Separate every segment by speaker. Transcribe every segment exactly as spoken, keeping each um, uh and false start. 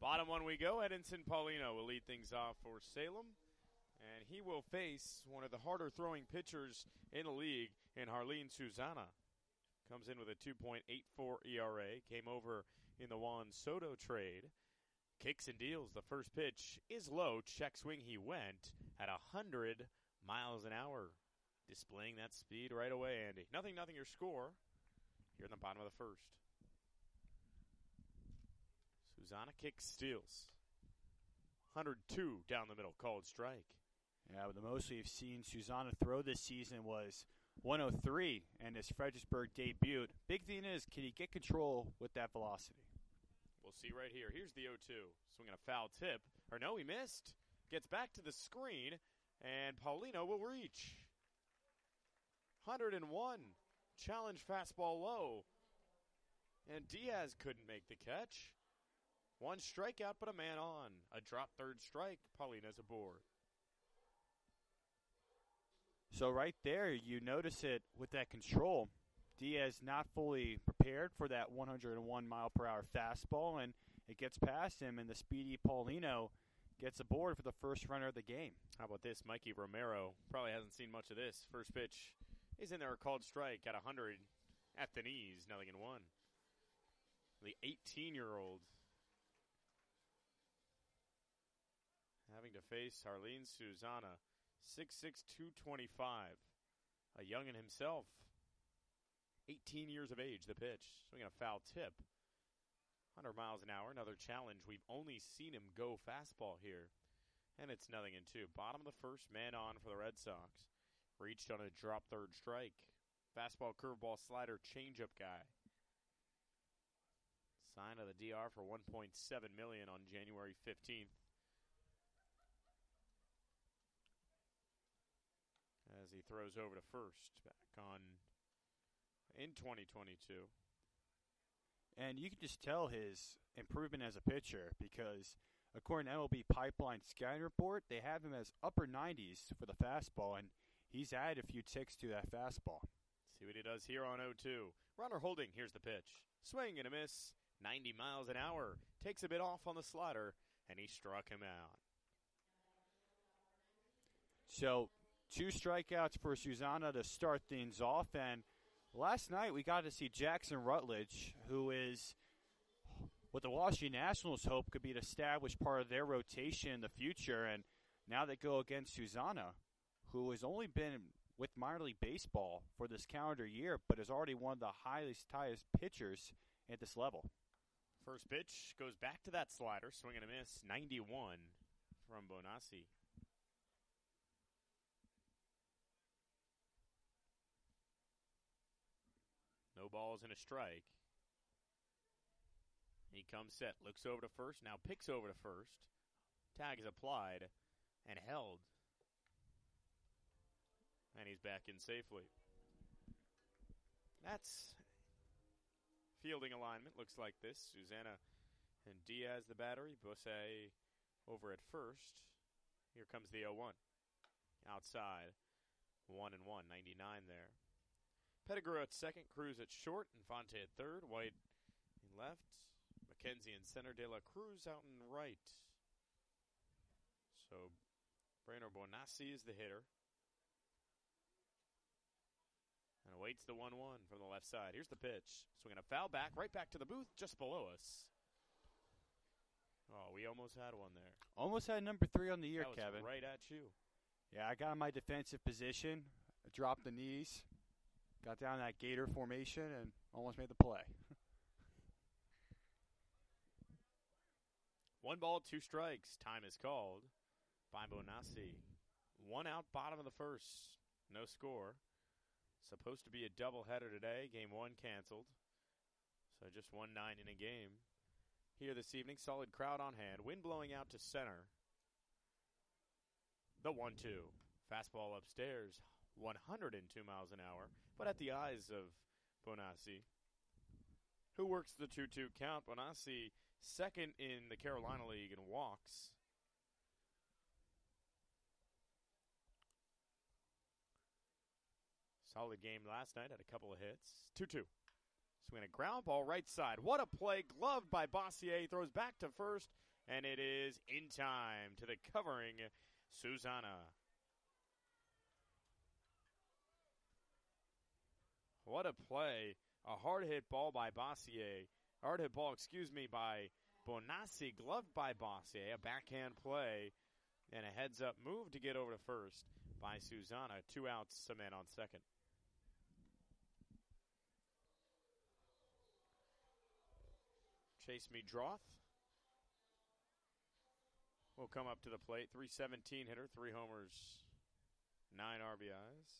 Speaker 1: Bottom one we go. Edinson Paulino will lead things off for Salem. And he will face one of the harder throwing pitchers in the league in Harleen Susana. Comes in with a two point eight four E R A. Came over in the Juan Soto trade. Kicks and deals. The first pitch is low. Check swing he went at one hundred miles an hour. Displaying that speed right away, Andy. Nothing, nothing your score here in the bottom of the first. Susana kicks, steals. one hundred two down the middle, called strike.
Speaker 2: Yeah, but the most we've seen Susana throw this season was one oh three in his Fredericksburg debut. Big thing is, can he get control with that velocity?
Speaker 1: We'll see right here. Here's the oh two. Swinging a foul tip. Or no, he missed. Gets back to the screen, and Paulino will reach. one hundred one. Challenge fastball low. And Diaz couldn't make the catch. One strikeout, but a man on. A drop third strike. Paulino's aboard.
Speaker 2: So right there, you notice it with that control. Diaz not fully prepared for that one hundred one mile per hour fastball, and it gets past him, and the speedy Paulino gets aboard for the first runner of the game.
Speaker 1: How about this? Mikey Romero probably hasn't seen much of this. First pitch is in there, called strike at one hundred at the knees, nothing in one. The eighteen-year-old having to face Harleen Susana, six six, two twenty-five. A youngin' himself. eighteen years of age, the pitch. Swinging a foul tip. one hundred miles an hour, another challenge. We've only seen him go fastball here. And it's nothing in two. Bottom of the first, man on for the Red Sox. Reached on a drop third strike. Fastball, curveball, slider, changeup guy. Signed of the D R for one point seven million dollars on January fifteenth. As he throws over to first, back on in twenty twenty-two.
Speaker 2: And you can just tell his improvement as a pitcher because according to M L B Pipeline scouting report, they have him as upper nineties for the fastball, and he's added a few ticks to that fastball.
Speaker 1: See what he does here on oh two. Runner holding, here's the pitch. Swing and a miss, ninety miles an hour. Takes a bit off on the slider, and he struck him out.
Speaker 2: So two strikeouts for Susana to start things off, and last night we got to see Jackson Rutledge, who is what the Washington Nationals hope could be an established part of their rotation in the future, and now they go against Susana, who has only been with minor league baseball for this calendar year, but is already one of the highest, highest pitchers at this level.
Speaker 1: First pitch goes back to that slider, swing and a miss, ninety-one from Bonacci. No balls and a strike. He comes set, looks over to first, now picks over to first. Tag is applied and held. And he's back in safely. That's fielding alignment. Looks like this. Susana and Diaz the battery. Bosse over at first. Here comes the oh one. Outside. One and one. ninety-nine there. Pettigrew at second, Cruz at short, Infante at third, White in left, McKenzie in center, De La Cruz out in right. So, Brainer Bonacci is the hitter. And awaits the one one from the left side. Here's the pitch. Swinging a foul back, right back to the booth, just below us. Oh, we almost had one there.
Speaker 2: Almost had number three on the year,
Speaker 1: that was
Speaker 2: Kevin.
Speaker 1: Right at you.
Speaker 2: Yeah, I got in my defensive position, I dropped the knees. Got down that gator formation and almost made the play.
Speaker 1: One ball, two strikes. Time is called by Bonacci. One out, bottom of the first. No score. Supposed to be a doubleheader today. Game one canceled. So just one nine in a game. Here this evening, solid crowd on hand. Wind blowing out to center. The one two. Fastball upstairs. one hundred two miles an hour, but at the eyes of Bonacci, who works the two two count. Bonacci, second in the Carolina League in walks. Solid game last night, had a couple of hits. two two. Swinging a ground ball right side. What a play, gloved by Bossier. Throws back to first, and it is in time to the covering Susanna. What a play. A hard hit ball by Bossier. Hard hit ball, excuse me, by Bonassi, gloved by Bossier. A backhand play and a heads up move to get over to first by Susanna. Two outs, some men on second. Chase Meadroth will come up to the plate. three seventeen hitter, three homers, nine R B Is.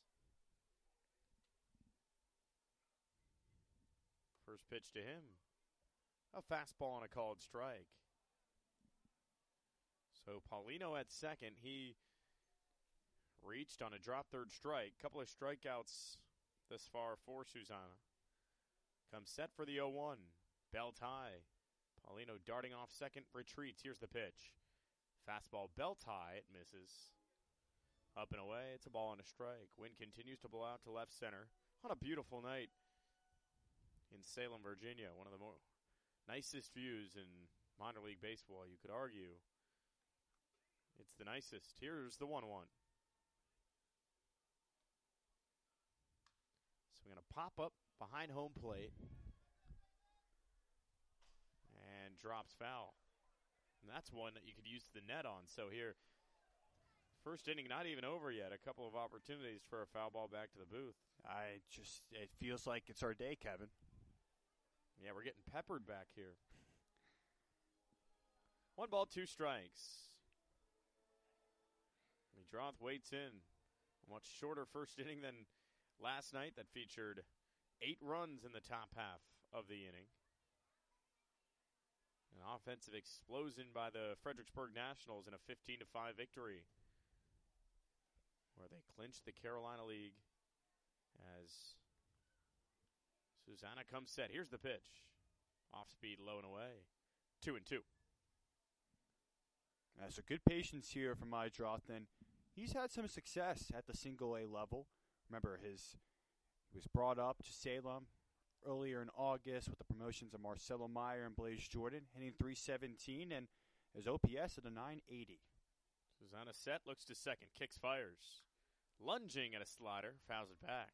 Speaker 1: First pitch to him, a fastball and a called strike. So Paulino at second. He reached on a drop third strike. Couple of strikeouts thus far for Susanna. Comes set for the oh one. Belt high. Paulino darting off second, retreats. Here's the pitch. Fastball belt high. It misses. Up and away. It's a ball and a strike. Wind continues to blow out to left center on a beautiful night in Salem, Virginia. One of the more nicest views in minor league baseball, you could argue. It's the nicest. Here's the one one. So we're going to pop up behind home plate. And drops foul. And that's one that you could use the net on. So here, first inning not even over yet. A couple of opportunities for a foul ball back to the booth.
Speaker 2: I just, it feels like it's our day, Kevin.
Speaker 1: Yeah, we're getting peppered back here. One ball, two strikes. Meadroth waits in. A much shorter first inning than last night that featured eight runs in the top half of the inning. An offensive explosion by the Fredericksburg Nationals in a fifteen to five victory, where they clinched the Carolina League as Susanna comes set. Here's the pitch. Off speed, low and away. Two and two.
Speaker 2: Uh, so good patience here from Meadroth, and he's had some success at the single A level. Remember, his he was brought up to Salem earlier in August with the promotions of Marcelo Meyer and Blaze Jordan, hitting three seventeen, and his O P S at a nine eighty.
Speaker 1: Susanna set, looks to second, kicks, fires. Lunging at a slider, fouls it back.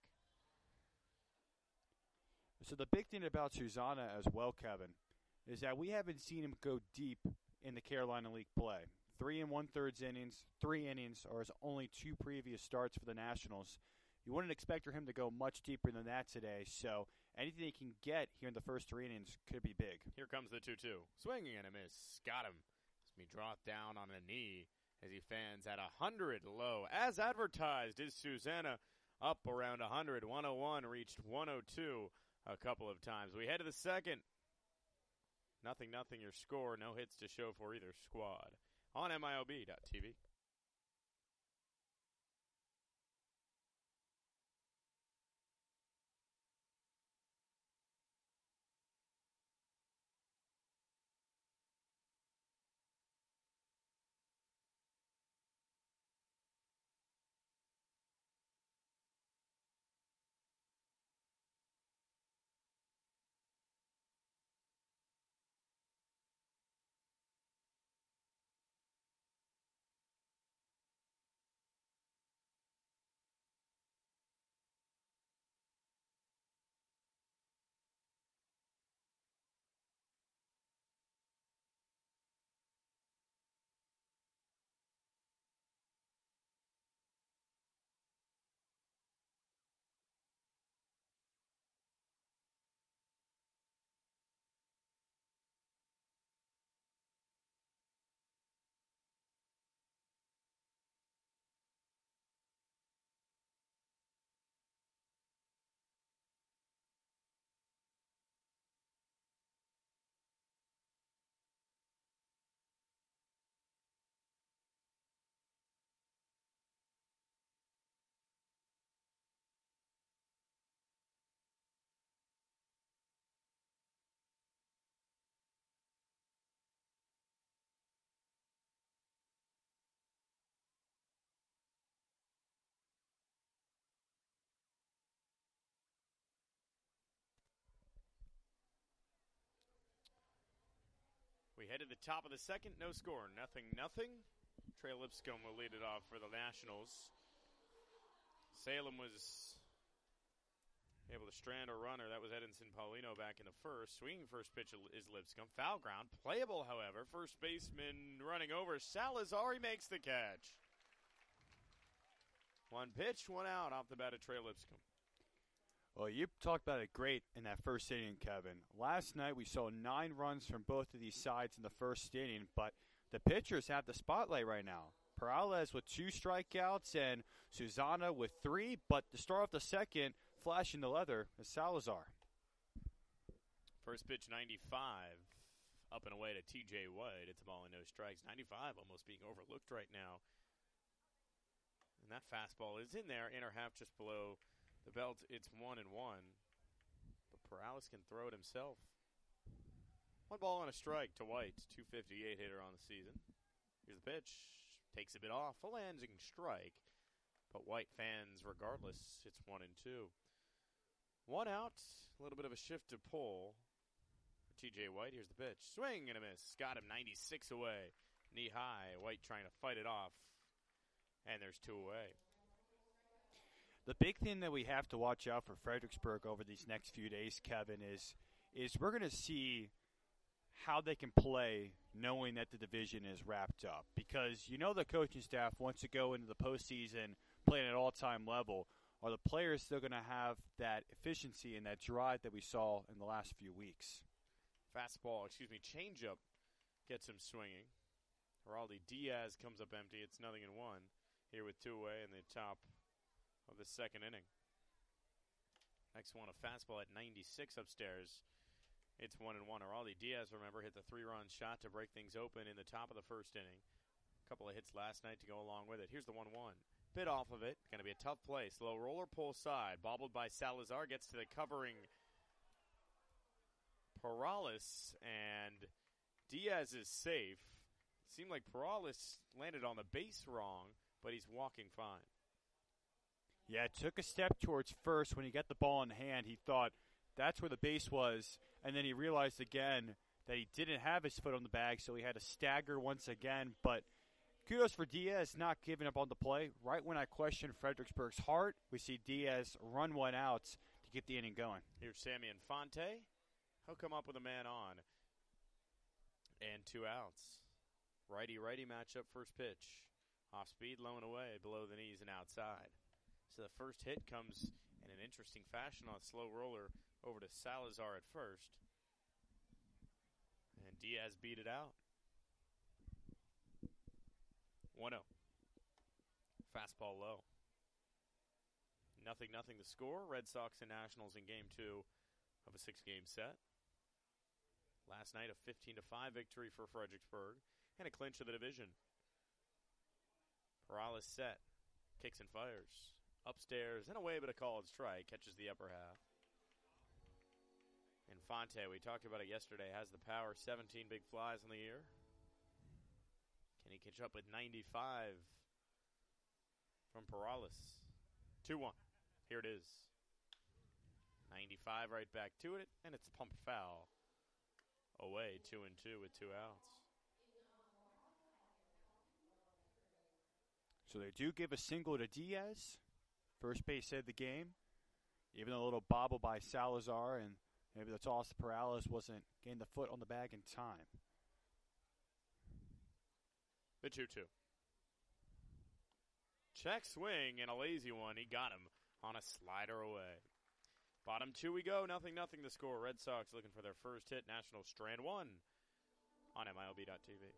Speaker 2: So the big thing about Susanna as well, Kevin, is that we haven't seen him go deep in the Carolina League play. Three and one-thirds innings, three innings, or his only two previous starts for the Nationals. You wouldn't expect for him to go much deeper than that today, so anything he can get here in the first three innings could be big.
Speaker 1: Here comes the two two. Swinging and a miss. Got him. Meadroth down on a knee as he fans at one hundred low. As advertised, is Susanna up around one hundred. one oh one reached one oh two a couple of times. We head to the second. Nothing, nothing, your score. No hits to show for either squad. On M I L B dot T V. Headed to the top of the second, no score, nothing, nothing. Trey Lipscomb will lead it off for the Nationals. Salem was able to strand a runner. That was Edinson Paulino back in the first. Swinging first pitch is Lipscomb. Foul ground. Playable, however. First baseman running over. Salazar, he makes the catch. One pitch, one out off the bat of Trey Lipscomb.
Speaker 2: Well, you talked about it great in that first inning, Kevin. Last night we saw nine runs from both of these sides in the first inning, but the pitchers have the spotlight right now. Peralez with two strikeouts and Susana with three, but to start off the second, flashing the leather is Salazar.
Speaker 1: First pitch, ninety-five. Up and away to T J White. It's a ball and no strikes. ninety-five almost being overlooked right now. And that fastball is in there, inner half just below the belt. It's one and one. But Peralez can throw it himself. One ball and a strike to White. two fifty-eight hitter on the season. Here's the pitch. Takes a bit off. A landing strike. But White fans regardless. It's one and two. One out. A little bit of a shift to pull. For T J White. Here's the pitch. Swing and a miss. Got him ninety-six away. Knee high. White trying to fight it off. And there's two away.
Speaker 2: The big thing that we have to watch out for Fredericksburg over these next few days, Kevin, is is we're going to see how they can play knowing that the division is wrapped up. Because you know the coaching staff wants to go into the postseason playing at all-time level. Are the players still going to have that efficiency and that drive that we saw in the last few weeks?
Speaker 1: Fastball, excuse me, changeup gets him swinging. Geraldi Diaz comes up empty. It's nothing in one. Here with two away in the top of the second inning. Next one, a fastball at ninety-six upstairs. It's one and one. Geraldi Diaz, remember, hit the three-run shot to break things open in the top of the first inning. A couple of hits last night to go along with it. Here's the one one. Bit off of it. Going to be a tough play. Slow roller, pull side. Bobbled by Salazar. Gets to the covering Peralez, and Diaz is safe. Seemed like Peralez landed on the base wrong, but he's walking fine.
Speaker 2: Yeah, took a step towards first. When he got the ball in hand, he thought that's where the base was, and then he realized again that he didn't have his foot on the bag, so he had to stagger once again. But kudos for Diaz not giving up on the play. Right when I questioned Fredericksburg's heart, we see Diaz run one out to get the inning going.
Speaker 1: Here's Sammy Infante. He'll come up with a man on. And two outs. Righty-righty matchup, first pitch. Off speed, low and away, below the knees and outside. So the first hit comes in an interesting fashion on a slow roller over to Salazar at first. And Diaz beat it out. one oh. Fastball low. Nothing, nothing the score. Red Sox and Nationals in game two of a six-game set. Last night, a fifteen to five victory for Fredericksburg and a clinch of the division. Peralez set. Kicks and fires. Upstairs and away, but a called strike. Catches the upper half. Infante, we talked about it yesterday, has the power. seventeen big flies in the year. Can he catch up with ninety-five from Peralez? two one. Here it is. ninety-five right back to it, and it's pumped foul. Away, two and two with two outs.
Speaker 2: So they do give a single to Diaz. First base hit of the game. Even a little bobble by Salazar, and maybe the toss to Peralez wasn't getting the foot on the bag in time.
Speaker 1: The two two. Check swing and a lazy one. He got him on a slider away. Bottom two we go. Nothing, nothing the score. Red Sox looking for their first hit. National strand one on M I L B dot T V.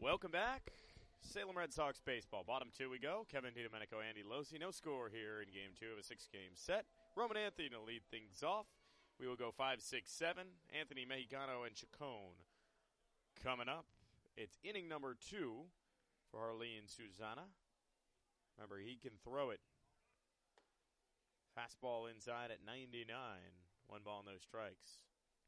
Speaker 1: Welcome back. Salem Red Sox baseball. Bottom two we go. Kevin DiDomenico, Andy Losi. No score here in game two of a six-game set. Roman Anthony to lead things off. We will go five, six, seven. Anthony, Mexicano, and Chacon coming up. It's inning number two for Harleen Susana. Remember, he can throw it. Fastball inside at ninety-nine. One ball, no strikes.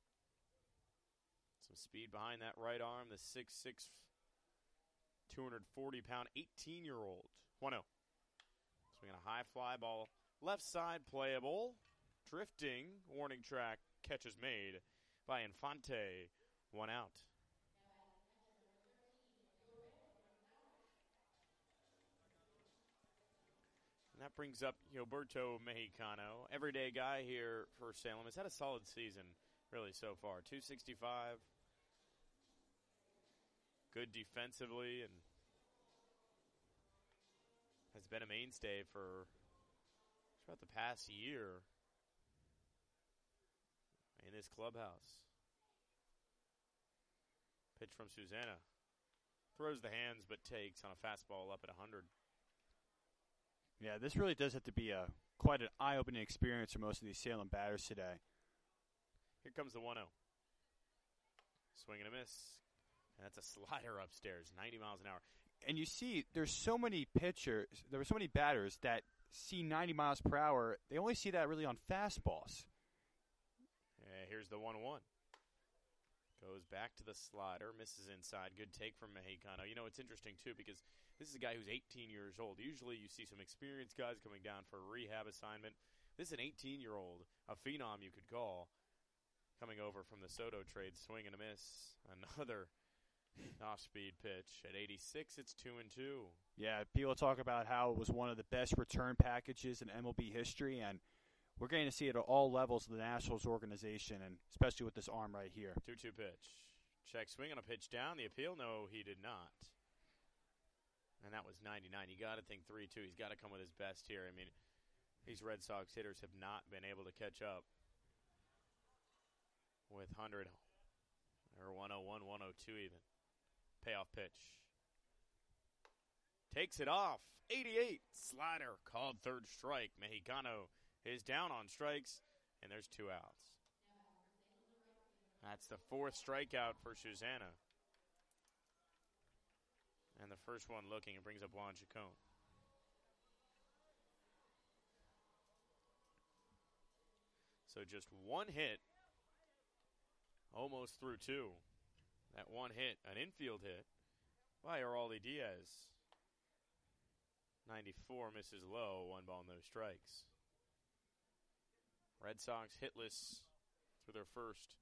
Speaker 1: Some speed behind that right arm. The six six, two hundred forty pound, eighteen-year-old. one oh. Swinging a high fly ball. Left side playable. Drifting. Warning track. Catch is made by Infante. One out. And that brings up Gilberto Mexicano. Everyday guy here for Salem. Has had a solid season, really, so far. two sixty-five. Good defensively and has been a mainstay for throughout the past year in this clubhouse. Pitch from Susana. Throws the hands but takes on a fastball up at one hundred.
Speaker 2: Yeah, this really does have to be a quite an eye-opening experience for most of these Salem batters today.
Speaker 1: Here comes the one oh. Swing and a miss. And that's a slider upstairs, ninety miles an hour.
Speaker 2: And you see, there's so many pitchers, there were so many batters that see ninety miles per hour. They only see that really on fastballs.
Speaker 1: Yeah, here's the one one. Goes back to the slider, misses inside. Good take from Mexicano. You know, it's interesting, too, because this is a guy who's eighteen years old. Usually you see some experienced guys coming down for a rehab assignment. This is an eighteen-year-old, a phenom you could call, coming over from the Soto trade. Swing and a miss. Another off-speed pitch. At eighty-six, it's two and two.
Speaker 2: Yeah, people talk about how it was one of the best return packages in M L B history, and we're getting to see it at all levels of the Nationals organization, and especially with this arm right here.
Speaker 1: two two pitch. Check swing on a pitch down. The appeal, no, he did not. And that was ninety-nine. You got to think three two. He's got to come with his best here. I mean, these Red Sox hitters have not been able to catch up with one hundred or one oh one, one oh two even. Payoff pitch. Takes it off. eighty-eight. Slider called third strike. Mexicano is down on strikes, and there's two outs. That's the fourth strikeout for Susana. And the first one looking, it brings up Juan Chacon. So just one hit, almost through two. That one hit, an infield hit by Oraldi Diaz. ninety-four misses low, one ball, no strikes. Red Sox hitless through their first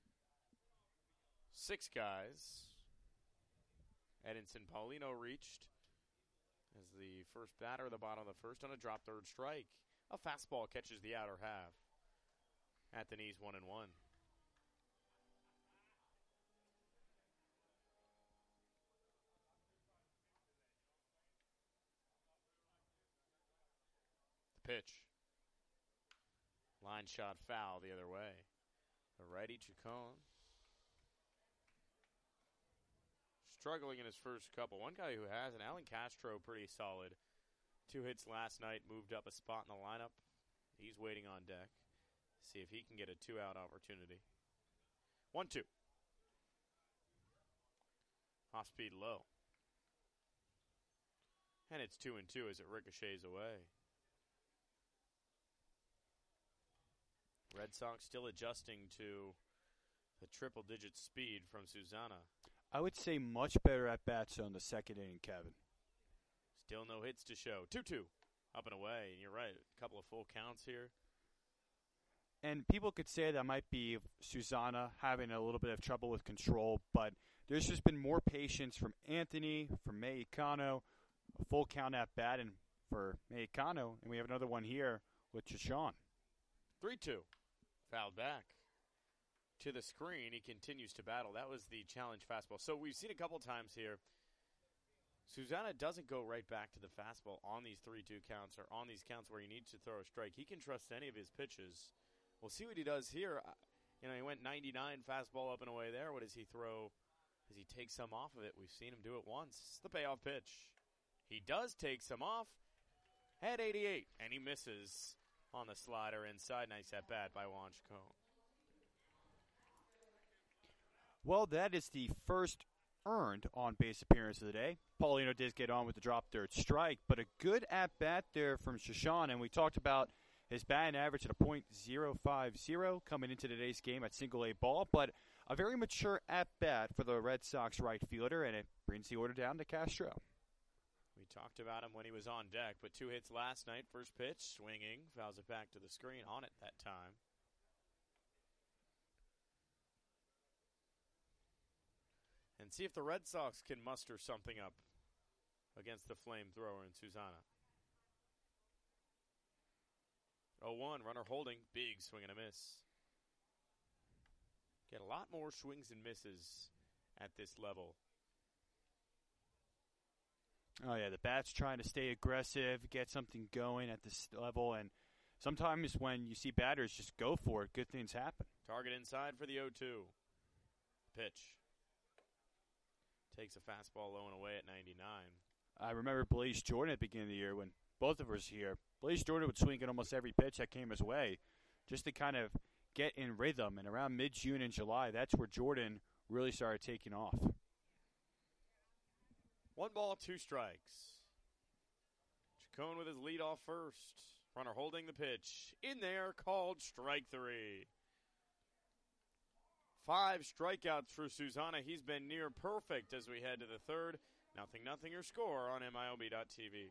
Speaker 1: six guys. Edinson Paulino reached as the first batter of the bottom of the first on a drop third strike. A fastball catches the outer half at the knees, one and one. The pitch. Line shot foul the other way. The righty Chacon. Struggling in his first couple. One guy who has, and Alan Castro, pretty solid. Two hits last night, moved up a spot in the lineup. He's waiting on deck. See if he can get a two-out opportunity. one two. Off speed low. And it's two and two as it ricochets away. Red Sox still adjusting to the triple-digit speed from Susana.
Speaker 2: I would say much better at bats on the second inning, Kevin.
Speaker 1: Still no hits to show. two two. Up and away. And you're right. A couple of full counts here.
Speaker 2: And people could say that might be Susana having a little bit of trouble with control, but there's just been more patience from Anthony, from Mexicano, a full count at bat, and for Mexicano, and we have another one here with Chacon.
Speaker 1: three two. Fouled back. To the screen, he continues to battle. That was the challenge fastball. So we've seen a couple times here. Susana doesn't go right back to the fastball on these three two counts or on these counts where he needs to throw a strike. He can trust any of his pitches. We'll see what he does here. You know, he went ninety-nine fastball up and away there. What does he throw as he takes some off of it. We've seen him do it once. The payoff pitch. He does take some off at eighty-eight, and he misses on the slider inside. Nice at bat by Juan Chacon.
Speaker 2: Well, that is the first earned on-base appearance of the day. Paulino did get on with the drop third strike, but a good at-bat there from Chacon, and we talked about his batting average at a point oh five oh coming into today's game at single-A ball, but a very mature at-bat for the Red Sox right fielder, and it brings the order down to Castro.
Speaker 1: We talked about him when he was on deck, but two hits last night. First pitch, swinging, fouls it back to the screen on it that time. And see if the Red Sox can muster something up against the flamethrower in Susana. oh one, runner holding, big swing and a miss. Get a lot more swings and misses at this level.
Speaker 2: Oh, yeah, the bat's trying to stay aggressive, get something going at this level, and sometimes when you see batters just go for it, good things happen.
Speaker 1: Target inside for the oh two. Pitch. Takes a fastball low and away at ninety-nine.
Speaker 2: I remember Blaze Jordan at the beginning of the year when both of us were here. Blaze Jordan would swing at almost every pitch that came his way just to kind of get in rhythm. And around mid-June and July, that's where Jordan really started taking off.
Speaker 1: One ball, two strikes. Chacon with his lead off first. Runner holding the pitch. In there, called strike three. Five strikeouts for Susana. He's been near perfect as we head to the third. Nothing, nothing, your score on M I L B dot T V.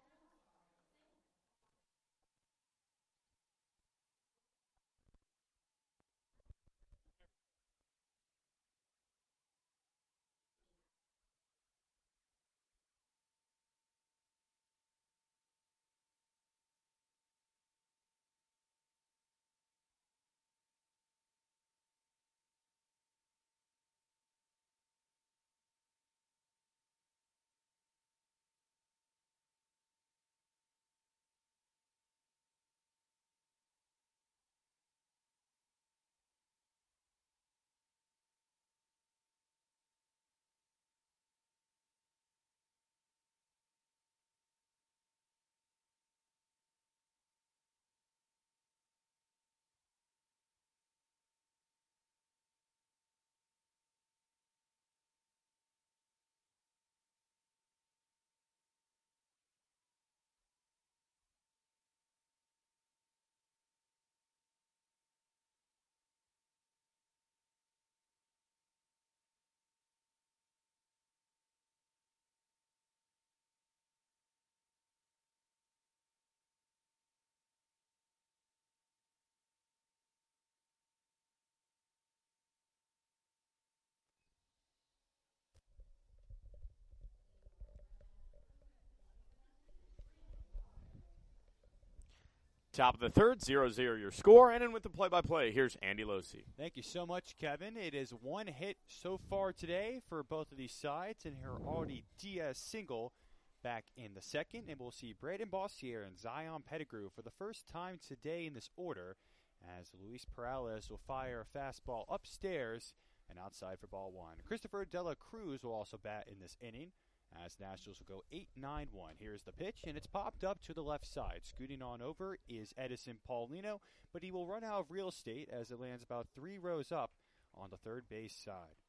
Speaker 1: Top of the third, zero zero your score. And in with the play-by-play, here's Andy Losi.
Speaker 2: Thank you so much, Kevin. It is one hit so far today for both of these sides, and here already Diaz single back in the second. And we'll see Braden Bossier and Zion Pettigrew for the first time today in this order, as Luis Perales will fire a fastball upstairs and outside for ball one. Christopher De La Cruz will also bat in this inning, as Nationals will go eight nine one. Here's the pitch, and it's popped up to the left side. Scooting on over is Edison Paulino, but he will run out of real estate as it lands about three rows up on the third base side.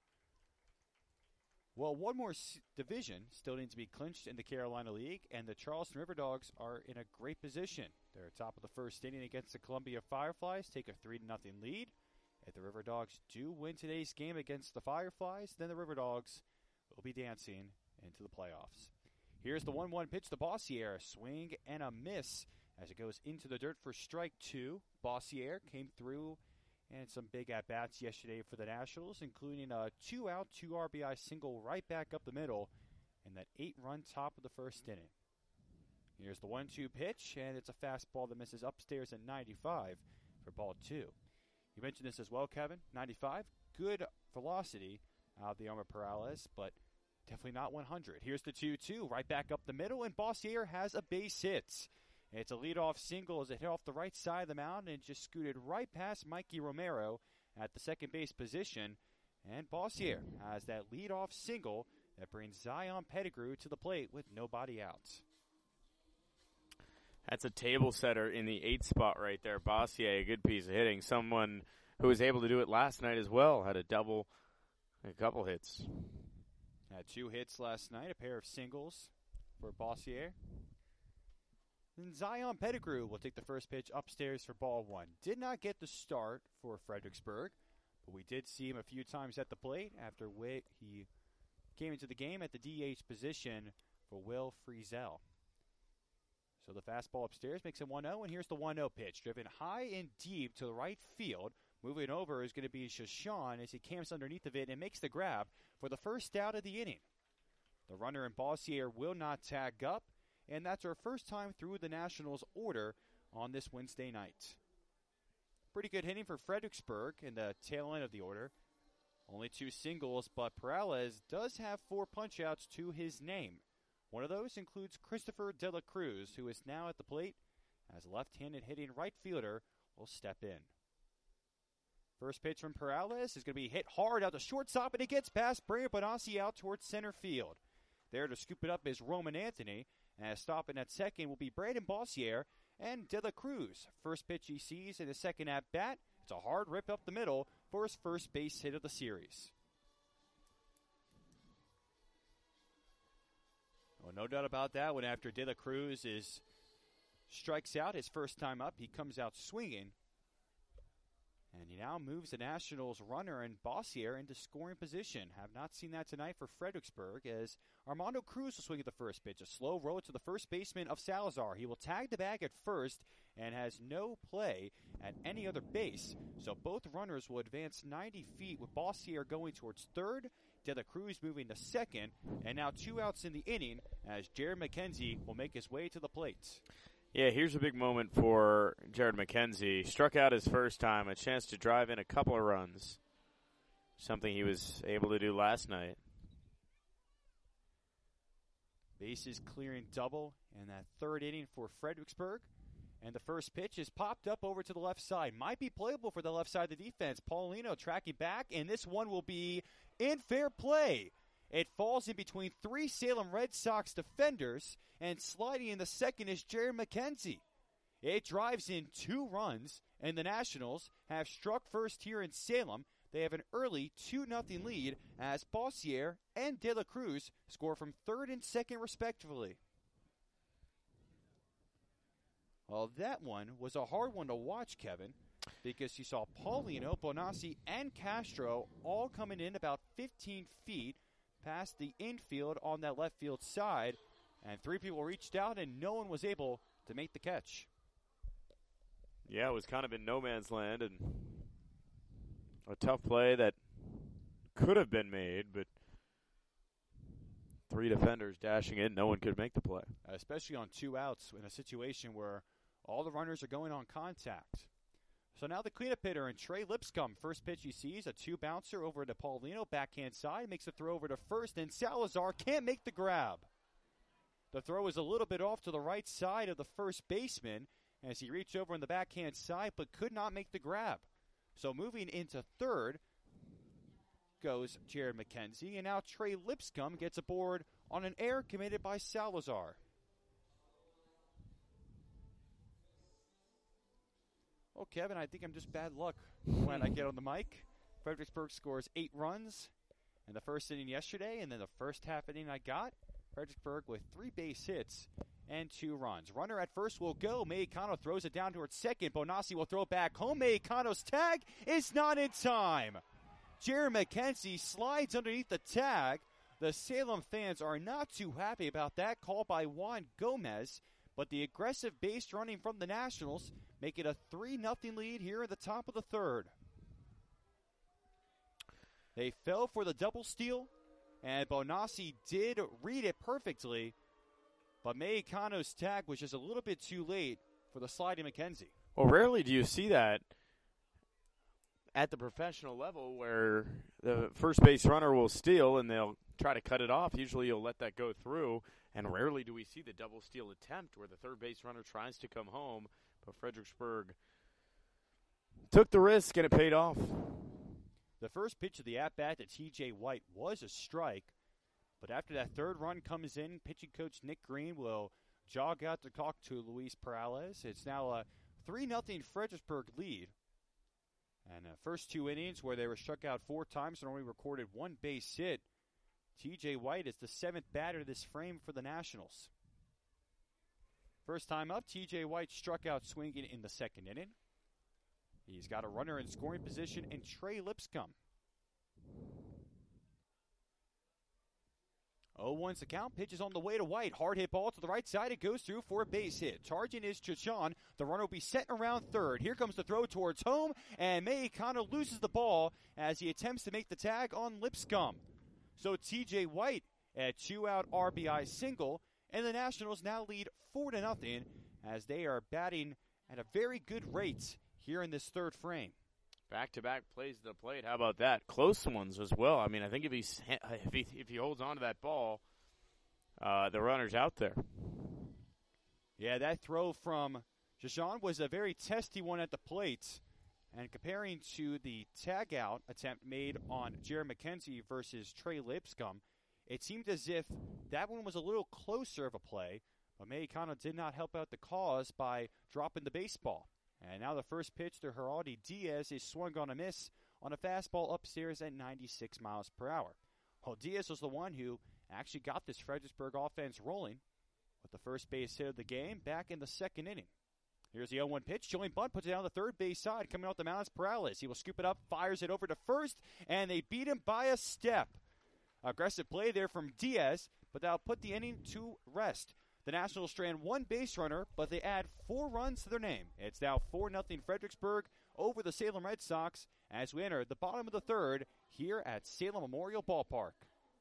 Speaker 2: Well, one more s- division still needs to be clinched in the Carolina League, and the Charleston River Dogs are in a great position. They're top of the first inning against the Columbia Fireflies, take a three to nothing lead. If the River Dogs do win today's game against the Fireflies, then the River Dogs will be dancing into the playoffs. Here's the one one pitch to Bossier. Swing and a miss as it goes into the dirt for strike two. Bossier came through and some big at-bats yesterday for the Nationals, including a two-out, two R B I single right back up the middle in that eight-run top of the first inning. Here's the one two pitch, and it's a fastball that misses upstairs at ninety-five for ball two. You mentioned this as well, Kevin. ninety-five, good velocity out of the Omar Perales, but definitely not one hundred. Here's the two two, right back up the middle, and Bossier has a base hit. It's a leadoff single as it hit off the right side of the mound and just scooted right past Mikey Romero at the second base position. And Bossier has that leadoff single that brings Zion Pettigrew to the plate with nobody out.
Speaker 1: That's a table setter in the eighth spot right there. Bossier, a good piece of hitting. Someone who was able to do it last night as well. Had a double, a couple hits.
Speaker 2: Had two hits last night, a pair of singles for Bossier. Then Zion Pettigrew will take the first pitch upstairs for ball one. Did not get the start for Fredericksburg, but we did see him a few times at the plate after he came into the game at the D H position for Will Friesel. So the fastball upstairs makes it one oh, and here's the one oh pitch. Driven high and deep to the right field. Moving over is going to be Shashan as he camps underneath of it and makes the grab for the first out of the inning. The runner in Bossier will not tag up, and that's our first time through the Nationals order on this Wednesday night. Pretty good hitting for Fredericksburg in the tail end of the order. Only two singles, but Perales does have four punch-outs to his name. One of those includes Christopher De La Cruz, who is now at the plate as left-handed hitting right fielder will step in. First pitch from Perales is going to be hit hard out to shortstop, and it gets past Brandon Bonacci out towards center field. There to scoop it up is Roman Anthony, and stopping at second will be Brandon Bossier and De La Cruz. First pitch he sees in his second at-bat. It's a hard rip up the middle for his first base hit of the series. Well, no doubt about that one. After De La Cruz is strikes out his first time up, he comes out swinging. And he now moves the Nationals runner and Bossier into scoring position. Have not seen that tonight for Fredericksburg as Armando Cruz will swing at the first pitch. A slow roll to the first baseman of Salazar. He will tag the bag at first and has no play at any other base. So both runners will advance ninety feet with Bossier going towards third, De La Cruz moving to second, and now two outs in the inning as Jared McKenzie will make his way to the plate.
Speaker 1: Yeah, here's a big moment for Jared McKenzie. Struck out his first time, a chance to drive in a couple of runs. Something he was able to do last night.
Speaker 2: Bases clearing double in that third inning for Fredericksburg. And the first pitch is popped up over to the left side. Might be playable for the left side of the defense. Paulino tracking back, and this one will be in fair play. It falls in between three Salem Red Sox defenders, and sliding in the second is Jared McKenzie. It drives in two runs, and the Nationals have struck first here in Salem. They have an early two nothing lead as Bossier and De La Cruz score from third and second respectively. Well, that one was a hard one to watch, Kevin, because you saw Paulino, Bonacci, and Castro all coming in about fifteen feet past the infield on that left field side, and three people reached out and no one was able to make the catch.
Speaker 1: Yeah, it was kind of in no man's land and a tough play that could have been made, but three defenders dashing in, no one could make the play.
Speaker 2: Especially on two outs in a situation where all the runners are going on contact. So now the cleanup hitter and Trey Lipscomb. First pitch he sees, a two-bouncer over to Paulino, backhand side, makes a throw over to first, and Salazar can't make the grab. The throw is a little bit off to the right side of the first baseman as he reached over on the backhand side but could not make the grab. So moving into third goes Jared McKenzie, and now Trey Lipscomb gets aboard on an error committed by Salazar. Oh, Kevin, I think I'm just bad luck when I get on the mic. Fredericksburg scores eight runs in the first inning yesterday, and then the first half inning I got, Fredericksburg with three base hits and two runs. Runner at first will go. Mexicano throws it down towards second. Bonacci will throw it back home. Mexicano's tag is not in time. Jared McKenzie slides underneath the tag. The Salem fans are not too happy about that call by Juan Gomez, but the aggressive base running from the Nationals make it a three nothing lead here at the top of the third. They fell for the double steal, and Bonacci did read it perfectly, but Mexicano's tag was just a little bit too late for the sliding McKenzie.
Speaker 1: Well, rarely do you see that at the professional level where the first base runner will steal and they'll try to cut it off. Usually you'll let that go through, and rarely do we see the double steal attempt where the third base runner tries to come home. But Fredericksburg took the risk, and it paid off.
Speaker 2: The first pitch of the at-bat to T J White was a strike, but after that third run comes in, pitching coach Nick Green will jog out to talk to Luis Perales. It's now a three nothing Fredericksburg lead. And the first two innings where they were struck out four times and only recorded one base hit, T J White is the seventh batter of this frame for the Nationals. First time up, T J White struck out swinging in the second inning. He's got a runner in scoring position in Trey Lipscomb. oh one's the count. Pitch is on the way to White. Hard hit ball to the right side. It goes through for a base hit. Charging is Chachan. The runner will be setting around third. Here comes the throw towards home, and May kind of loses the ball as he attempts to make the tag on Lipscomb. So T J White at two-out R B I single, and the Nationals now lead four to nothing as they are batting at a very good rate here in this third frame.
Speaker 1: Back-to-back plays to the plate. How about that? Close ones as well. I mean, I think if he's if he if he holds on to that ball, uh, the runner's out there.
Speaker 2: Yeah, that throw from Chachan was a very testy one at the plate. And comparing to the tag-out attempt made on Jared McKenzie versus Trey Lipscomb, it seemed as if that one was a little closer of a play, but May kind of did not help out the cause by dropping the baseball. And now the first pitch to Geraldi Diaz is swung on a miss on a fastball upstairs at ninety-six miles per hour. Well, Diaz was the one who actually got this Fredericksburg offense rolling with the first base hit of the game back in the second inning. Here's the oh one pitch. Joey Bunt puts it down the third base side. Coming off the mound is Perales. He will scoop it up, fires it over to first, and they beat him by a step. Aggressive play there from Diaz, but that'll put the inning to rest. The Nationals strand one base runner, but they add four runs to their name. It's now four nothing Fredericksburg over the Salem Red Sox as we enter the bottom of the third here at Salem Memorial Ballpark.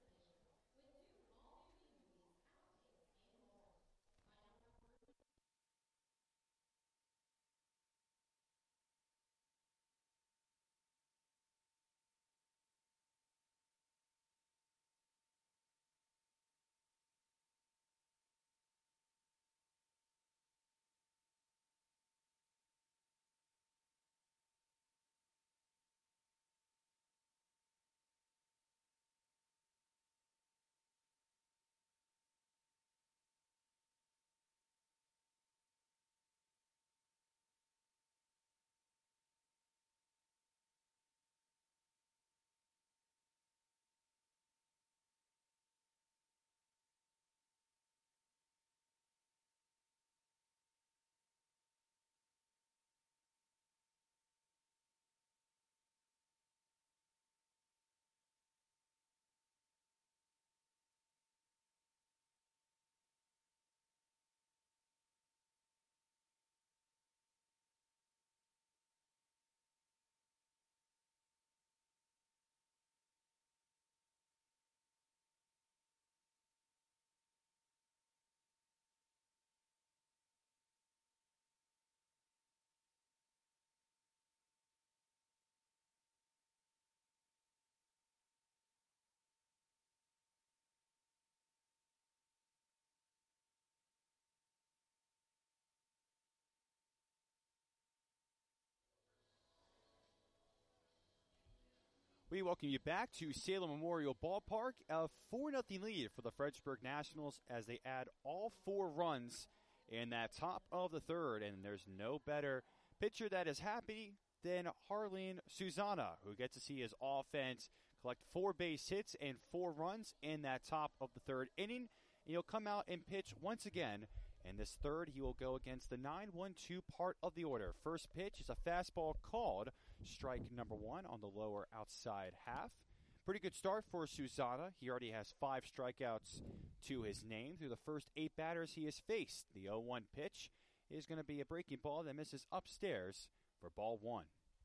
Speaker 2: We welcome you back to Salem Memorial Ballpark. A four nothing lead for the Fredericksburg Nationals as they add all four runs in that top of the third. And there's no better pitcher that is happy than Harleen Susanna, who gets to see his offense collect four base hits and four runs in that top of the third inning. And he'll come out and pitch once again. In this third, he will go against the nine one two part of the order. First pitch is a fastball called strike number one on the lower outside half. Pretty good start for Susanna. He already has five strikeouts to his name through the first eight batters he has faced. The oh one pitch is going to be a breaking ball that misses upstairs for ball one.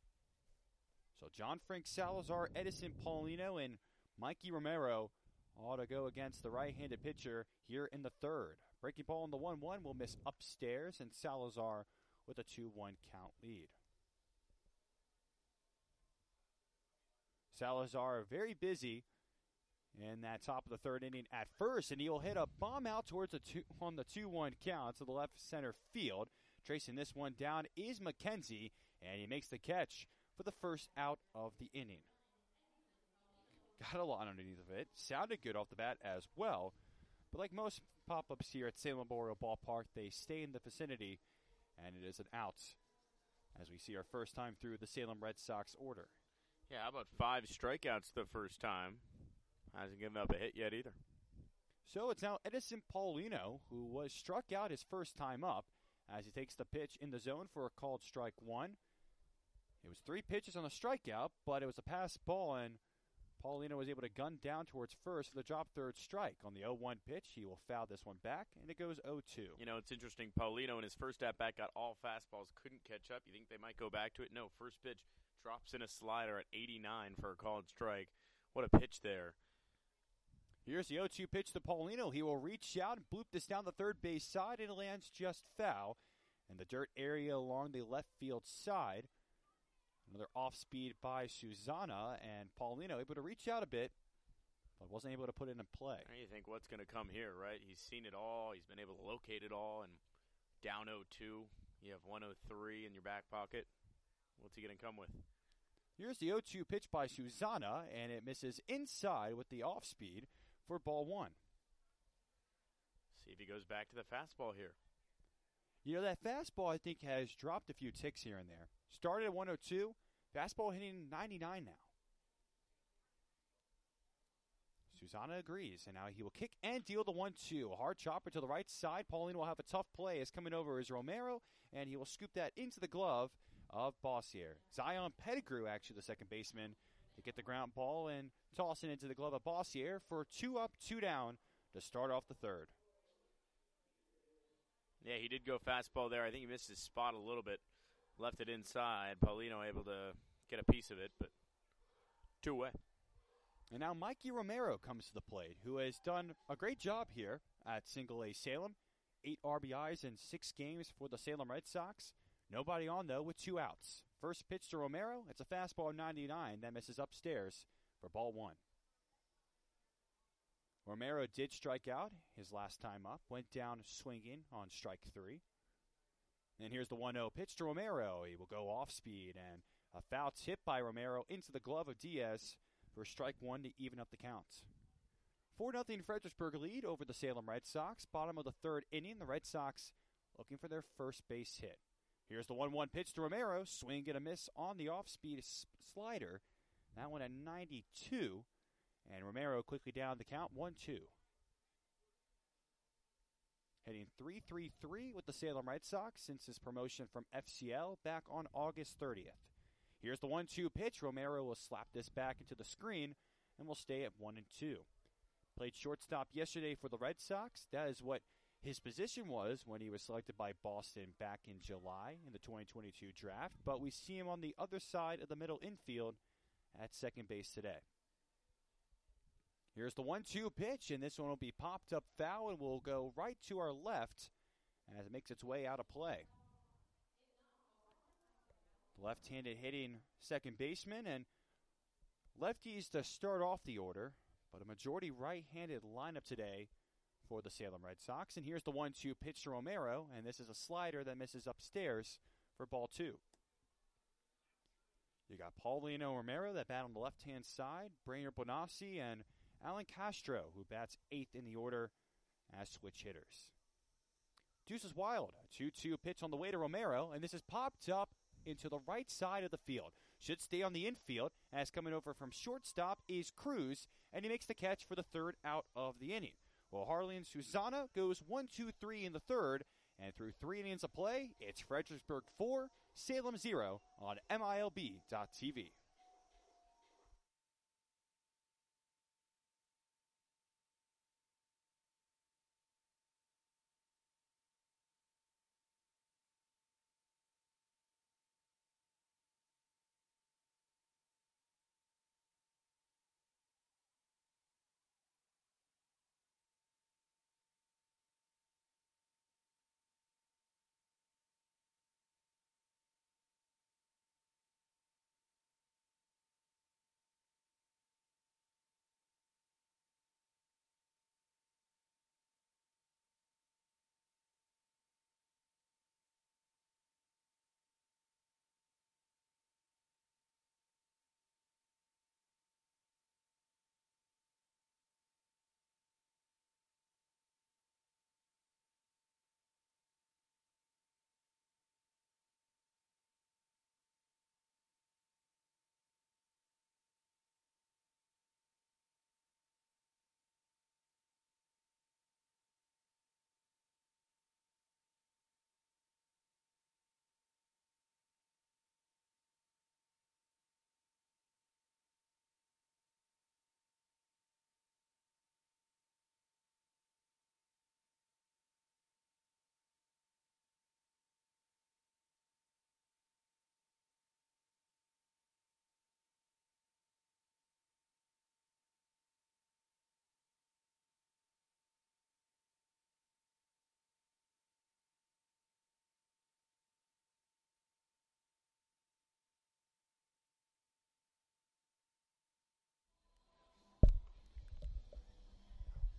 Speaker 2: So John Frank Salazar, Edison Paulino, and Mikey Romero all to go against the right-handed pitcher here in the third. Breaking ball on the one one will miss upstairs, and Salazar with a two one count lead. Salazar very busy in that top of the third inning at first, and he'll hit a bomb out towards the two, on the two one count to the left center field. Tracing this one down is McKenzie, and he makes the catch for the first out of the inning. got a lot underneath of it. Sounded good off the bat as well. But like most pop-ups here at Salem Memorial Ballpark, they stay in the vicinity, and it is an out as we see our first time through the Salem Red Sox order.
Speaker 1: Yeah, how about five strikeouts the first time? Hasn't given up a hit yet either.
Speaker 2: So it's now Edison Paulino, who was struck out his first time up, as he takes the pitch in the zone for a called strike one. It was three pitches on the strikeout, but it was a pass ball, and Paulino was able to gun down towards first for the drop third strike. On the oh one pitch, he will foul this one back, and it goes oh two.
Speaker 1: You know, it's interesting. Paulino in his first at-bat got all fastballs, couldn't catch up. You think they might go back to it? No, first pitch drops in a slider at eighty-nine for a called strike. What a pitch there.
Speaker 2: Here's the oh two pitch to Paulino. He will reach out and bloop this down the third base side, and it lands just foul in the dirt area along the left field side. Another off-speed by Susana, and Paulino able to reach out a bit, but wasn't able to put it in play.
Speaker 1: And you think, what's going to come here, right? He's seen it all. He's been able to locate it all, and down oh two. You have one oh three in your back pocket. What's he going to come with?
Speaker 2: Here's the oh two pitch by Susana, and it misses inside with the off-speed for ball one.
Speaker 1: See if he goes back to the fastball here.
Speaker 2: You know, that fastball, I think, has dropped a few ticks here and there. Started at one oh two, fastball hitting ninety-nine now. Susana agrees, and now he will kick and deal the one two. A hard chopper to the right side. Paulino will have a tough play as coming over is Romero, and he will scoop that into the glove of Bossier. Zion Pettigrew, actually, the second baseman, to get the ground ball and toss it into the glove of Bossier for two up, two down to start off the third.
Speaker 1: Yeah, he did go fastball there. I think he missed his spot a little bit. Left it inside. Paulino able to get a piece of it, but two away.
Speaker 2: And now Mikey Romero comes to the plate, who has done a great job here at Single A Salem. Eight R B Is in six games for the Salem Red Sox. Nobody on, though, with two outs. First pitch to Romero. It's a fastball ninety-nine that misses upstairs for ball one. Romero did strike out his last time up. Went down swinging on strike three. And here's the one oh pitch to Romero. He will go off speed, and a foul tip by Romero into the glove of Diaz for strike one to even up the count. four nothing Fredericksburg lead over the Salem Red Sox. Bottom of the third inning, the Red Sox looking for their first base hit. Here's the one one pitch to Romero. Swing and a miss on the off-speed slider. That one at ninety-two. And Romero quickly down the count, one two. Hitting three three three with the Salem Red Sox since his promotion from F C L back on August thirtieth. Here's the one two pitch. Romero will slap this back into the screen and will stay at one and two. Played shortstop yesterday for the Red Sox. That is what his position was when he was selected by Boston back in July in the twenty twenty-two draft. But we see him on the other side of the middle infield at second base today. Here's the one two pitch, and this one will be popped up foul and will go right to our left as it makes its way out of play. Left-handed hitting second baseman, and lefties to start off the order, but a majority right-handed lineup today for the Salem Red Sox. And here's the one two pitch to Romero, and this is a slider that misses upstairs for ball two. You got Paulino Romero that bat on the left-hand side, Brainer Bonassi, and Alan Castro, who bats eighth in the order as switch hitters. Deuces Wild, a two two pitch on the way to Romero, and this is popped up into the right side of the field. Should stay on the infield, as coming over from shortstop is Cruz, and he makes the catch for the third out of the inning. Well, Harleen Susana goes one two three in the third, and through three innings of play, it's Fredericksburg four, Salem zero on M I L B dot T V.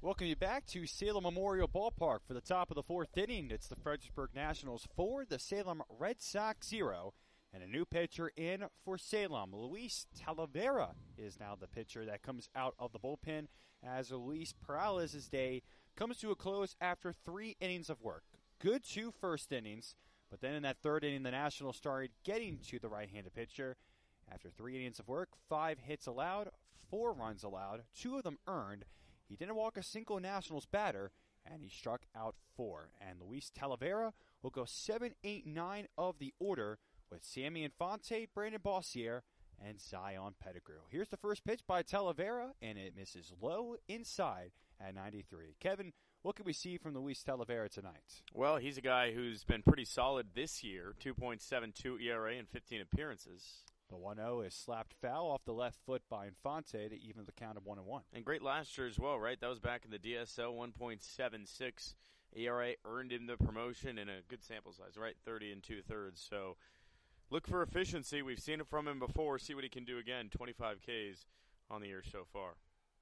Speaker 2: Welcome you back to Salem Memorial Ballpark for the top of the fourth inning. It's the Fredericksburg Nationals four, the Salem Red Sox zero, and a new pitcher in for Salem. Luis Talavera is now the pitcher that comes out of the bullpen as Luis Perales' day comes to a close after three innings of work. Good two first innings, but then in that third inning, the Nationals started getting to the right-handed pitcher. After three innings of work, five hits allowed, four runs allowed, two of them earned. He didn't walk a single Nationals batter, and he struck out four. And Luis Talavera will go seven, eight, nine of the order with Sammy Infante, Brandon Bossier, and Zion Pettigrew. Here's the first pitch by Talavera, and it misses low inside at ninety-three. Kevin, what can we see from Luis Talavera tonight?
Speaker 1: Well, he's a guy who's been pretty solid this year, two point seven two E R A in fifteen appearances.
Speaker 2: The one oh is slapped foul off the left foot by Infante to even the count of one and one.
Speaker 1: And great last year as well, right? That was back in the D S L, one point seven six E R A, earned him the promotion in a good sample size, right? thirty and two-thirds. So look for efficiency. We've seen it from him before. See what he can do again. twenty-five Ks on the year so far.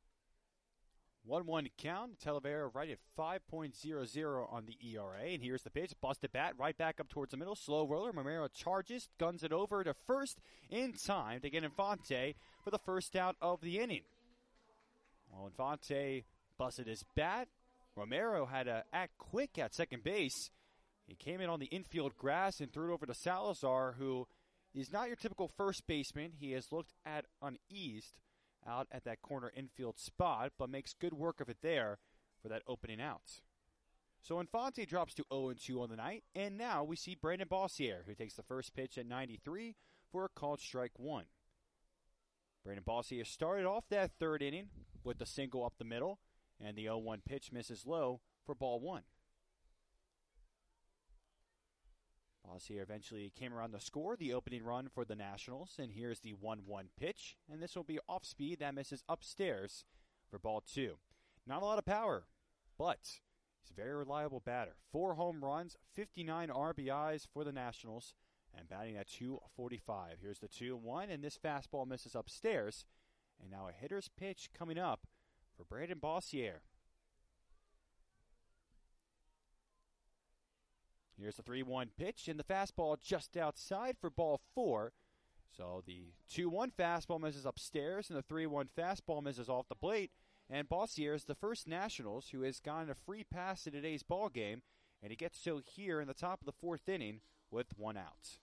Speaker 2: one one count. Talavera right at five point oh oh on the E R A. And here's the pitch. Busted bat right back up towards the middle. Slow roller. Romero charges. Guns it over to first in time to get Infante for the first out of the inning. Well, Infante busted his bat. Romero had to act quick at second base. He came in on the infield grass and threw it over to Salazar, who is not your typical first baseman. He has looked at uneased out at that corner infield spot, but makes good work of it there for that opening out. So Infante drops to oh and two on the night, and now we see Brandon Bossier, who takes the first pitch at ninety-three for a called strike one. Brandon Bossier started off that third inning with the single up the middle, and the oh one pitch misses low for ball one. Bossier eventually came around to score the opening run for the Nationals, and here's the one one pitch, and this will be off speed. That misses upstairs for ball two. Not a lot of power, but he's a very reliable batter. Four home runs, fifty-nine R B Is for the Nationals, and batting at two forty-five. Here's the two one, and this fastball misses upstairs, and now a hitter's pitch coming up for Brandon Bossier. Here's the three one pitch, and the fastball just outside for ball four. So the two one fastball misses upstairs, and the three one fastball misses off the plate. And Bossier is the first Nationals who has gotten a free pass in today's ball game, and he gets so here in the top of the fourth inning with one out.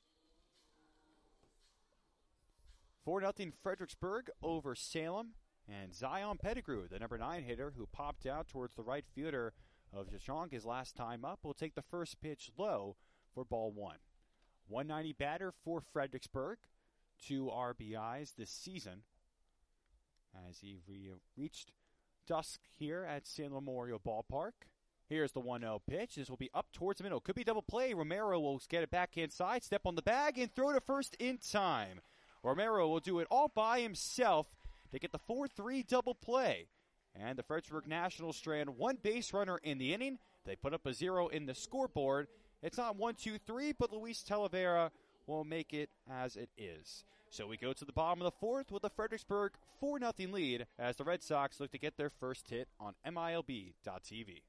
Speaker 2: four nothing Fredericksburg over Salem, and Zion Pettigrew, the number nine hitter who popped out towards the right fielder of Jashong his last time up, will take the first pitch low for ball one. one ninety batter for Fredericksburg, two R B Is this season as he re- reached dusk here at Salem Memorial Ballpark. Here's the one oh pitch. This will be up towards the middle. Could be double play. Romero will get it back inside, step on the bag, and throw to first in time. Romero will do it all by himself to get the four three double play. And the Fredericksburg Nationals strand one base runner in the inning. They put up a zero in the scoreboard. It's not one two three, but Luis Talavera will make it as it is. So we go to the bottom of the fourth with a Fredericksburg four nothing lead as the Red Sox look to get their first hit on M I L B dot T V.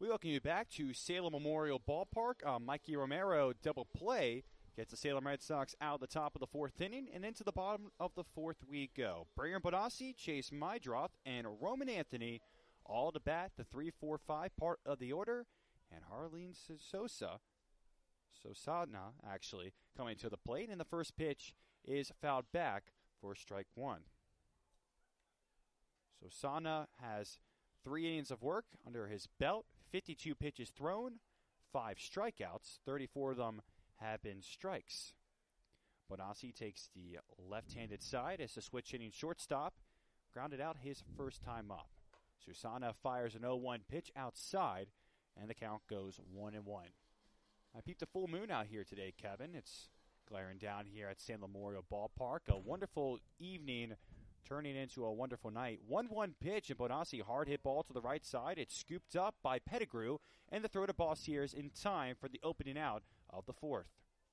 Speaker 2: We welcome you back to Salem Memorial Ballpark. Uh, Mikey Romero double play gets the Salem Red Sox out the top of the fourth inning, and into the bottom of the fourth we go. Brian Bonacci, Chase Mydroth, and Roman Anthony all to bat the three four five part of the order, and Harleen Sosa, Sosana actually, coming to the plate, and the first pitch is fouled back for strike one. Sosana has three innings of work under his belt, fifty-two pitches thrown, five strikeouts, thirty-four of them have been strikes. Bonacci takes the left-handed side as the switch hitting shortstop, grounded out his first time up. Susana fires an oh one pitch outside, and the count goes one and one. I peeped a full moon out here today, Kevin. It's glaring down here at Salem Memorial Ballpark. A wonderful evening turning into a wonderful night. one one pitch, and Bonacci hard hit ball to the right side. It's scooped up by Pettigrew, and the throw to Bossiers in time for the opening out of the fourth.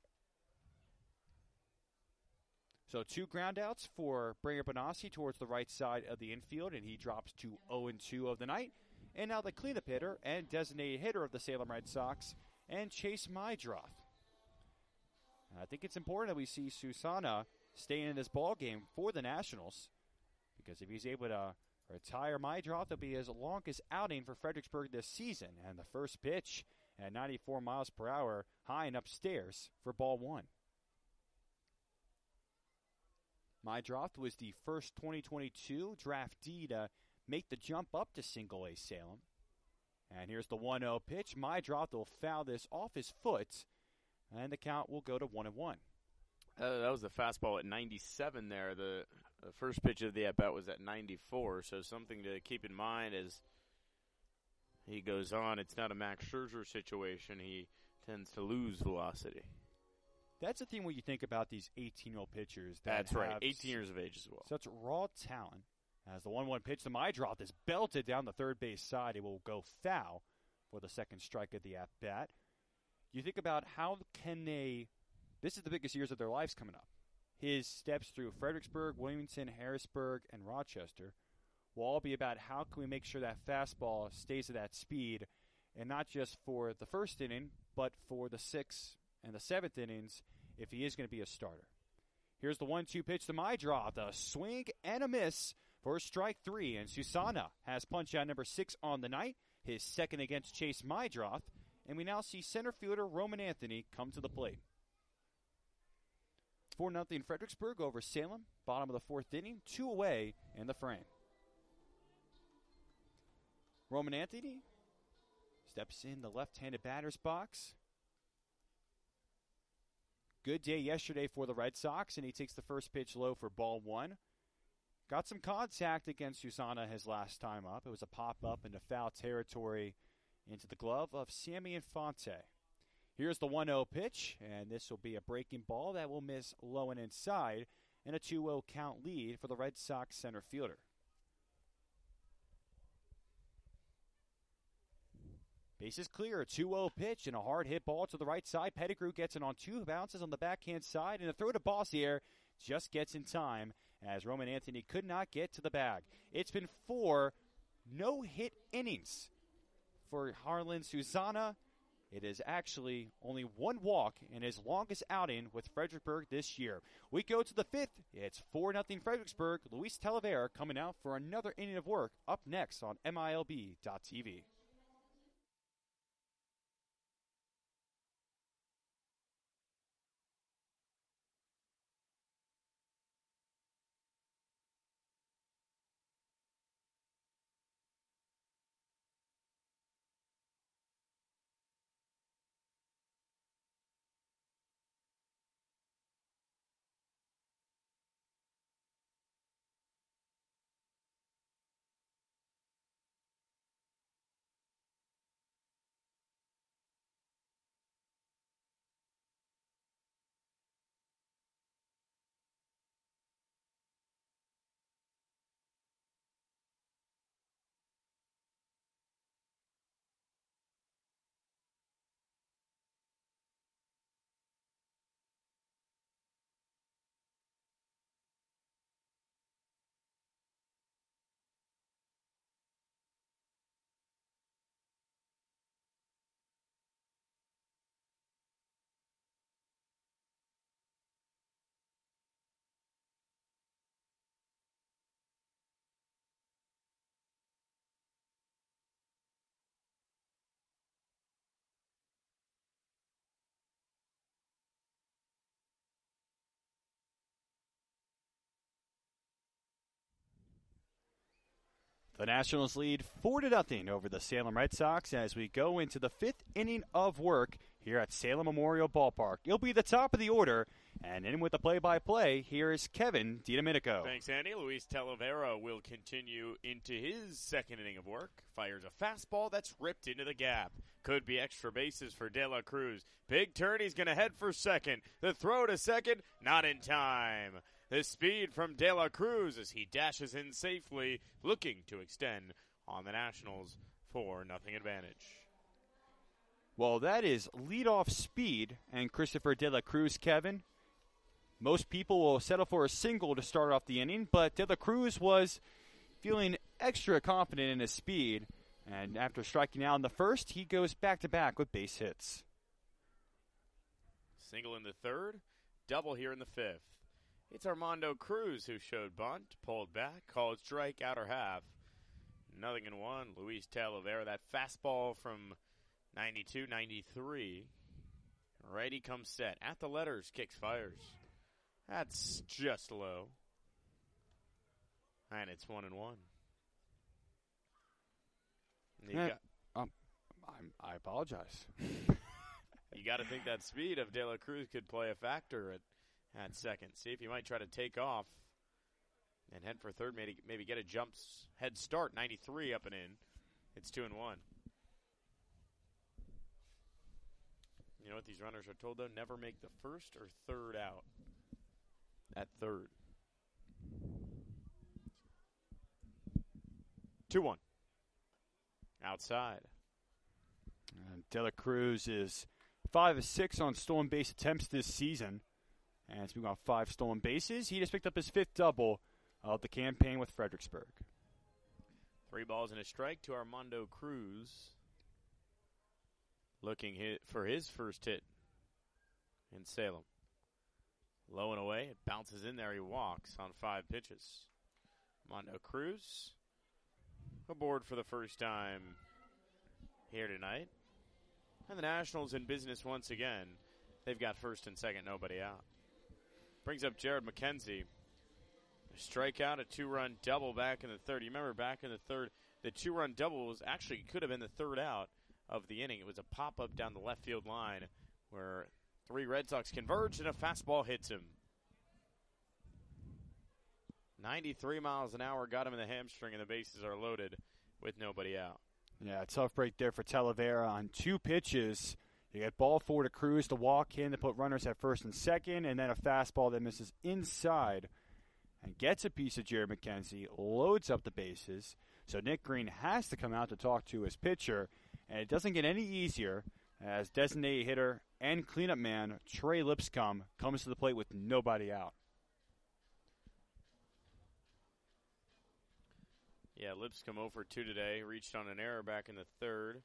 Speaker 2: So two groundouts for Bringer Bonacci towards the right side of the infield, and he drops to oh and two of the night. And now the cleanup hitter and designated hitter of the Salem Red Sox, and Chase Mydroth. I think it's important that we see Susana staying in this ball game for the Nationals, because if he's able to retire Mydroth, it'll be his longest outing for Fredericksburg this season. And the first pitch at ninety-four miles per hour, high and upstairs for ball one. Mydroth was the first twenty twenty-two draftee to make the jump up to single A Salem. And here's the one oh pitch. Mydroth will foul this off his foot, and the count will go to one and one.
Speaker 1: Uh, that was the fastball at ninety-seven there. The, the first pitch of the at-bat was at ninety-four, so something to keep in mind as he goes on. It's not a Max Scherzer situation. He tends to lose velocity.
Speaker 2: That's the thing when you think about these eighteen-year-old pitchers. That
Speaker 1: That's right,
Speaker 2: have
Speaker 1: eighteen years of age as well.
Speaker 2: Such raw talent. As the one one pitch to Mydroth is belted down the third base side, it will go foul for the second strike of the at-bat. You think about how can they, this is the biggest years of their lives coming up. His steps through Fredericksburg, Wilmington, Harrisburg, and Rochester will all be about how can we make sure that fastball stays at that speed, and not just for the first inning, but for the sixth and the seventh innings if he is going to be a starter. Here's the one two pitch to Mydroth, a swing and a miss for strike three, and Susana has punch-out number six on the night, his second against Chase Mydroth, and we now see center fielder Roman Anthony come to the plate. four nothing Fredericksburg over Salem, bottom of the fourth inning, two away in the frame. Roman Anthony steps in the left-handed batter's box. Good day yesterday for the Red Sox, and he takes the first pitch low for ball one. Got some contact against Susana his last time up. It was a pop-up into foul territory into the glove of Sammy Infante. Here's the one oh pitch, and this will be a breaking ball that will miss low and inside, and a two oh count lead for the Red Sox center fielder. Bases clear, a two oh pitch and a hard hit ball to the right side. Pettigrew gets it on two bounces on the backhand side, and a throw to Bossier just gets in time as Roman Anthony could not get to the bag. It's been four no-hit innings for Harlan Susana. It is actually only one walk in his longest outing with Fredericksburg this year. We go to the fifth. It's four nothing Fredericksburg. Luis Talavera coming out for another inning of work up next on M I L B dot T V. The Nationals lead four to nothing over the Salem Red Sox as we go into the fifth inning of work here at Salem Memorial Ballpark. It'll be the top of the order, and in with the play-by-play, here is Kevin DiDomenico.
Speaker 1: Thanks, Andy. Luis Talavera will continue into his second inning of work. Fires a fastball that's ripped into the gap. Could be extra bases for De La Cruz. Big turn, he's going to head for second. The throw to second, not in time. The speed from De La Cruz as he dashes in safely, looking to extend on the Nationals four nothing advantage.
Speaker 2: Well, that is leadoff speed, and Christopher De La Cruz, Kevin. Most people will settle for a single to start off the inning, but De La Cruz was feeling extra confident in his speed, and after striking out in the first, he goes back-to-back with base hits.
Speaker 1: Single in the third, double here in the fifth. It's Armando Cruz who showed bunt, pulled back, called strike, outer half. Nothing in one. Luis Talavera, that fastball from ninety-two ninety-three. Righty comes set. At the letters, kicks, fires. That's just low. And it's one and one. You
Speaker 2: Eh,
Speaker 1: got,
Speaker 2: um, I'm, I apologize.
Speaker 1: you got to think that speed of De La Cruz could play a factor at at second. See if you might try to take off and head for third, maybe, maybe get a jump head start, ninety-three up and in. It's two and one. You know what these runners are told, though? Never make the first or third out at third. two one. Outside.
Speaker 2: And De La Cruz is five of six on stolen base attempts this season. And speaking of five stolen bases, he just picked up his fifth double of the campaign with Fredericksburg.
Speaker 1: Three balls and a strike to Armando Cruz. Looking hit for his first hit in Salem. Low and away. It bounces in there. He walks on five pitches. Armando Cruz aboard for the first time here tonight. And the Nationals in business once again. They've got first and second, nobody out. Brings up Jared McKenzie. A strikeout, a two-run double back in the third. You remember back in the third, the two-run double was actually could have been the third out of the inning. It was a pop-up down the left field line where three Red Sox converged and a fastball hits him. ninety-three miles an hour got him in the hamstring, and the bases are loaded with nobody out.
Speaker 2: Yeah, tough break there for Talavera on two pitches. You get ball four to Cruz to walk in to put runners at first and second, and then a fastball that misses inside and gets a piece of Jared McKenzie, loads up the bases. So Nick Green has to come out to talk to his pitcher, and it doesn't get any easier as designated hitter and cleanup man Trey Lipscomb comes to the plate with nobody out.
Speaker 1: Yeah, Lipscomb oh for two today, reached on an error back in the third.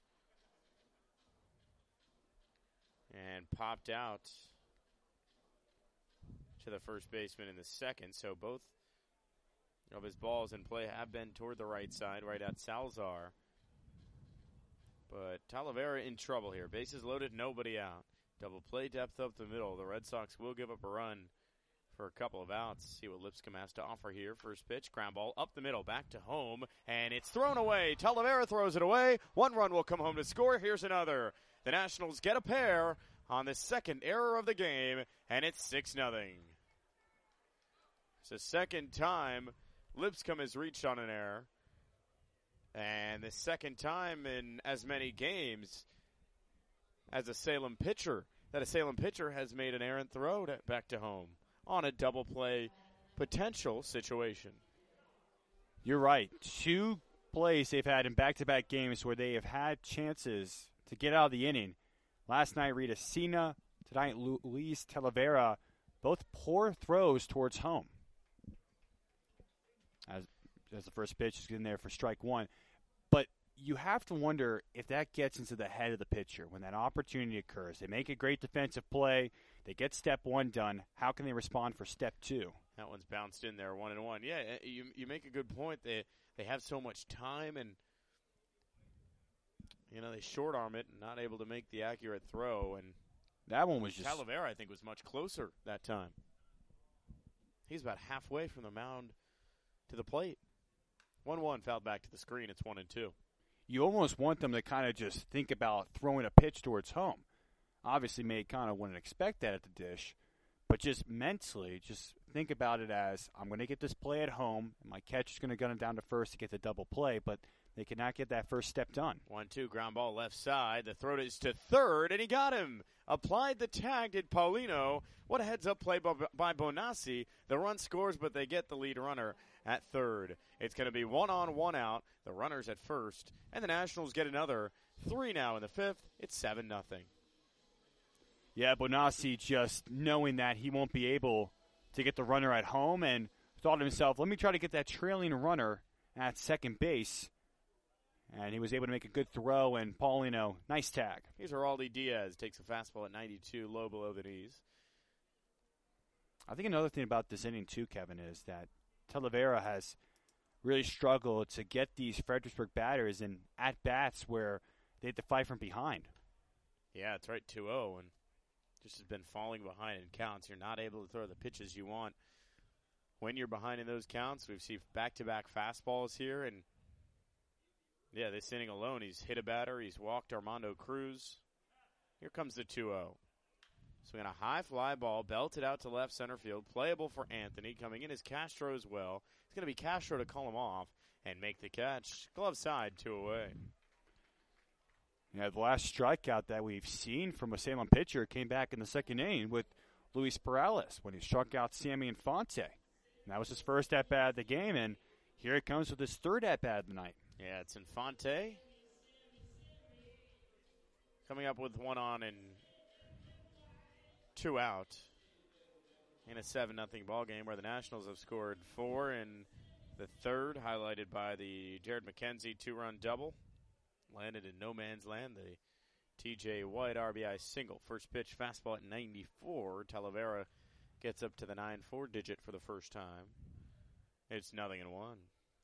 Speaker 1: And popped out to the first baseman in the second. So both of his balls in play have been toward the right side, right at Salazar. But Talavera in trouble here. Bases loaded, nobody out. Double play depth up the middle. The Red Sox will give up a run for a couple of outs. See what Lipscomb has to offer here. First pitch, ground ball up the middle, back to home, and it's thrown away. Talavera throws it away. One run will come home to score. Here's another. The Nationals get a pair on the second error of the game, and it's six nothing. It's the second time Lipscomb has reached on an error, and the second time in as many games as a Salem pitcher that a Salem pitcher has made an errant throw to, back to home on a double play potential situation.
Speaker 2: You're right. Two plays they've had in back-to-back games where they have had chances to get out of the inning. Last night, Rita Sina. Tonight, Luis Talavera. Both poor throws towards home. As, as the first pitch is in there for strike one. But you have to wonder if that gets into the head of the pitcher when that opportunity occurs. They make a great defensive play. They get step one done. How can they respond for step two?
Speaker 1: That one's bounced in there, one and one. Yeah, you you make a good point. They they have so much time, and you know they short arm it, and not able to make the accurate throw. And
Speaker 2: that one was just
Speaker 1: Talavera, I think, was much closer that time. He's about halfway from the mound to the plate. one one fouled back to the screen. It's one and two.
Speaker 2: You almost want them to kind of just think about throwing a pitch towards home. Obviously, may kind of wouldn't expect that at the dish, but just mentally, just think about it as I'm going to get this play at home. My catch is going to gun it down to first to get the double play, but they cannot get that first step done.
Speaker 1: one two, ground ball left side. The throw is to third, and he got him. Applied the tag, did Paulino. What a heads-up play by, by Bonassi. The run scores, but they get the lead runner at third. It's going to be one on, one out. The runner's at first, and the Nationals get another. Three now in the fifth. It's seven nothing.
Speaker 2: Yeah, Bonassi just knowing that he won't be able to get the runner at home and thought to himself, let me try to get that trailing runner at second base. And he was able to make a good throw, and Paulino, nice tag.
Speaker 1: Here's Araldi Diaz, takes a fastball at ninety-two, low below the knees.
Speaker 2: I think another thing about this inning, too, Kevin, is that Talavera has really struggled to get these Fredericksburg batters in at-bats where they have to fight from behind.
Speaker 1: Yeah, that's right, two oh, and just has been falling behind in counts. You're not able to throw the pitches you want. When you're behind in those counts, we've seen back-to-back fastballs here, and yeah, this inning alone, he's hit a batter. He's walked Armando Cruz. Here comes the two oh. Swinging a high fly ball, belted out to left center field. Playable for Anthony. Coming in is Castro as well. It's going to be Castro to call him off and make the catch. Glove side, two away.
Speaker 2: Yeah, the last strikeout that we've seen from a Salem pitcher came back in the second inning with Luis Perales when he struck out Sammy Infante. And that was his first at-bat of the game, and here it comes with his third at-bat of the night.
Speaker 1: Yeah, it's Infante coming up with one on and two out in a seven nothing ball game where the Nationals have scored four in the third, highlighted by the Jared McKenzie two-run double. Landed in no man's land, the T J White R B I single. First pitch fastball at ninety-four. Talavera gets up to the nine four digit for the first time. It's nothing in one.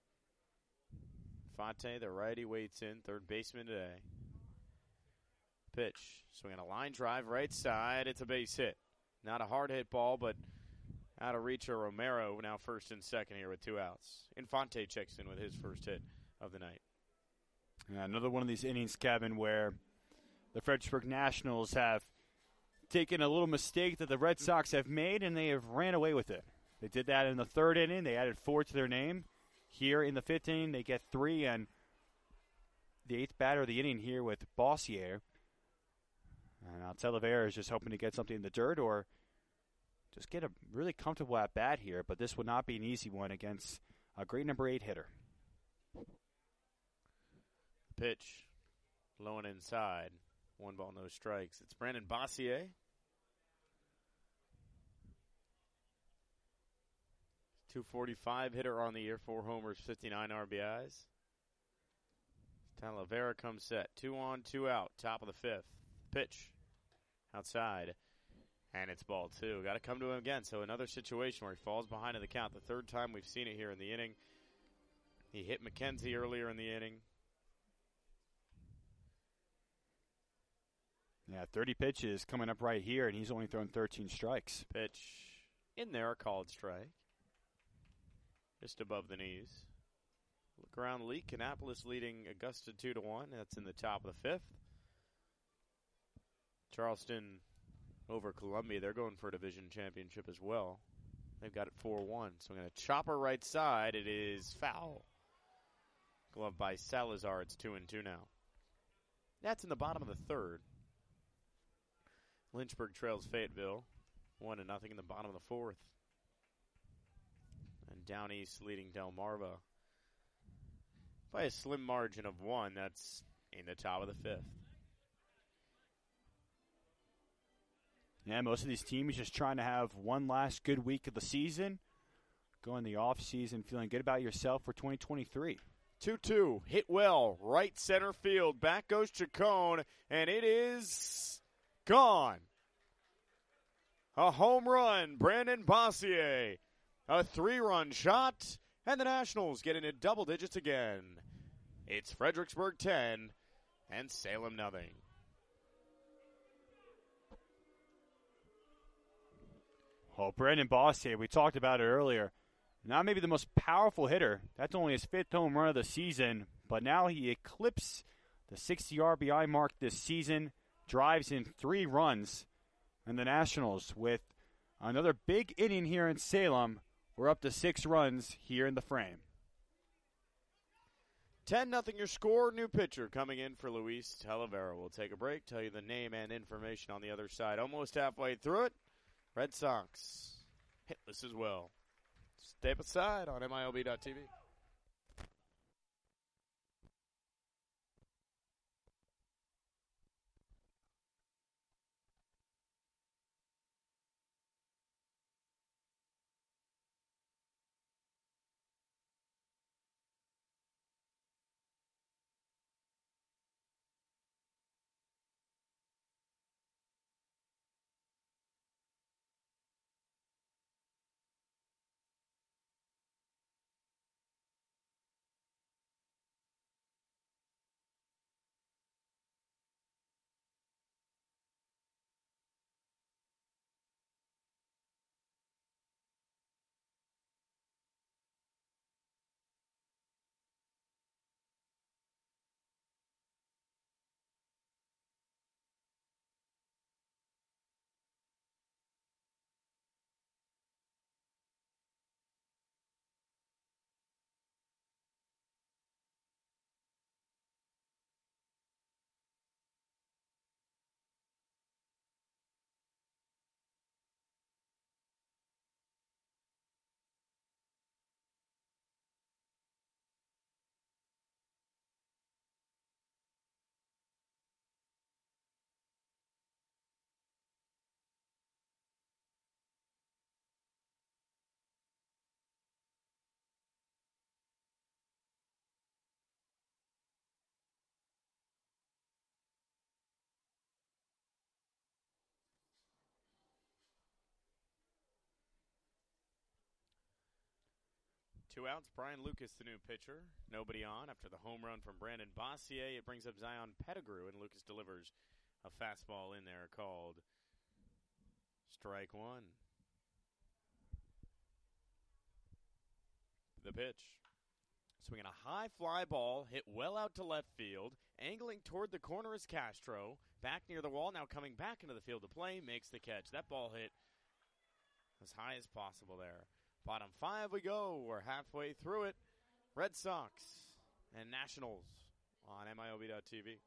Speaker 1: Fonte, the righty, waits in. Third baseman today. Pitch. Swinging a line drive right side. It's a base hit. Not a hard hit ball, but out of reach of Romero. Now first and second here with two outs. Infante checks in with his first hit of the night.
Speaker 2: Yeah, another one of these innings, Kevin, where the Fredericksburg Nationals have taken a little mistake that the Red Sox have made, and they have ran away with it. They did that in the third inning. They added four to their name. Here in the fifth inning, they get three, and the eighth batter of the inning here with Bossier. And now Talavera is just hoping to get something in the dirt or just get a really comfortable at-bat here, but this would not be an easy one against a great number eight hitter.
Speaker 1: Pitch, low and inside. One ball, no strikes. It's Brandon Bossier. two forty-five hitter on the year, four homers, fifty-nine R B Is. Talavera comes set. Two on, two out, top of the fifth. Pitch, outside, and it's ball two. Got to come to him again. So another situation where he falls behind in the count. The third time we've seen it here in the inning. He hit McKenzie earlier in the inning.
Speaker 2: Yeah, thirty pitches coming up right here, and he's only thrown thirteen strikes.
Speaker 1: Pitch in there, a called strike. Just above the knees. Look around the league. Kannapolis leading Augusta two to one. That's in the top of the fifth. Charleston over Columbia. They're going for a division championship as well. They've got it four one. So I'm going to chop her right side. It is foul. Glove by Salazar. It's two and two now. That's in the bottom of the third. Lynchburg trails Fayetteville. One to nothing in the bottom of the fourth. And down east leading Delmarva by a slim margin of one. That's in the top of the fifth.
Speaker 2: Yeah, most of these teams just trying to have one last good week of the season. Go in the off season feeling good about yourself for twenty twenty-three.
Speaker 1: two two, hit well, right center field. Back goes Chacon, and it is gone. A home run, Brandon Bossier. A three-run shot, and the Nationals get into double digits again. It's Fredericksburg ten and Salem nothing.
Speaker 2: Oh, Brandon Bossier, we talked about it earlier. Not maybe the most powerful hitter. That's only his fifth home run of the season, but now he eclipsed the sixty R B I mark this season, drives in three runs, and the Nationals with another big inning here in Salem. We're up to six runs here in the frame.
Speaker 1: ten nothing your score. New pitcher coming in for Luis Talavera. We'll take a break, tell you the name and information on the other side. Almost halfway through it. Red Sox hitless as well. Step aside on M I L B dot T V. Two outs, Brian Lucas, the new pitcher. Nobody on after the home run from Brandon Bossier. It brings up Zion Pettigrew, and Lucas delivers a fastball in there called strike one. The pitch. Swinging a high fly ball, hit well out to left field. Angling toward the corner is Castro. Back near the wall, now coming back into the field to play, makes the catch. That ball hit as high as possible there. Bottom five we go. We're halfway through it. Red Sox and Nationals on M I L B dot T V.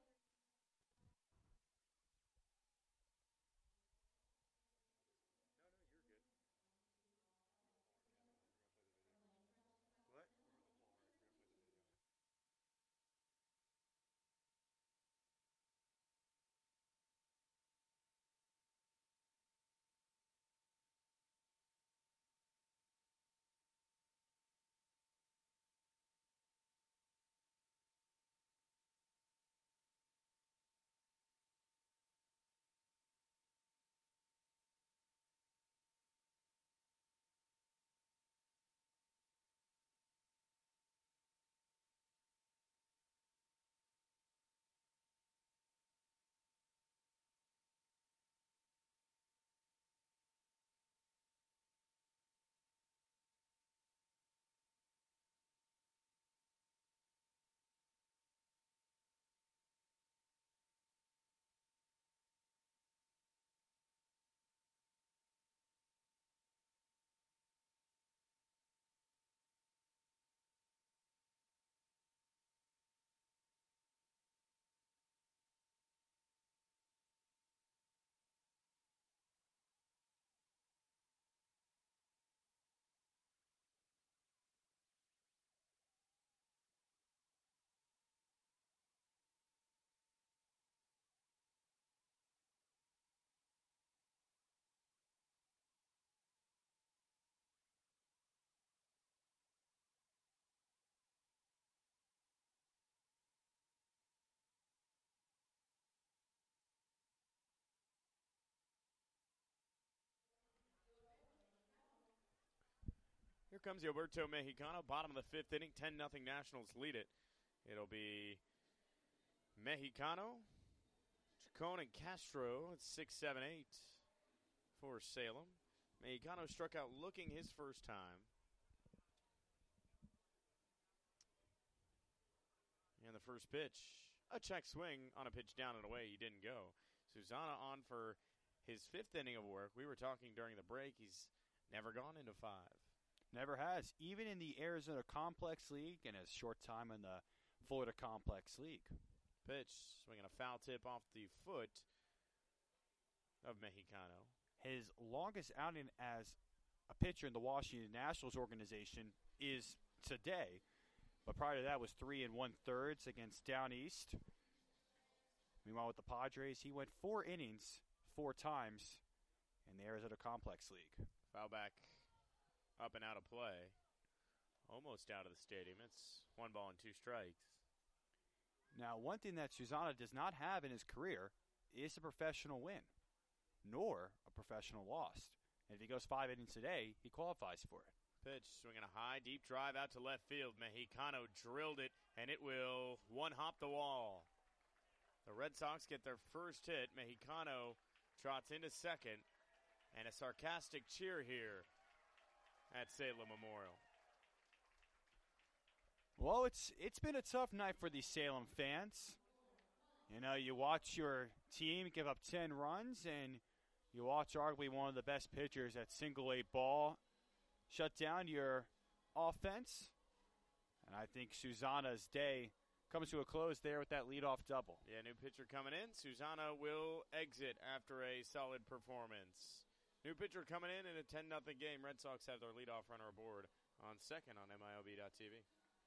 Speaker 1: Here comes Alberto Mexicano, bottom of the fifth inning, ten nothing Nationals lead it. It'll be Mexicano, Chacon, and Castro at six, seven, eight for Salem. Mexicano struck out looking his first time. And the first pitch, a check swing on a pitch down and away. He didn't go. Susana on for his fifth inning of work. We were talking during the break. He's never gone into five.
Speaker 2: Never has. Even in the Arizona Complex League and a short time in the Florida Complex League.
Speaker 1: Pitch, swinging a foul tip off the foot of Mexicano.
Speaker 2: His longest outing as a pitcher in the Washington Nationals organization is today. But prior to that was three and one-thirds against Down East. Meanwhile, with the Padres, he went four innings four times in the Arizona Complex League.
Speaker 1: Foul back up and out of play. Almost out of the stadium. It's one ball and two strikes.
Speaker 2: Now, one thing that Susana does not have in his career is a professional win, nor a professional loss. And if he goes five innings today, he qualifies for it.
Speaker 1: Pitch, swinging a high, deep drive out to left field. Mexicano drilled it, and it will one-hop the wall. The Red Sox get their first hit. Mexicano trots into second, and a sarcastic cheer here at Salem Memorial.
Speaker 2: Well, it's it's been a tough night for these Salem fans. You know, you watch your team give up ten runs, and you watch arguably one of the best pitchers at single-A ball shut down your offense. And I think Susana's day comes to a close there with that leadoff double.
Speaker 1: Yeah, new pitcher coming in. Susana will exit after a solid performance. New pitcher coming in in a ten nothing game. Red Sox have their leadoff runner aboard on second on M I L B dot T V.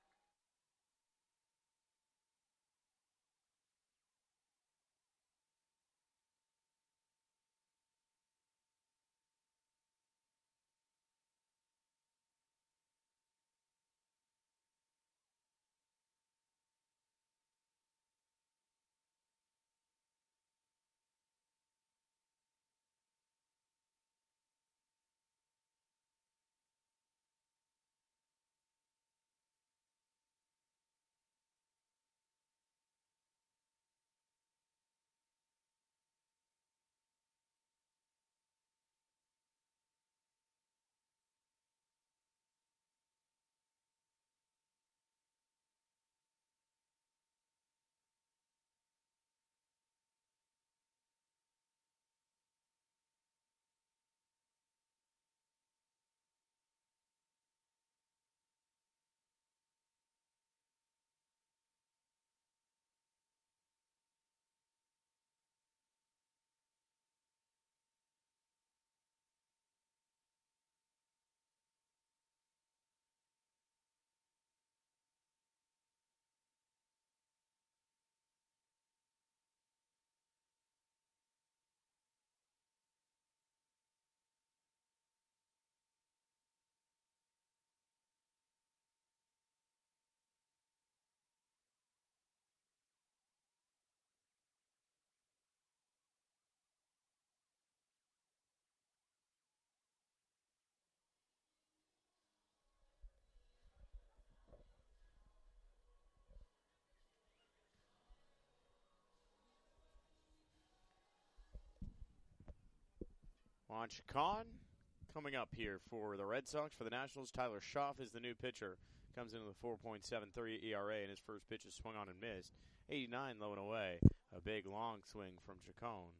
Speaker 1: Juan Chacon coming up here for the Red Sox. For the Nationals, Tyler Schaff is the new pitcher. Comes in with a four point seven three E R A, and his first pitch is swung on and missed. eighty-nine low and away. A big long swing from Chacon.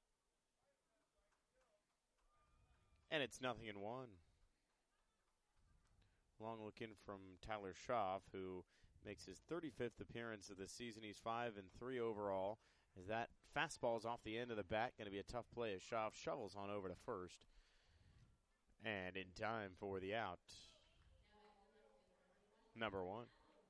Speaker 1: And it's nothing in one. Long look in from Tyler Schaff, who makes his thirty-fifth appearance of the season. He's five and three overall. As that fastball is off the end of the bat, going to be a tough play as Schaff shovels on over to first. And in time for the out. Number one.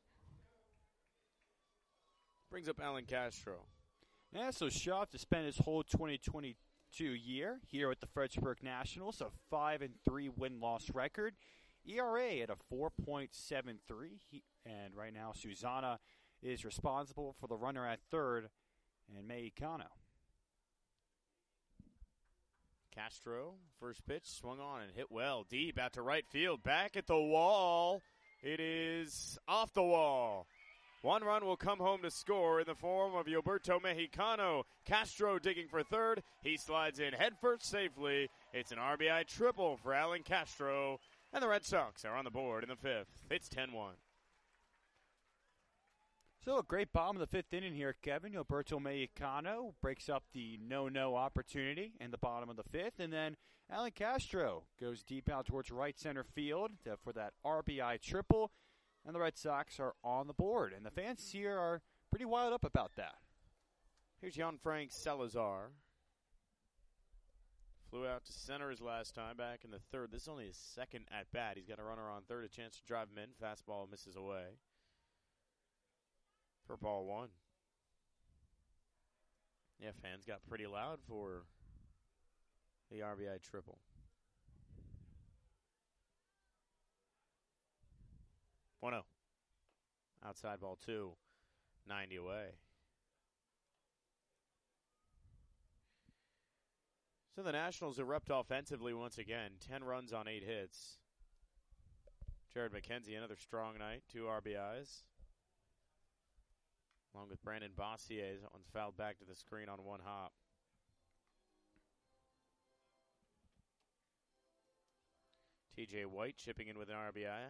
Speaker 1: Brings up Alan Castro.
Speaker 2: Yeah, so Schaff to spend his whole twenty twenty-two year here with the Fredericksburg Nationals, a five and three win-loss record. E R A at a four point seven three. He, and right now, Susana is responsible for the runner at third, and Mexicano.
Speaker 1: Castro, first pitch, swung on and hit well. Deep out to right field. Back at the wall. It is off the wall. One run will come home to score in the form of Gilberto Mexicano. Castro digging for third. He slides in headfirst safely. It's an R B I triple for Alan Castro. And the Red Sox are on the board in the fifth. It's ten one.
Speaker 2: So a great bottom of the fifth inning here, Kevin. Alberto Mexicano breaks up the no-no opportunity in the bottom of the fifth, and then Alan Castro goes deep out towards right center field to, for that R B I triple, and the Red Sox are on the board. And the fans here are pretty wild up about that.
Speaker 1: Here's Jan-Frank Salazar. Flew out to center his last time back in the third. This is only his second at-bat. He's got a runner on third, a chance to drive him in. Fastball misses away. For ball one. Yeah, fans got pretty loud for the R B I triple. one oh. Outside ball two. ninety away. So the Nationals erupt offensively once again. ten runs on eight hits. Jared McKenzie, another strong night. Two R B Is. Along with Brandon Bossier. That one's fouled back to the screen on one hop. T J White chipping in with an R B I.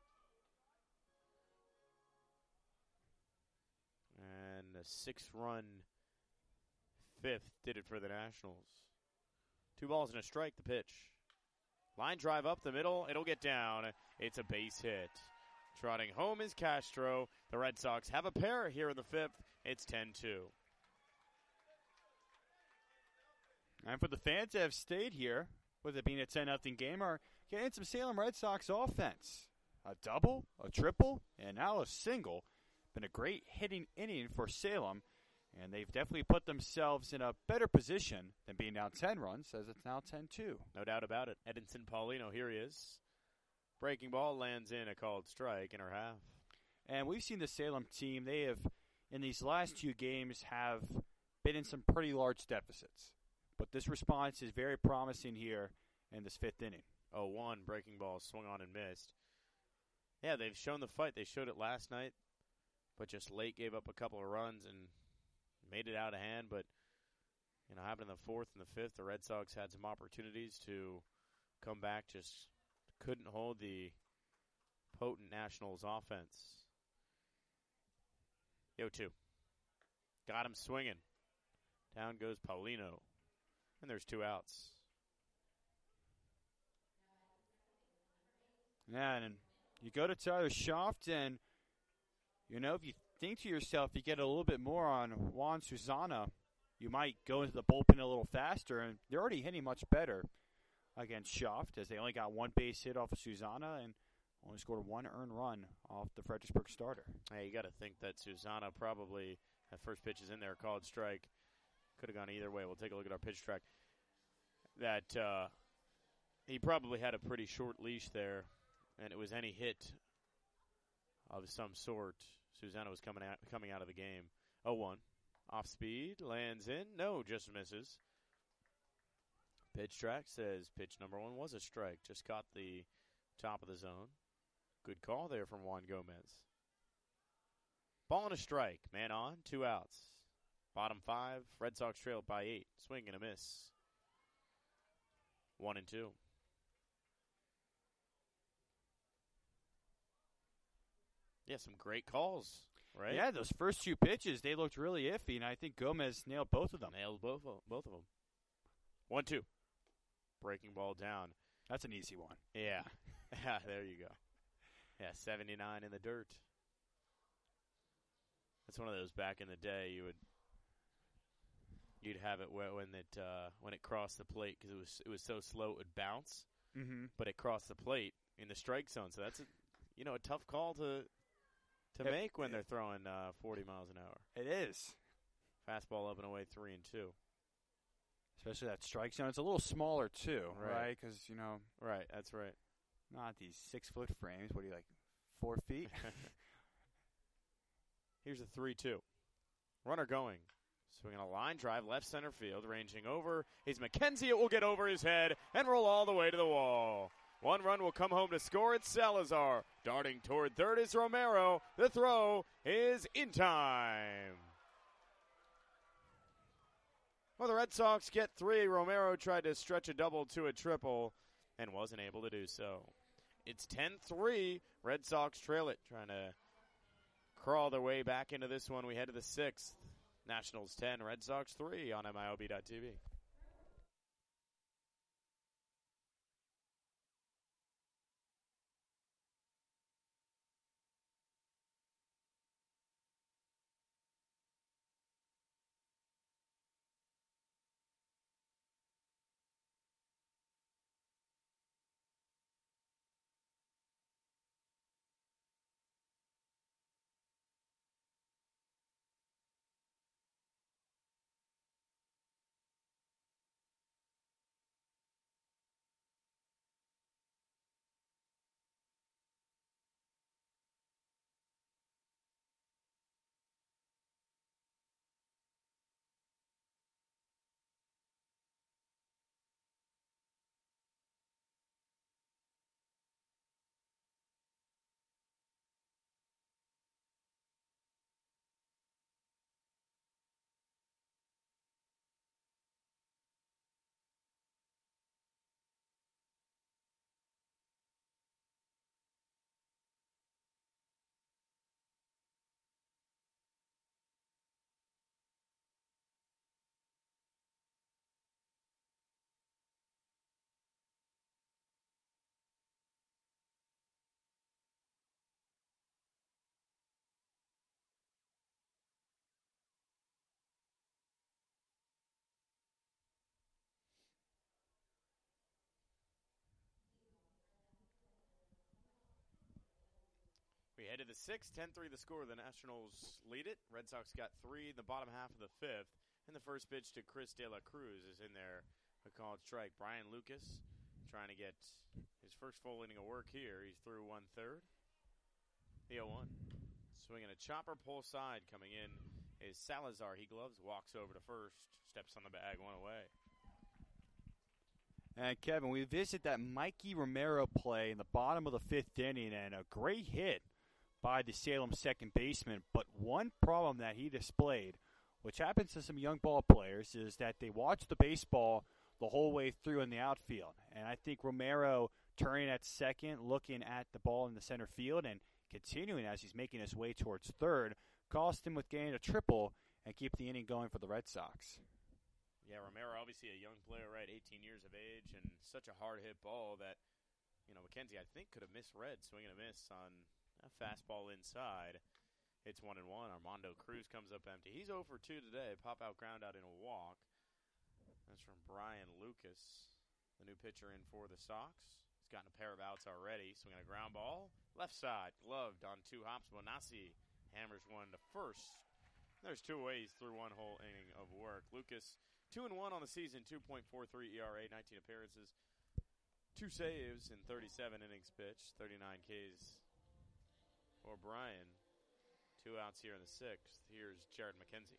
Speaker 1: And a six-run fifth did it for the Nationals. Two balls and a strike, the pitch. Line drive up the middle. It'll get down. It's a base hit. Trotting home is Castro. The Red Sox have a pair here in the fifth. It's ten two.
Speaker 2: And for the fans that have stayed here, with it being a ten nothing game, are getting some Salem Red Sox offense. A double, a triple, and now a single. Been a great hitting inning for Salem, and they've definitely put themselves in a better position than being down ten runs, as it's now ten two.
Speaker 1: No doubt about it. Edinson Paulino, here he is. Breaking ball lands in a called strike in her half.
Speaker 2: And we've seen the Salem team, they have, in these last two games, have been in some pretty large deficits. But this response is very promising here in this fifth inning.
Speaker 1: oh one, breaking ball swung on and missed. Yeah, they've shown the fight. They showed it last night, but just late gave up a couple of runs and made it out of hand. But, you know, happened in the fourth and the fifth. The Red Sox had some opportunities to come back, just couldn't hold the potent Nationals offense. oh two. Got him swinging. Down goes Paulino. And there's two outs.
Speaker 2: Yeah, and you go to Tyler Schaft, and, you know, if you think to yourself, you get a little bit more on Juan Susana, you might go into the bullpen a little faster, and they're already hitting much better against Schaft, as they only got one base hit off of Susana and only scored one earned run off the Fredericksburg starter.
Speaker 1: Hey, you got to think that Susana probably, that first pitch is in there, called strike. Could have gone either way. We'll take a look at our pitch track. That uh, he probably had a pretty short leash there, and it was any hit of some sort. Susana was coming out, coming out of the game. oh one. Off speed, lands in. No, just misses. Pitch track says pitch number one was a strike. Just caught the top of the zone. Good call there from Juan Gomez. Ball and a strike. Man on, two outs. Bottom five, Red Sox trail by eight. Swing and a miss. One and two. Yeah, some great calls, right?
Speaker 2: Yeah, those first two pitches, they looked really iffy, and I think Gomez nailed both of them.
Speaker 1: Nailed both of, both of them. One, two. Breaking ball down.
Speaker 2: That's an easy one.
Speaker 1: Yeah. Yeah, there you go. Yeah, seventy-nine in the dirt. That's one of those back in the day you would you'd have it where when it uh, when it crossed the plate because it was it was so slow it would bounce,
Speaker 2: mm-hmm.
Speaker 1: but it crossed the plate in the strike zone. So that's a you know a tough call to to
Speaker 2: it,
Speaker 1: make when
Speaker 2: it,
Speaker 1: they're throwing uh, forty miles an hour.
Speaker 2: It is.
Speaker 1: Fastball up and away, three and two.
Speaker 2: Especially that strike zone. It's a little smaller, too, right? Because, right? you know.
Speaker 1: Right, that's right.
Speaker 2: Not these six-foot frames. What are you, like, four feet?
Speaker 1: Here's a three two. Runner going. Swinging a line drive, left center field. Ranging over is McKenzie. It will get over his head and roll all the way to the wall. One run will come home to score. It's Salazar. Darting toward third is Romero. The throw is in time. Well, the Red Sox get three. Romero tried to stretch a double to a triple and wasn't able to do so. It's ten three. Red Sox trail it, trying to crawl their way back into this one. We head to the sixth. Nationals ten, Red Sox three on M I L B dot T V. We head to the sixth, ten three the score. The Nationals lead it. Red Sox got three in the bottom half of the fifth. And the first pitch to Chris De La Cruz is in there. A called strike. Brian Lucas trying to get his first full inning of work here. He's through one third. The oh one. Swinging a chopper pull side. Coming in is Salazar. He gloves, walks over to first, steps on the bag, one away.
Speaker 2: And Kevin, we visit that Mikey Romero play in the bottom of the fifth inning, and a great hit by the Salem second baseman. But one problem that he displayed, which happens to some young ball players, is that they watch the baseball the whole way through in the outfield. And I think Romero turning at second, looking at the ball in the center field, and continuing as he's making his way towards third, cost him with getting a triple and keep the inning going for the Red Sox.
Speaker 1: Yeah, Romero, obviously a young player, right, eighteen years of age, and such a hard-hit ball that, you know, McKenzie, I think, could have misread, swinging a miss on a fastball inside. It's one and one. Armando Cruz comes up empty. He's oh for two today. Pop-out ground out in a walk. That's from Brian Lucas, the new pitcher in for the Sox. He's gotten a pair of outs already. Swinging a ground ball. Left side, gloved on two hops. Bonacci hammers one to first. There's two ways through one whole inning of work. Lucas, two and one on the season, two point four three E R A, nineteen appearances, two saves in thirty-seven innings pitched, thirty-nine Ks for Brian. Two outs here in the sixth. Here's Jared McKenzie.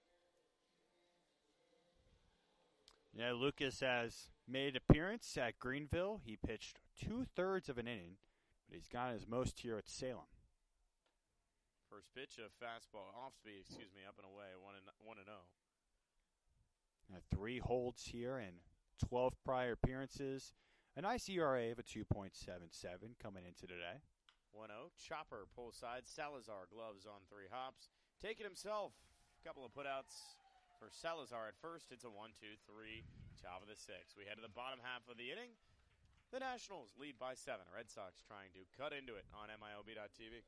Speaker 2: Yeah, Lucas has made an appearance at Greenville. He pitched two-thirds of an inning, but he's got his most here at Salem.
Speaker 1: First pitch, a fastball, off speed, excuse me, up and away, one and one and zero.
Speaker 2: Uh, three holds here and twelve prior appearances. A nice E R A of a two point seven seven coming into today.
Speaker 1: one oh. Chopper, pull side. Salazar, gloves on three hops. Take it himself. A couple of putouts for Salazar at first. It's a one two three. Top of the sixth. We head to the bottom half of the inning. The Nationals lead by seven. Red Sox trying to cut into it on M I L B dot T V.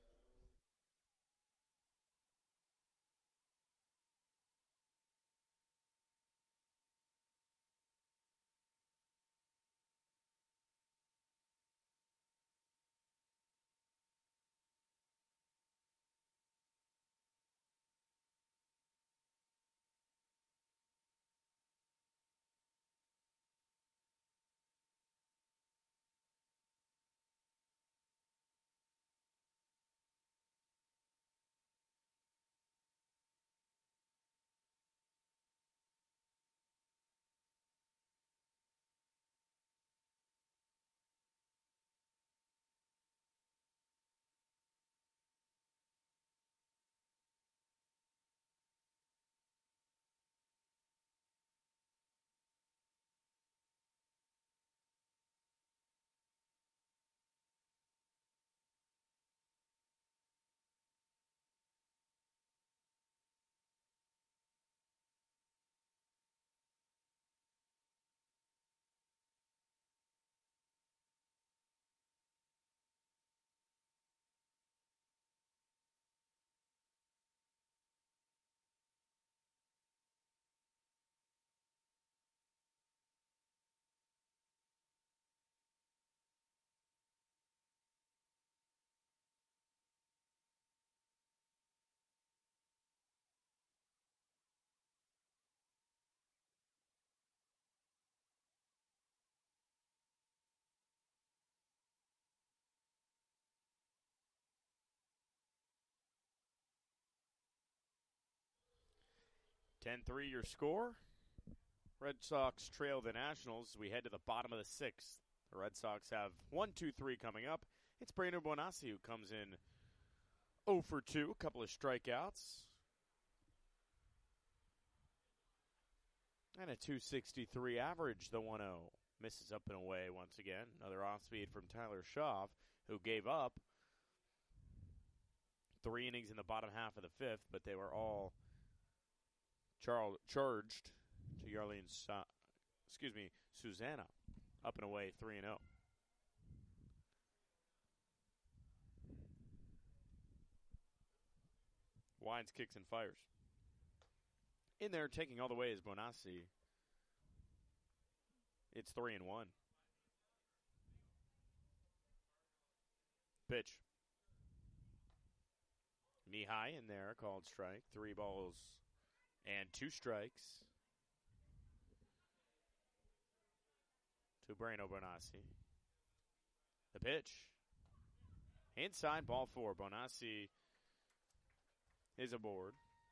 Speaker 1: ten three your score. Red Sox trail the Nationals. We head to the bottom of the sixth. The Red Sox have one two three coming up. It's Brainer Bonacci who comes in oh for two, a couple of strikeouts. And a two sixty-three average, the one oh. Misses up and away once again. Another off speed from Tyler Schaaf, who gave up three innings in the bottom half of the fifth, but they were all char- charged to Yarlene, Sa- excuse me, Susana. Up and away, three and oh. Wines, kicks, and fires. In there, taking all the way is Bonacci. It's three and one. Pitch. Knee high in there, called strike. Three balls and two strikes to Brainer Bonacci. The pitch. Inside, ball four. Bonacci is aboard.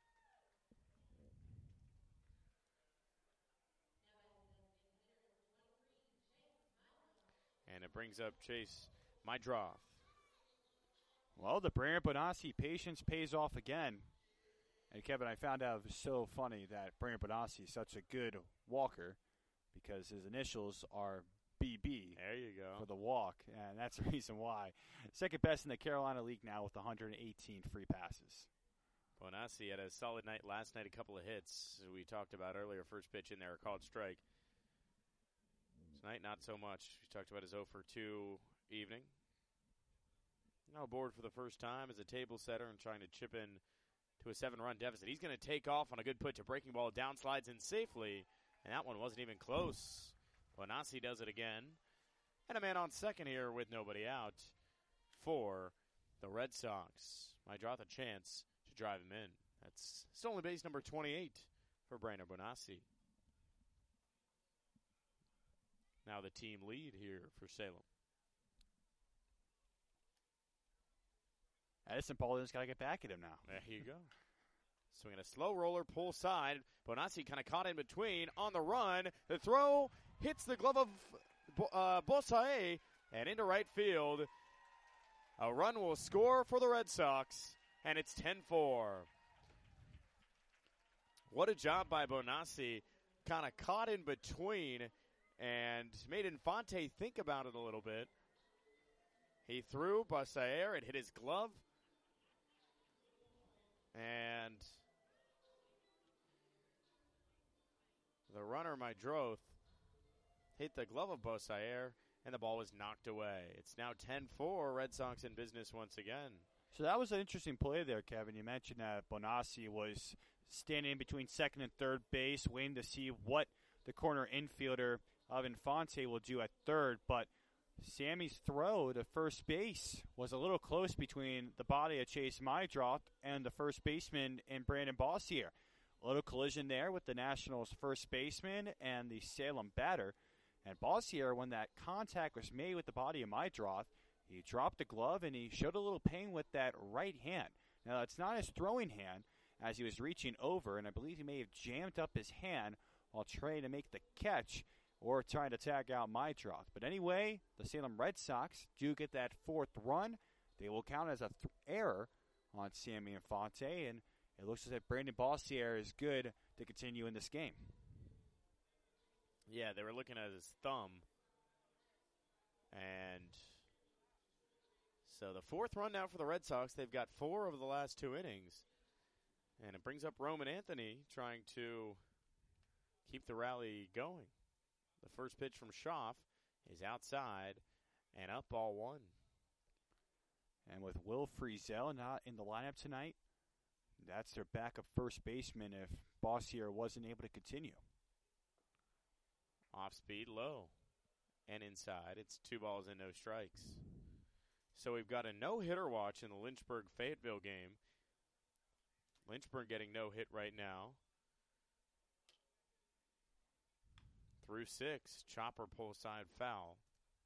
Speaker 1: And it brings up Chase Meidroth.
Speaker 2: Well, the Brainer Bonacci patience pays off again. And Kevin, I found out it was so funny that Brainer Bonacci is such a good walker because his initials are B B.
Speaker 1: There you go.
Speaker 2: For the walk, and that's the reason why. Second best in the Carolina League now with one hundred eighteen free passes.
Speaker 1: Bonacci had a solid night last night, a couple of hits. We talked about earlier, first pitch in there, called strike. Tonight, not so much. We talked about his oh for two evening. Now aboard for the first time as a table setter and trying to chip in to a seven-run deficit. He's going to take off on a good pitch, a breaking ball, down slides in safely, and that one wasn't even close. Bonacci does it again. And a man on second here with nobody out for the Red Sox. Meidroth a chance to drive him in. That's stolen base number twenty-eight for Brainer Bonacci. Now the team lead here for Salem.
Speaker 2: Edison Paulino's got to get back at him now.
Speaker 1: There you go. Swinging a slow roller, pull side. Bonacci kind of caught in between on the run. The throw hits the glove of uh, Bosae and into right field. A run will score for the Red Sox, and it's ten four. What a job by Bonacci. Kind of caught in between and made Infante think about it a little bit. He threw Bosaer. It hit his glove. And the runner, Meidroth, hit the glove of Bosaer, and the ball was knocked away. It's now ten four, Red Sox in business once again.
Speaker 2: So that was an interesting play there, Kevin. You mentioned that Bonacci was standing in between second and third base, waiting to see what the corner infielder of Infante will do at third, but Sammy's throw to first base was a little close between the body of Chase Meidroth and the first baseman and Brandon Bossier. A little collision there with the Nationals' first baseman and the Salem batter. And Bossier, when that contact was made with the body of Meidroth, he dropped the glove and he showed a little pain with that right hand. Now, it's not his throwing hand as he was reaching over, and I believe he may have jammed up his hand while trying to make the catch or trying to tag out Meidroth. But anyway, the Salem Red Sox do get that fourth run. They will count as a th- error on Sammy Infante, and it looks as if Brandon Bossier is good to continue in this game.
Speaker 1: Yeah, they were looking at his thumb. And so the fourth run now for the Red Sox. They've got four over the last two innings. And it brings up Roman Anthony trying to keep the rally going. The first pitch from Schaaf is outside and up ball one.
Speaker 2: And with Will Frizzell not in the lineup tonight, that's their backup first baseman if Bossier wasn't able to continue.
Speaker 1: Off speed, low, and inside. It's two balls and no strikes. So we've got a no-hitter watch in the Lynchburg-Fayetteville game. Lynchburg getting no hit right now. Through six, chopper pull side foul.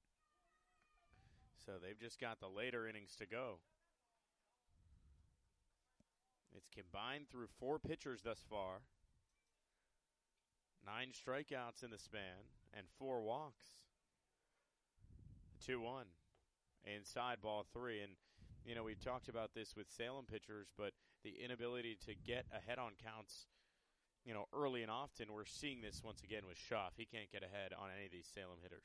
Speaker 1: So they've just got the later innings to go. It's combined through four pitchers thus far. Nine strikeouts in the span and four walks. two one. Inside ball three. And, you know, we've talked about this with Salem pitchers, but the inability to get ahead on counts, you know, early and often. We're seeing this once again with Schaff. He can't get ahead on any of these Salem hitters.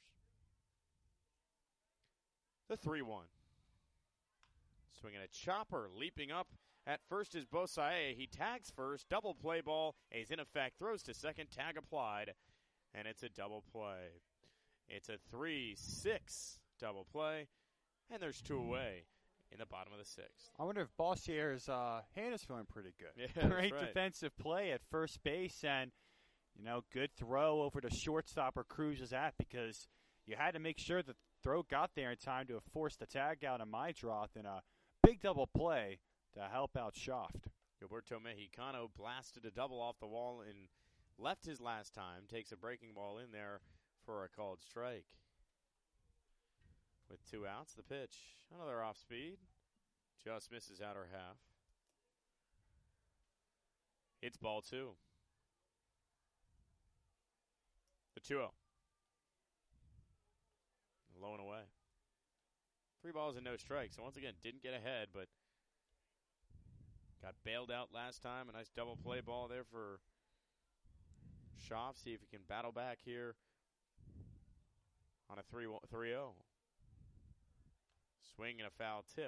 Speaker 1: The three one. Swinging a chopper, leaping up at first is Bosae. He tags first, double play ball. He's in effect, throws to second, tag applied, and it's a double play. It's a three six double play, and there's two away in the bottom of the sixth.
Speaker 2: I wonder if Bossier's uh, hand is feeling pretty good.
Speaker 1: Yeah,
Speaker 2: Great
Speaker 1: right.
Speaker 2: defensive play at first base, and, you know, good throw over to shortstop where Cruz is at, because you had to make sure the throw got there in time to have forced the tag out on Meidroth in a big double play to help out Schaft.
Speaker 1: Gilberto Mexicano blasted a double off the wall and left his last time. Takes a breaking ball in there for a called strike. With two outs, the pitch. Another off speed. Just misses outer half. It's ball two. The two oh. Low and away. Three balls and no strikes. So once again, didn't get ahead, but got bailed out last time. A nice double play ball there for Schaff. See if he can battle back here on a three oh. Swing and a foul tip.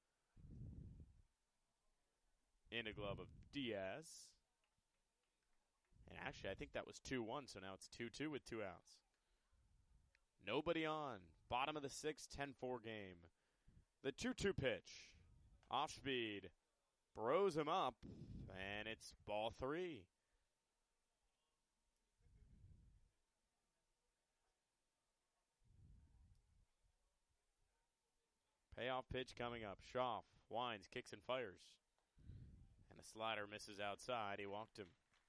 Speaker 1: In a glove of Diaz. And actually, I think that was two one, so now it's two two with two outs. Nobody on. Bottom of the sixth, ten four game. The two two pitch. Off speed. Bros him up, and it's ball three. Payoff pitch coming up. Schaff winds, kicks, and fires. And a slider misses outside. He walked him.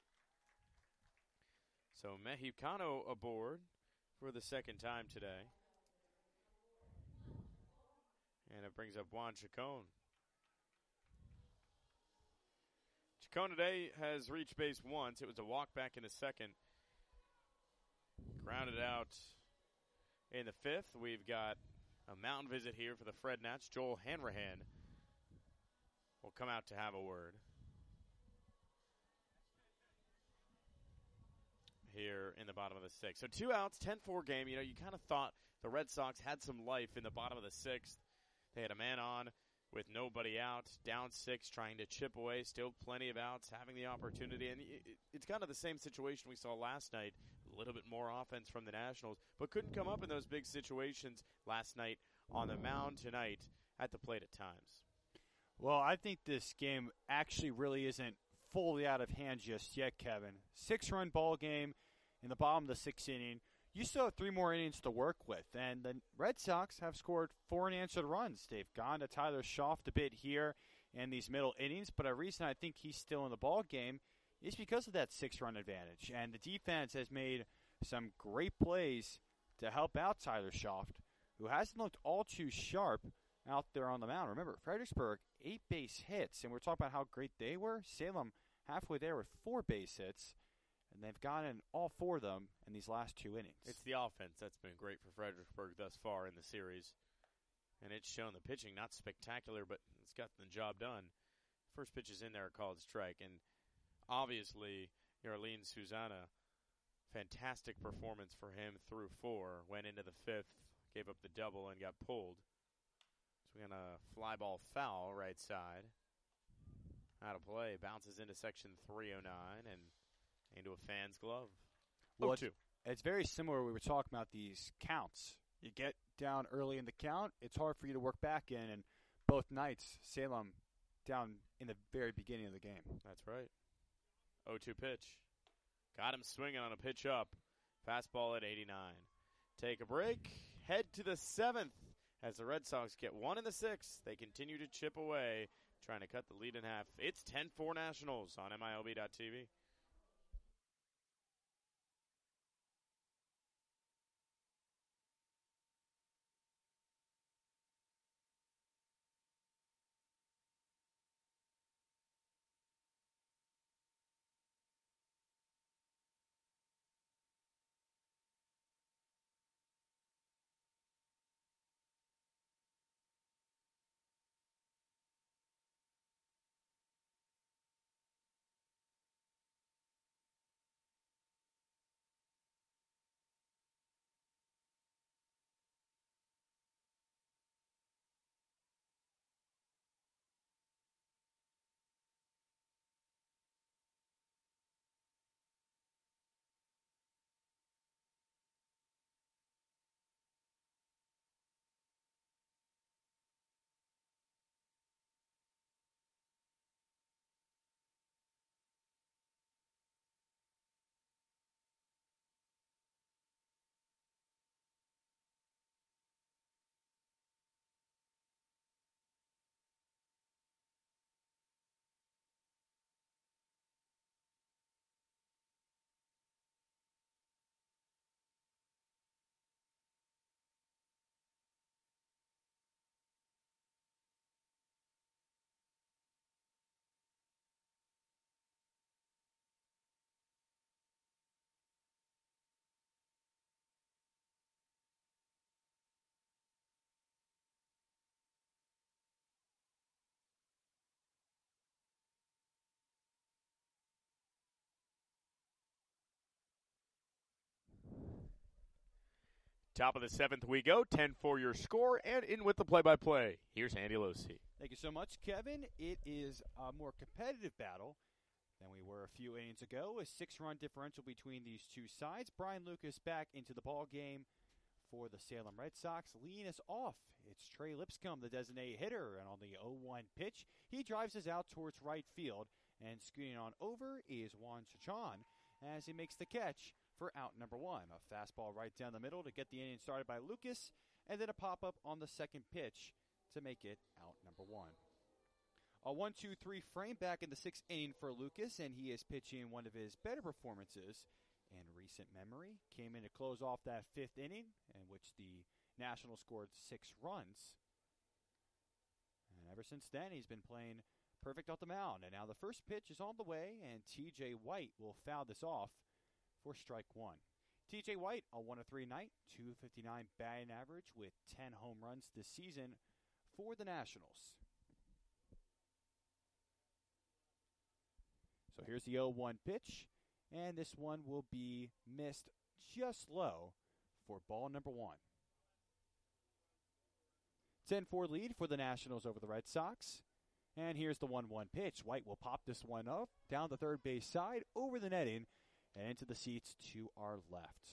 Speaker 1: So Mexicano aboard for the second time today. And it brings up Juan Chacon. Chacon today has reached base once. It was a walk back in the second. Grounded out in the fifth. We've got a mountain visit here for the Fred Nats. Joel Hanrahan will come out to have a word here in the bottom of the sixth. So two outs, ten four game. You know, you kind of thought the Red Sox had some life in the bottom of the sixth. They had a man on with nobody out, down six, trying to chip away, still plenty of outs, having the opportunity. And it's kind of the same situation we saw last night, a little bit more offense from the Nationals, but couldn't come up in those big situations last night on the mound, tonight at the plate at times.
Speaker 2: Well, I think this game actually really isn't fully out of hand just yet, Kevin. Six-run ball game in the bottom of the sixth inning. You still have three more innings to work with, and the Red Sox have scored four unanswered runs. They've gone to Tyler Schaff a bit here in these middle innings, but a reason I think he's still in the ball game is because of that six-run advantage. And the defense has made some great plays to help out Tyler Schaff, who hasn't looked all too sharp out there on the mound. Remember, Fredericksburg, eight base hits, and we're talking about how great they were. Salem halfway there with four base hits. And they've gotten all four of them in these last two innings.
Speaker 1: It's the offense that's been great for Fredericksburg thus far in the series. And it's shown the pitching, not spectacular, but it's gotten the job done. First pitch is in there, called strike. And obviously, Yarlene Susana, fantastic performance for him through four. Went into the fifth, gave up the double, and got pulled. So we're going to fly ball foul right side. Out of play, bounces into section three oh nine, and into a fan's glove.
Speaker 2: Well,
Speaker 1: oh
Speaker 2: it's,
Speaker 1: two.
Speaker 2: It's very similar. We were talking about these counts. You get down early in the count, it's hard for you to work back in. And both nights, Salem down in the very beginning of the game.
Speaker 1: That's right. oh two pitch. Got him swinging on a pitch up. Fastball at eighty-nine. Take a break. Head to the seventh as the Red Sox get one in the sixth. They continue to chip away, trying to cut the lead in half. It's ten four Nationals on M I L B dot T V. Top of the seventh we go. ten four your score, and in with the play-by-play. Here's Andy Losi.
Speaker 2: Thank you so much, Kevin. It is a more competitive battle than we were a few innings ago. A six-run differential between these two sides. Brian Lucas back into the ball game for the Salem Red Sox. Leading us off, it's Trey Lipscomb, the designated hitter, and on the oh one pitch, he drives us out towards right field, and scooting on over is Juan Chachan as he makes the catch for out number one. A fastball right down the middle to get the inning started by Lucas, and then a pop-up on the second pitch to make it out number one. A one two three frame back in the sixth inning for Lucas, and he is pitching one of his better performances in recent memory. Came in to close off that fifth inning, in which the Nationals scored six runs. And ever since then, he's been playing perfect off the mound. And now the first pitch is on the way, and T J White will foul this off for strike one. T J White, a one oh three night, two fifty-nine batting average with ten home runs this season for the Nationals. So here's the oh one pitch, and this one will be missed just low for ball number one. ten four lead for the Nationals over the Red Sox. And here's the one one pitch. White will pop this one up down the third base side, over the netting, and into the seats to our left.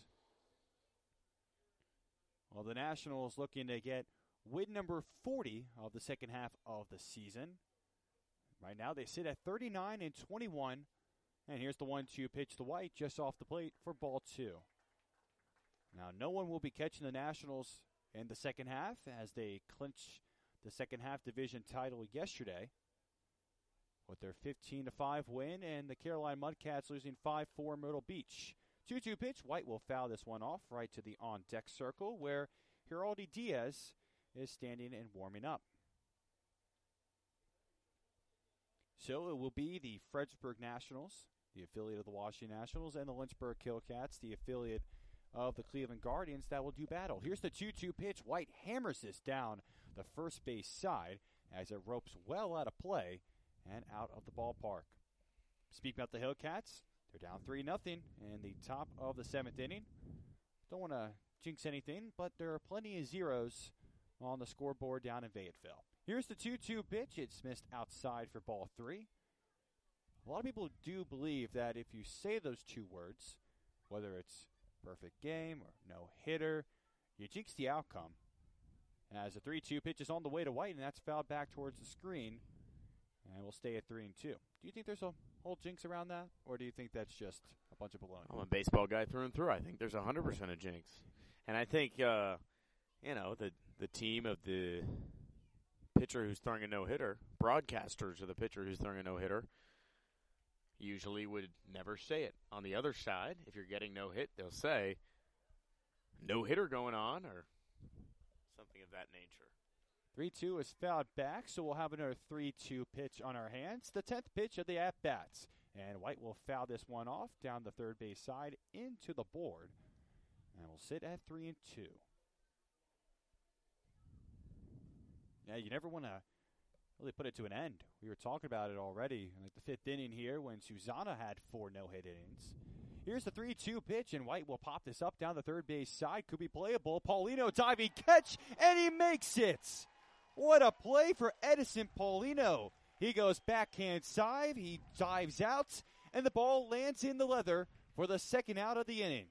Speaker 2: Well, the Nationals looking to get win number forty of the second half of the season. Right now they sit at thirty-nine and twenty-one. And here's the one two pitch to White just off the plate for ball two. Now no one will be catching the Nationals in the second half as they clinch the second half division title yesterday with their fifteen to five win, and the Carolina Mudcats losing five four Myrtle Beach. two two pitch, White will foul this one off right to the on-deck circle where Geraldi Diaz is standing and warming up. So it will be the Fredericksburg Nationals, the affiliate of the Washington Nationals, and the Lynchburg Killcats, the affiliate of the Cleveland Guardians, that will do battle. Here's the two two pitch. White hammers this down the first base side as it ropes well out of play and out of the ballpark. Speaking about the Hillcats, they're down three nothing in the top of the seventh inning. Don't want to jinx anything, but there are plenty of zeros on the scoreboard down in Fayetteville. Here's the two two pitch. It's missed outside for ball three. A lot of people do believe that if you say those two words, whether it's perfect game or no hitter, you jinx the outcome. As the three two pitch is on the way to White, and that's fouled back towards the screen, and we'll stay at three and two. Do you think there's a whole jinx around that, or do you think that's just a bunch of baloney?
Speaker 1: I'm a baseball guy through and through. I think there's one hundred percent a jinx. And I think, uh, you know, the, the team of the pitcher who's throwing a no-hitter, broadcasters of the pitcher who's throwing a no-hitter, usually would never say it. On the other side, if you're getting no hit, they'll say, no hitter going on, or something of that nature.
Speaker 2: three two is fouled back, so we'll have another three two pitch on our hands. The tenth pitch of the at-bats. And White will foul this one off down the third base side into the board. And we'll sit at three and two. Yeah, you never want to really put it to an end. We were talking about it already in like the fifth inning here when Susanna had four no-hit innings. Here's the three two pitch, and White will pop this up down the third base side. Could be playable. Paulino diving catch, and he makes it. What a play for Edison Paulino. He goes backhand side, he dives out, and the ball lands in the leather for the second out of the inning.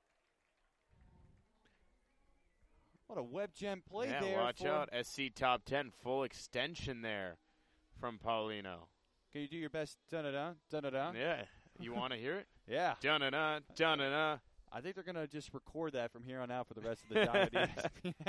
Speaker 2: What a web gem play
Speaker 1: yeah,
Speaker 2: there.
Speaker 1: Yeah, watch
Speaker 2: for
Speaker 1: out. S C top ten, full extension there from Paulino.
Speaker 2: Can you do your best dun-da-da, dun-da-da?
Speaker 1: Yeah. You want to hear it?
Speaker 2: Yeah.
Speaker 1: Dun-da-da, dun-da-da.
Speaker 2: I think they're going to just record that from here on out for the rest of the time. E S P N.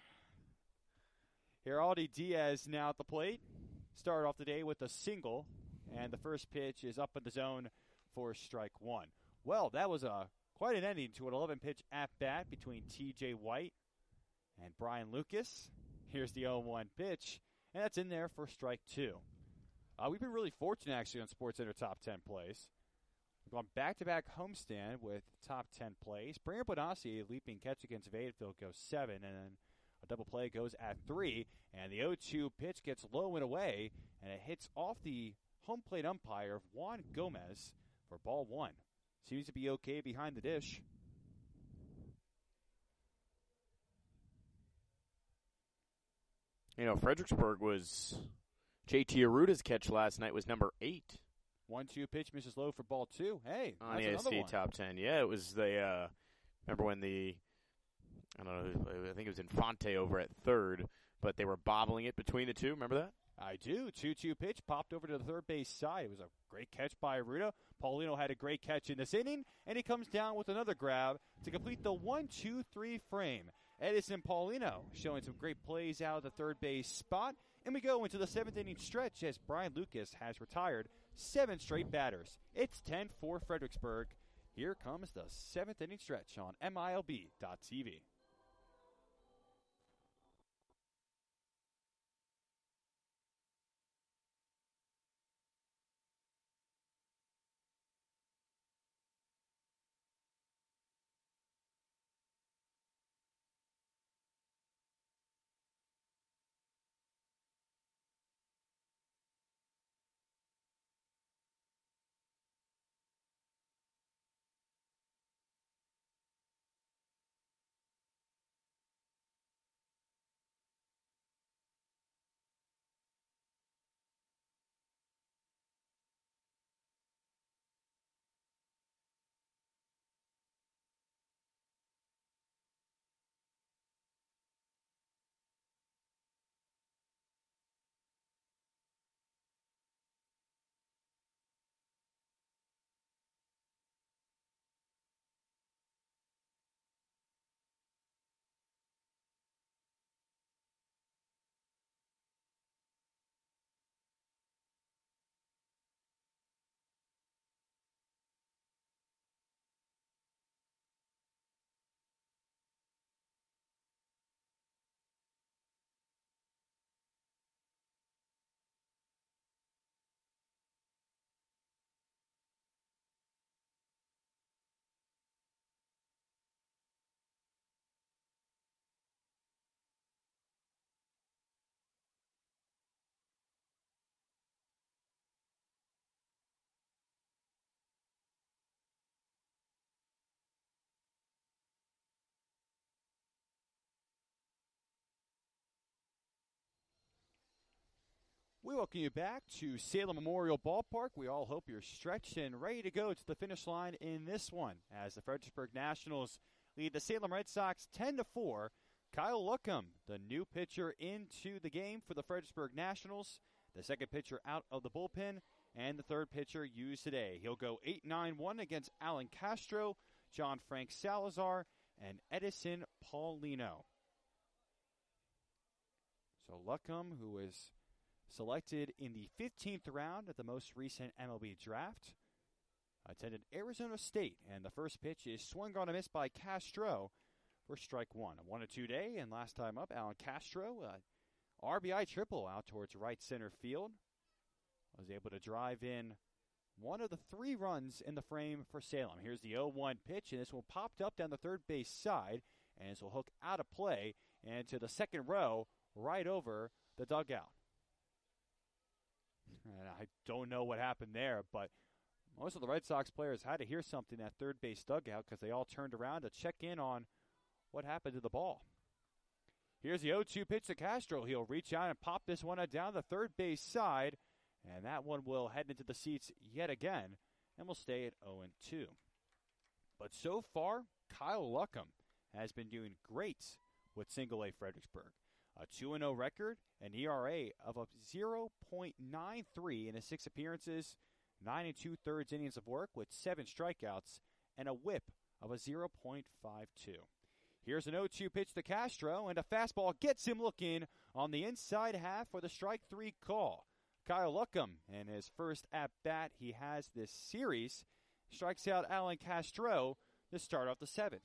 Speaker 2: Geraldi Diaz now at the plate. Started off the day with a single, and the first pitch is up in the zone for strike one. Well, that was a quite an ending to an eleven-pitch at-bat between T J White and Brian Lucas. Here's the oh one pitch, and that's in there for strike two. Uh, we've been really fortunate, actually, on SportsCenter Top ten Plays. We've gone back-to-back homestand with top ten plays. Brander Bonassi, a leaping catch against Fayetteville, goes seven, and then a double play goes at three, and the oh two pitch gets low and away, and it hits off the home plate umpire, Juan Gomez, for ball one. Seems to be okay behind the dish.
Speaker 1: You know, Fredericksburg was J T Aruta's catch last night was number eight.
Speaker 2: One two pitch misses low for ball two. Hey,
Speaker 1: on
Speaker 2: that's
Speaker 1: the A
Speaker 2: another
Speaker 1: S C
Speaker 2: one.
Speaker 1: top ten. Yeah, it was the, uh, remember when the, I don't know, I think it was Infante over at third, but they were bobbling it between the two. Remember that?
Speaker 2: I do. two two pitch popped over to the third base side. It was a great catch by Aruda. Paulino had a great catch in this inning, and he comes down with another grab to complete the one two three frame. Edison Paulino showing some great plays out of the third base spot, and we go into the seventh inning stretch as Brian Lucas has retired seven straight batters. It's ten four Fredericksburg. Here comes the seventh inning stretch on M I L B dot T V. We welcome you back to Salem Memorial Ballpark. We all hope you're stretched and ready to go to the finish line in this one as the Fredericksburg Nationals lead the Salem Red Sox ten to four. Kyle Luckham, the new pitcher into the game for the Fredericksburg Nationals, the second pitcher out of the bullpen, and the third pitcher used today. He'll go eight nine one against Alan Castro, John Frank Salazar, and Edison Paulino. So Luckham, who is selected in the fifteenth round at the most recent M L B draft, attended Arizona State, and the first pitch is swung on a miss by Castro for strike one. A one to two day, and last time up, Alan Castro, uh, R B I triple out towards right center field, was able to drive in one of the three runs in the frame for Salem. Here's the oh one pitch, and this one popped up down the third base side, and this will hook out of play and to the second row right over the dugout. And I don't know what happened there, but most of the Red Sox players had to hear something at third base dugout because they all turned around to check in on what happened to the ball. Here's the oh two pitch to Castro. He'll reach out and pop this one down the third base side, and that one will head into the seats yet again, and will stay at oh and two. But so far, Kyle Luckham has been doing great with single A Fredericksburg. A two and oh record, an E R A of a zero point nine three in his six appearances, nine and two-thirds innings of work with seven strikeouts, and a whip of a zero point five two. Here's an oh two pitch to Castro, and a fastball gets him looking on the inside half for the strike three call. Kyle Luckham, in his first at-bat he has this series, strikes out Alan Castro to start off the seventh.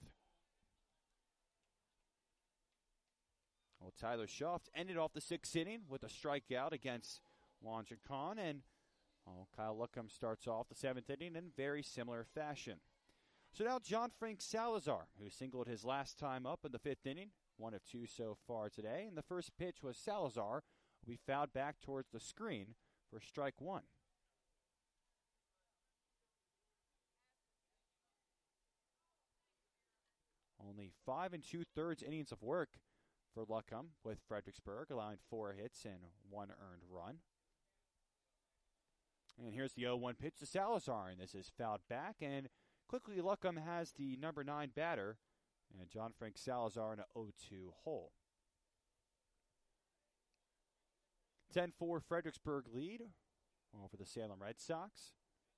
Speaker 2: Well, Tyler Schuft ended off the sixth inning with a strikeout against Wandra Khan, and well, Kyle Luckham starts off the seventh inning in very similar fashion. So now John Frank Salazar, who singled his last time up in the fifth inning, one of two so far today, and the first pitch was Salazar, who we fouled back towards the screen for strike one. Only five and two-thirds innings of work for Luckham with Fredericksburg, allowing four hits and one earned run. And here's the oh one pitch to Salazar, and this is fouled back, and quickly Luckham has the number nine batter, and John Frank Salazar in an oh two hole. ten four Fredericksburg lead over the Salem Red Sox.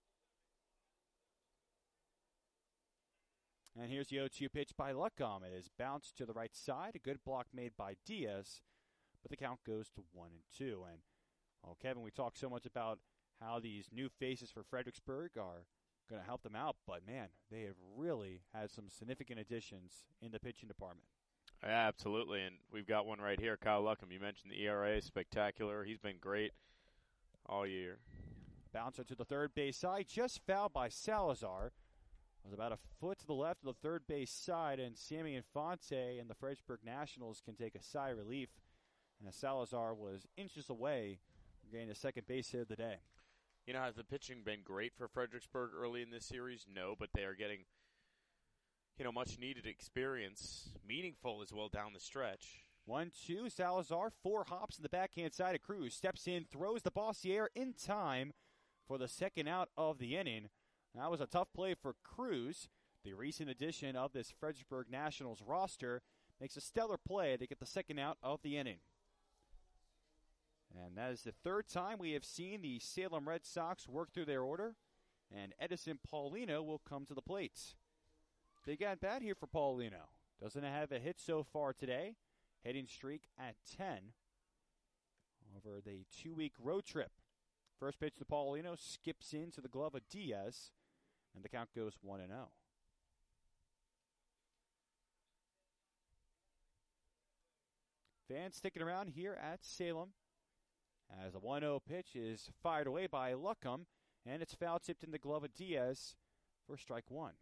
Speaker 2: And here's the oh two pitch by Luckham. It is bounced to the right side. A good block made by Diaz, but the count goes to one and two. And, well, Kevin, we talk so much about how these new faces for Fredericksburg are going to help them out, but, man, they have really had some significant additions in the pitching department.
Speaker 1: Yeah, absolutely, and we've got one right here, Kyle Luckham. You mentioned the E R A, spectacular. He's been great all year.
Speaker 2: Bouncer to the third base side, just fouled by Salazar. It was about a foot to the left of the third base side, and Sammy Infante and the Fredericksburg Nationals can take a sigh of relief. And Salazar was inches away from getting the second base hit of the day.
Speaker 1: You know, has the pitching been great for Fredericksburg early in this series? No, but they are getting, you know, much-needed experience, meaningful as well down the stretch.
Speaker 2: One, two, Salazar, four hops in the backhand side of Cruz. Steps in, throws the ball to the air in time for the second out of the inning. That was a tough play for Cruz. The recent addition of this Fredericksburg Nationals roster makes a stellar play to get the second out of the inning. And that is the third time we have seen the Salem Red Sox work through their order. And Edison Paulino will come to the plate. Big at bat here for Paulino. Doesn't have a hit so far today. Hitting streak at ten over the two-week road trip. First pitch to Paulino, skips into the glove of Diaz, and the count goes one and oh. Fans sticking around here at Salem as the one oh pitch is fired away by Luckham, and it's foul tipped in the glove of Diaz for strike one.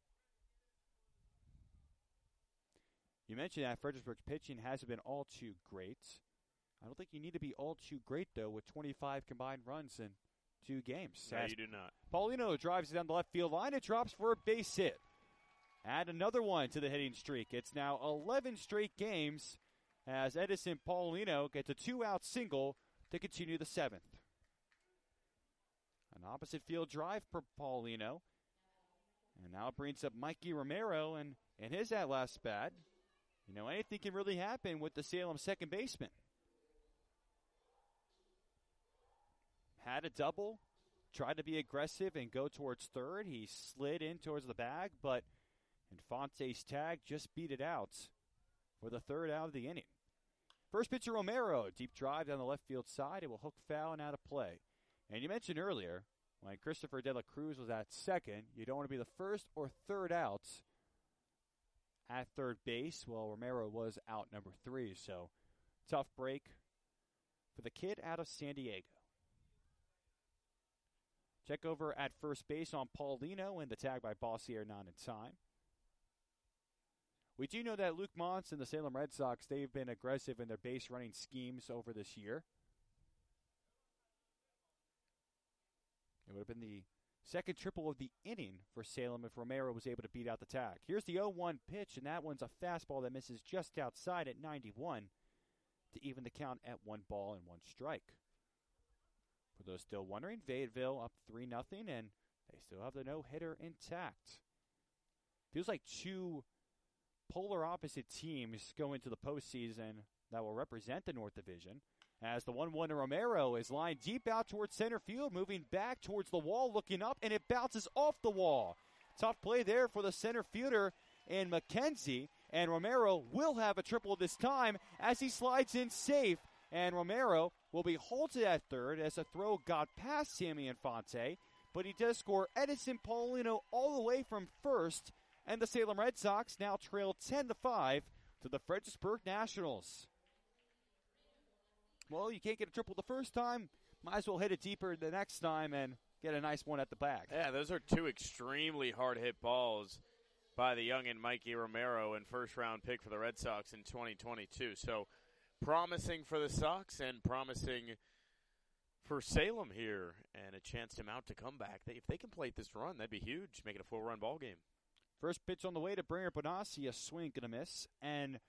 Speaker 2: You mentioned that Fredericksburg's pitching hasn't been all too great. I don't think you need to be all too great, though, with twenty-five combined runs in two games.
Speaker 1: No, you do not.
Speaker 2: Paulino drives it down the left field line. It drops for a base hit. Add another one to the hitting streak. It's now eleven straight games as Edison Paulino gets a two-out single to continue the seventh. An opposite field drive for Paulino. And now it brings up Mikey Romero and, and his at last bat. You know, anything can really happen with the Salem second baseman. Had a double, tried to be aggressive and go towards third. He slid in towards the bag, but Infante's tag just beat it out for the third out of the inning. First pitcher Romero, deep drive down the left field side. It will hook foul and out of play. And you mentioned earlier, when Christopher De La Cruz was at second, you don't want to be the first or third out at third base. Well, Romero was out number three, so tough break for the kid out of San Diego. Check over at first base on Paulino, and the tag by Bossier not in time. We do know that Luke Montz and the Salem Red Sox, they've been aggressive in their base running schemes over this year. It would have been the second triple of the inning for Salem if Romero was able to beat out the tag. Here's the oh one pitch, and that one's a fastball that misses just outside at ninety-one to even the count at one ball and one strike. For those still wondering, Fayetteville up three nothing, and they still have the no-hitter intact. Feels like two polar opposite teams go into the postseason that will represent the North Division. As the one one to Romero is lined deep out towards center field, moving back towards the wall, looking up, and it bounces off the wall. Tough play there for the center fielder in McKenzie, and Romero will have a triple this time as he slides in safe, and Romero will be halted at third as a throw got past Sammy Infante, but he does score Edison Paulino all the way from first, and the Salem Red Sox now trail ten to five to the Fredericksburg Nationals. Well, you can't get a triple the first time. Might as well hit it deeper the next time and get a nice one at the back.
Speaker 1: Yeah, those are two extremely hard-hit balls by the youngin' Mikey Romero and first-round pick for the Red Sox in twenty twenty-two. So promising for the Sox and promising for Salem here, and a chance to mount a comeback. They, if they can plate this run, that'd be huge, make it a four-run ball game.
Speaker 2: First pitch on the way to Bringer Bonassi, a swing and a miss, and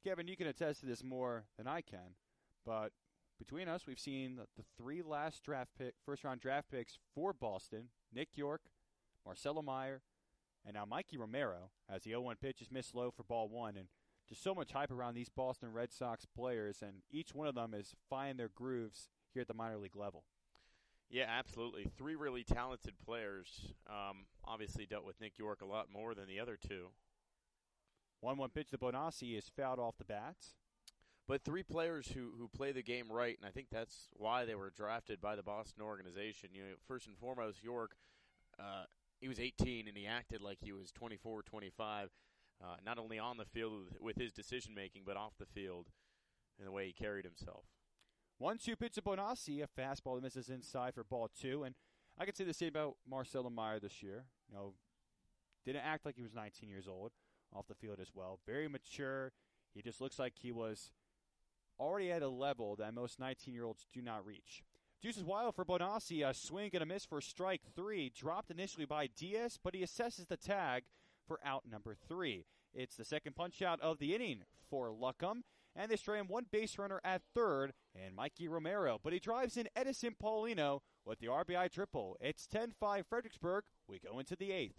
Speaker 2: Kevin, you can attest to this more than I can, but between us, we've seen the three last draft pick, first-round draft picks for Boston: Nick York, Marcelo Meyer, and now Mikey Romero, as the oh one pitch is missed low for ball one. And just so much hype around these Boston Red Sox players, and each one of them is finding their grooves here at the minor league level.
Speaker 1: Yeah, absolutely. Three really talented players. Um, obviously dealt with Nick York a lot more than the other two.
Speaker 2: one one pitch to Bonacci is fouled off the bats.
Speaker 1: But three players who, who play the game right, and I think that's why they were drafted by the Boston organization. You know, first and foremost, York, uh, he was eighteen, and he acted like he was twenty-four, twenty-five, uh, not only on the field with his decision-making, but off the field in the way he carried himself.
Speaker 2: one two pitch to Bonacci, a fastball that misses inside for ball two. And I could say the same about Marcelo Meyer this year. You know, didn't act like he was nineteen years old off the field as well. Very mature. He just looks like he was already at a level that most nineteen-year-olds do not reach. Deuces wild for Bonacci, a swing and a miss for strike three. Dropped initially by Diaz, but he assesses the tag for out number three. It's the second punch-out of the inning for Luckham, and they stray him one base runner at third, and Mikey Romero. But he drives in Edison Paulino with the R B I triple. It's ten five Fredericksburg. We go into the eighth.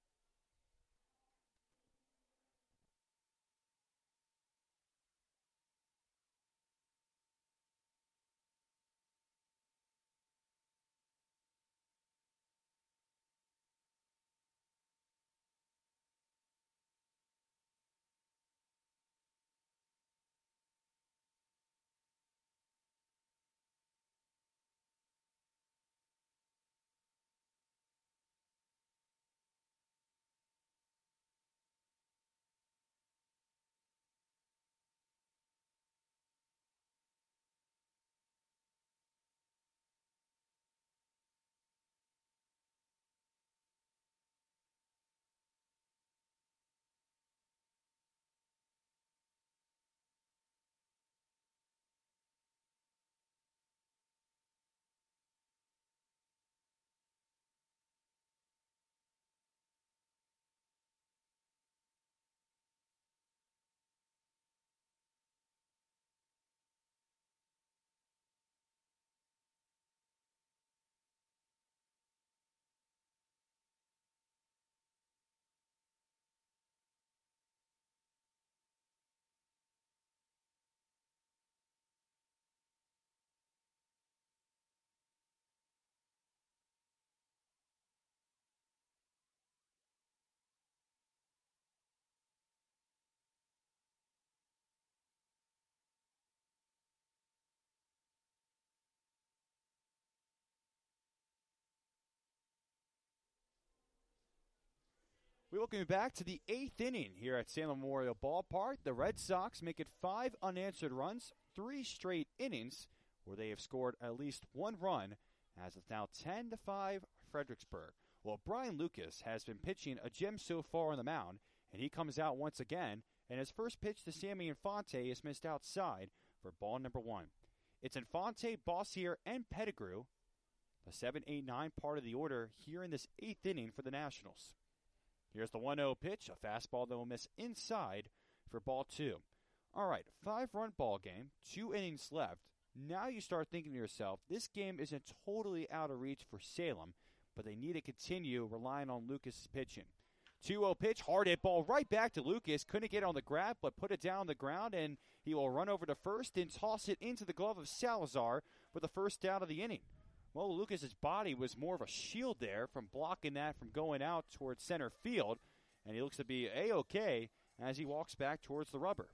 Speaker 2: We welcome you back to the eighth inning here at Salem Memorial Ballpark. The Red Sox make it five unanswered runs, three straight innings where they have scored at least one run, as it's now ten to five Fredericksburg. Well, Brian Lucas has been pitching a gem so far on the mound, and he comes out once again, and his first pitch to Sammy Infante is missed outside for ball number one. It's Infante, Bossier, and Pettigrew, the seven eight nine part of the order here in this eighth inning for the Nationals. Here's the one oh pitch, a fastball that will miss inside for ball two. All right, five-run ball game, two innings left. Now you start thinking to yourself, this game isn't totally out of reach for Salem, but they need to continue relying on Lucas' pitching. two oh pitch, hard hit ball right back to Lucas. Couldn't get on the grab, but put it down on the ground, and he will run over to first and toss it into the glove of Salazar for the first down of the inning. Well, Lucas's body was more of a shield there from blocking that from going out towards center field, and he looks to be A-okay as he walks back towards the rubber.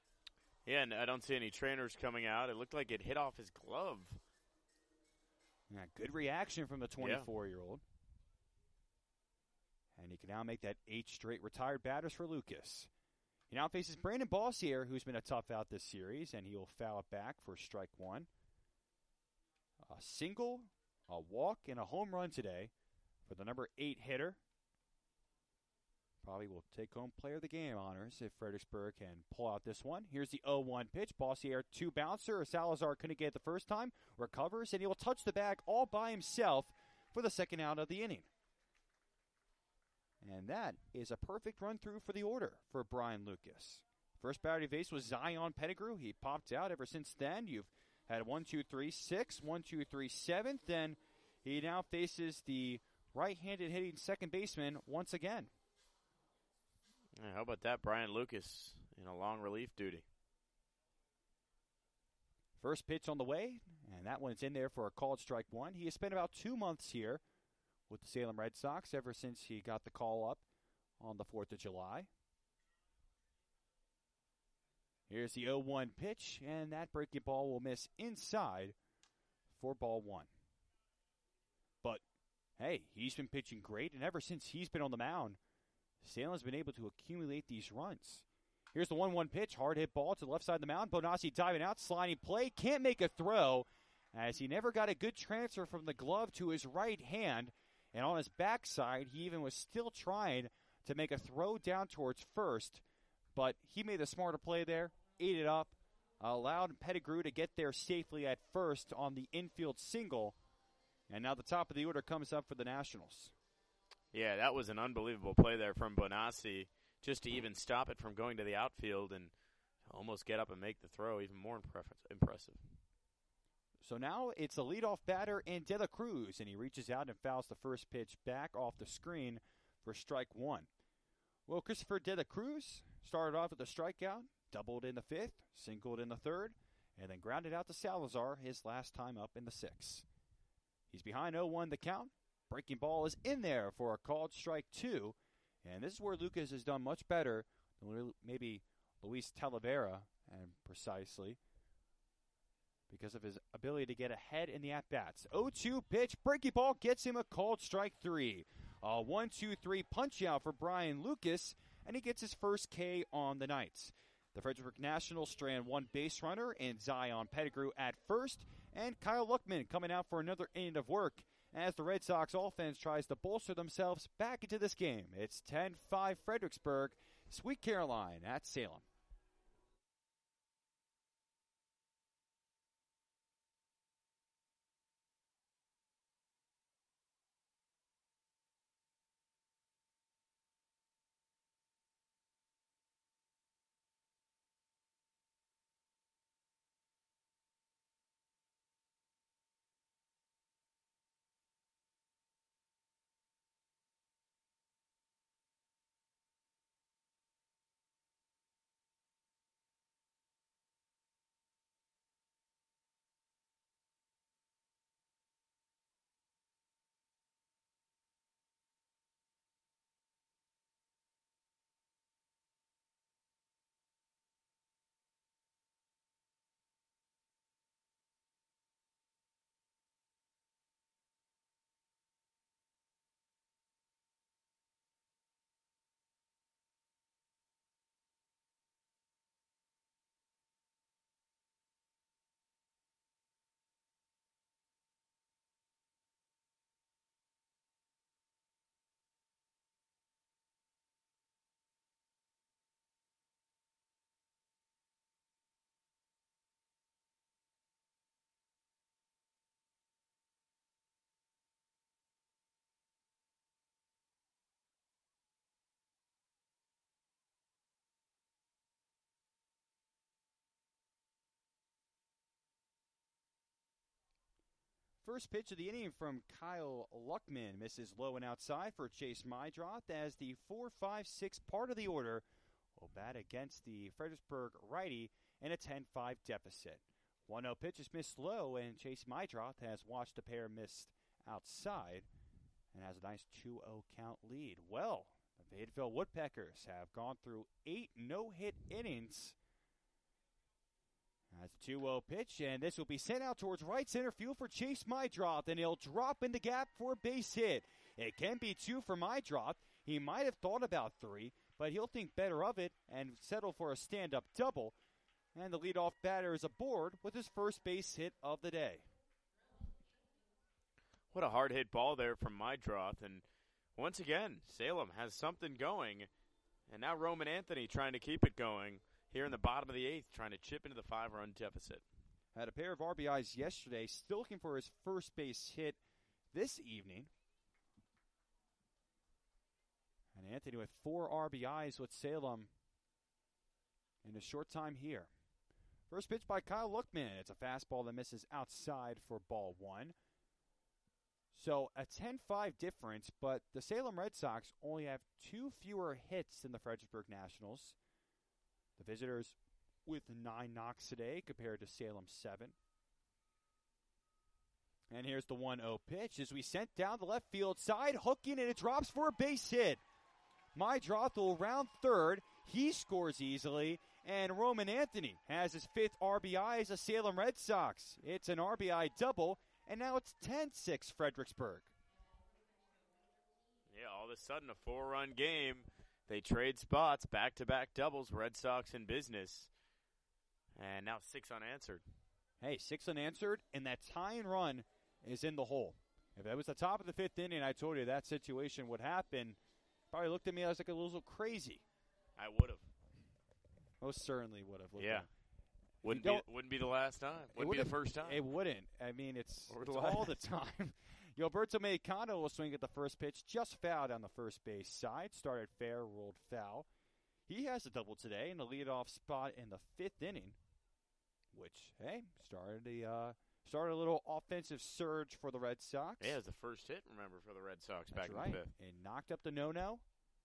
Speaker 1: Yeah, and I don't see any trainers coming out. It looked like it hit off his glove.
Speaker 2: Yeah, good reaction from the twenty-four-year-old. Yeah. And he can now make that eight straight retired batters for Lucas. He now faces Brandon Bossier, who's been a tough out this series, and he will foul it back for strike one. A single, a walk, and a home run today for the number eight hitter. Probably will take home player of the game honors if Fredericksburg can pull out this one. Here's the oh one pitch. Bossier, two bouncer. Salazar couldn't get it the first time. Recovers, and he will touch the bag all by himself for the second out of the inning. And that is a perfect run through for the order for Brian Lucas. First batter he faced was Zion Pettigrew. He popped out. Ever since then, you've had one, two, three, six, one, two, three, seventh, and he now faces the right-handed hitting second baseman once again.
Speaker 1: Yeah, how about that, Brian Lucas in a long relief duty?
Speaker 2: First pitch on the way, and that one's in there for a called strike one. He has spent about two months here with the Salem Red Sox ever since he got the call up on the fourth of July. Here's the oh one pitch, and that breaking ball will miss inside for ball one. But, hey, he's been pitching great, and ever since he's been on the mound, Salem's been able to accumulate these runs. Here's the one one pitch, hard hit ball to the left side of the mound. Bonacci diving out, sliding play, can't make a throw, as he never got a good transfer from the glove to his right hand. And on his backside, he even was still trying to make a throw down towards first, but he made the smarter play there, ate it up, allowed Pettigrew to get there safely at first on the infield single, and now the top of the order comes up for the Nationals.
Speaker 1: Yeah, that was an unbelievable play there from Bonacci, just to even stop it from going to the outfield and almost get up and make the throw even more impressive.
Speaker 2: So now it's the leadoff batter in De La Cruz, and he reaches out and fouls the first pitch back off the screen for strike one. Well, Christopher De La Cruz started off with a strikeout, doubled in the fifth, singled in the third, and then grounded out to Salazar his last time up in the sixth. He's behind oh one the count. Breaking ball is in there for a called strike two, and this is where Lucas has done much better than maybe Luis Talavera, and precisely because of his ability to get ahead in the at-bats. oh two pitch, breaking ball gets him a called strike three. A one two three punch out for Brian Lucas, and he gets his first K on the night. The Frederick Nationals strand one base runner in Zion Pettigrew at first, and Kyle Luckman coming out for another inning of work as the Red Sox offense tries to bolster themselves back into this game. It's ten five Fredericksburg, Sweet Caroline at Salem. First pitch of the inning from Kyle Luckman misses low and outside for Chase Mydroth as the four five six part of the order will bat against the Fredericksburg righty in a ten five deficit. one oh pitch is missed low, and Chase Mydroth has watched the pair missed outside and has a nice two oh count lead. Well, the Fayetteville Woodpeckers have gone through eight no-hit innings. That's a two oh pitch, and this will be sent out towards right center field for Chase Mydroth, and he'll drop in the gap for a base hit. It can be two for Mydroth. He might have thought about three, but he'll think better of it and settle for a stand-up double. And the leadoff batter is aboard with his first base hit of the day.
Speaker 1: What a hard hit ball there from Mydroth, and once again, Salem has something going, and now Roman Anthony trying to keep it going here in the bottom of the eighth, trying to chip into the five-run deficit.
Speaker 2: Had a pair of R B Is yesterday, still looking for his first base hit this evening. And Anthony with four R B Is with Salem in a short time here. First pitch by Kyle Luckman. It's a fastball that misses outside for ball one. So a ten five difference, but the Salem Red Sox only have two fewer hits than the Fredericksburg Nationals. The visitors with nine knocks today compared to Salem's seven. And here's the one oh pitch as we sent down the left field side, hooking, and it drops for a base hit. Mydrothel round third. He scores easily, and Roman Anthony has his fifth R B I as a Salem Red Sox. It's an R B I double, and now it's ten six Fredericksburg.
Speaker 1: Yeah, all of a sudden a four-run game. They trade spots, back-to-back doubles, Red Sox in business. And now six unanswered.
Speaker 2: Hey, six unanswered, and that tying run is in the hole. If that was the top of the fifth inning, I told you that situation would happen. Probably looked at me, I was like a little crazy.
Speaker 1: I would have.
Speaker 2: Most certainly would have.
Speaker 1: Yeah. Wouldn't be, wouldn't be the last time. Wouldn't be the first time.
Speaker 2: It wouldn't. I mean, it's,
Speaker 1: Or
Speaker 2: it's
Speaker 1: the
Speaker 2: all
Speaker 1: last.
Speaker 2: the time. Gilberto Mexicano will swing at the first pitch, just fouled on the first base side. Started fair, rolled foul. He has a double today in the leadoff spot in the fifth inning, which, hey, started the uh, started a little offensive surge for the Red Sox.
Speaker 1: Yeah, it was the first hit, remember, for the Red Sox
Speaker 2: That's
Speaker 1: back
Speaker 2: right.
Speaker 1: in the fifth.
Speaker 2: And knocked up the no-no.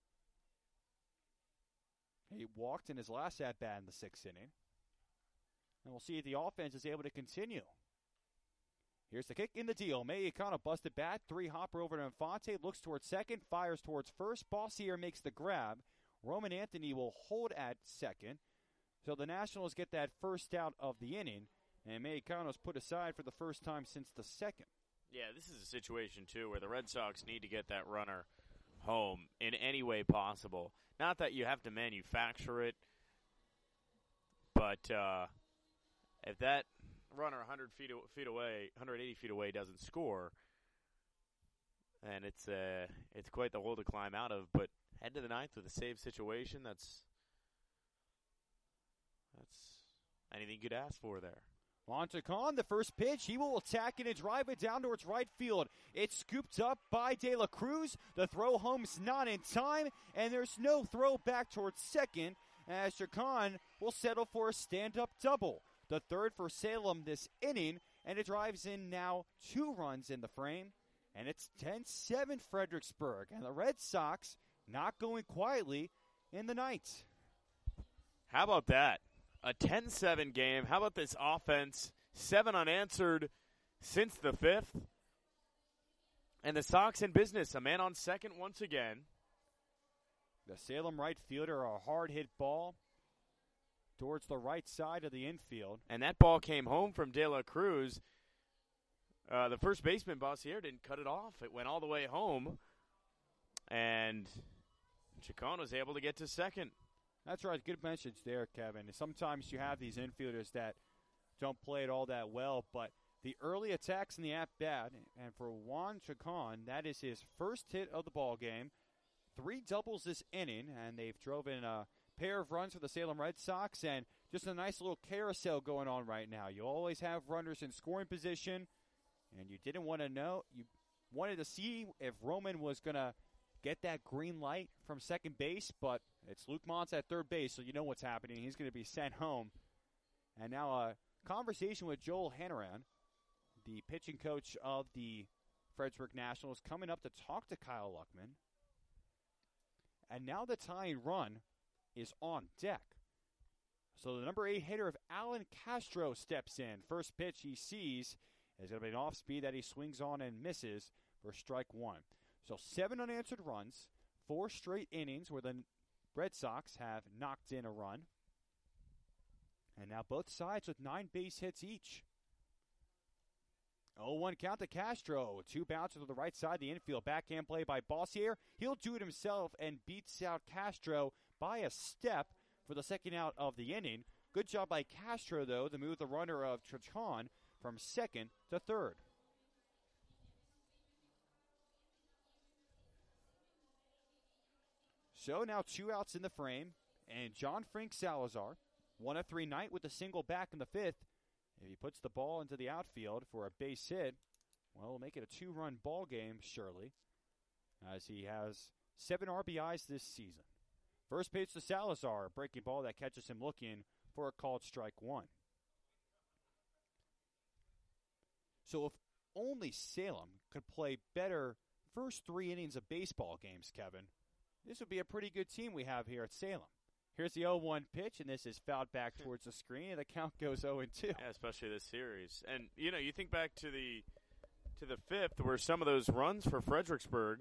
Speaker 2: He walked in his last at-bat in the sixth inning. And we'll see if the offense is able to continue. Here's the kick in the deal. Mexicano busted bat. Three hopper over to Infante. Looks towards second. Fires towards first. Bossier makes the grab. Roman Anthony will hold at second. So the Nationals get that first out of the inning. And Mexicano's put aside for the first time since the second.
Speaker 1: Yeah, this is a situation, too, where the Red Sox need to get that runner home in any way possible. Not that you have to manufacture it, but uh, if that runner one hundred feet, feet away, one hundred eighty feet away doesn't score, then it's uh, it's quite the hole to climb out of. But head to the ninth with a save situation, that's that's anything you could ask for there.
Speaker 2: Montacon, the first pitch, he will attack it and drive it down towards right field. It's scooped up by De La Cruz. The throw home's not in time, and there's no throw back towards second, as Chacon will settle for a stand-up double. The third for Salem this inning, and it drives in now two runs in the frame, and it's ten seven Fredericksburg, and the Red Sox not going quietly in the night.
Speaker 1: How about that? A ten seven game. How about this offense? Seven unanswered since the fifth. And the Sox in business. A man on second once again.
Speaker 2: The Salem right fielder, a hard hit ball towards the right side of the infield.
Speaker 1: And that ball came home from De La Cruz. Uh, the first baseman, Bossier, didn't cut it off. It went all the way home. And Chacon was able to get to second.
Speaker 2: That's right. Good message there, Kevin. Sometimes you have these infielders that don't play it all that well, but the early attacks in the at-bat, and for Juan Chacon, that is his first hit of the ball game. Three doubles this inning, and they've drove in a pair of runs for the Salem Red Sox, and just a nice little carousel going on right now. You always have runners in scoring position, and you didn't want to know. You wanted to see if Roman was going to get that green light from second base, but it's Luke Montz at third base, so you know what's happening. He's going to be sent home. And now a conversation with Joel Hannaran, the pitching coach of the Fredericksburg Nationals, coming up to talk to Kyle Luckman. And now the tying run is on deck. So the number eight hitter of Alan Castro steps in. First pitch he sees is going to be an off-speed that he swings on and misses for strike one. So seven unanswered runs, four straight innings where the Red Sox have knocked in a run. And now both sides with nine base hits each. oh one count to Castro. Two bounces to the right side of the infield. Backhand play by Bossier. He'll do it himself and beats out Castro by a step for the second out of the inning. Good job by Castro, though, to move the runner of Chacon from second to third. So now two outs in the frame, and John Frank Salazar, one of three night with a single back in the fifth. If he puts the ball into the outfield for a base hit, well, we'll make it a two-run ball game, surely, as he has seven R B Is this season. First pitch to Salazar, a breaking ball that catches him looking for a called strike one. So if only Salem could play better first three innings of baseball games, Kevin, this would be a pretty good team we have here at Salem. Here's the oh one pitch, and this is fouled back towards the screen, and the count goes oh and two.
Speaker 1: Yeah, especially this series. And, you know, you think back to the to the fifth where some of those runs for Fredericksburg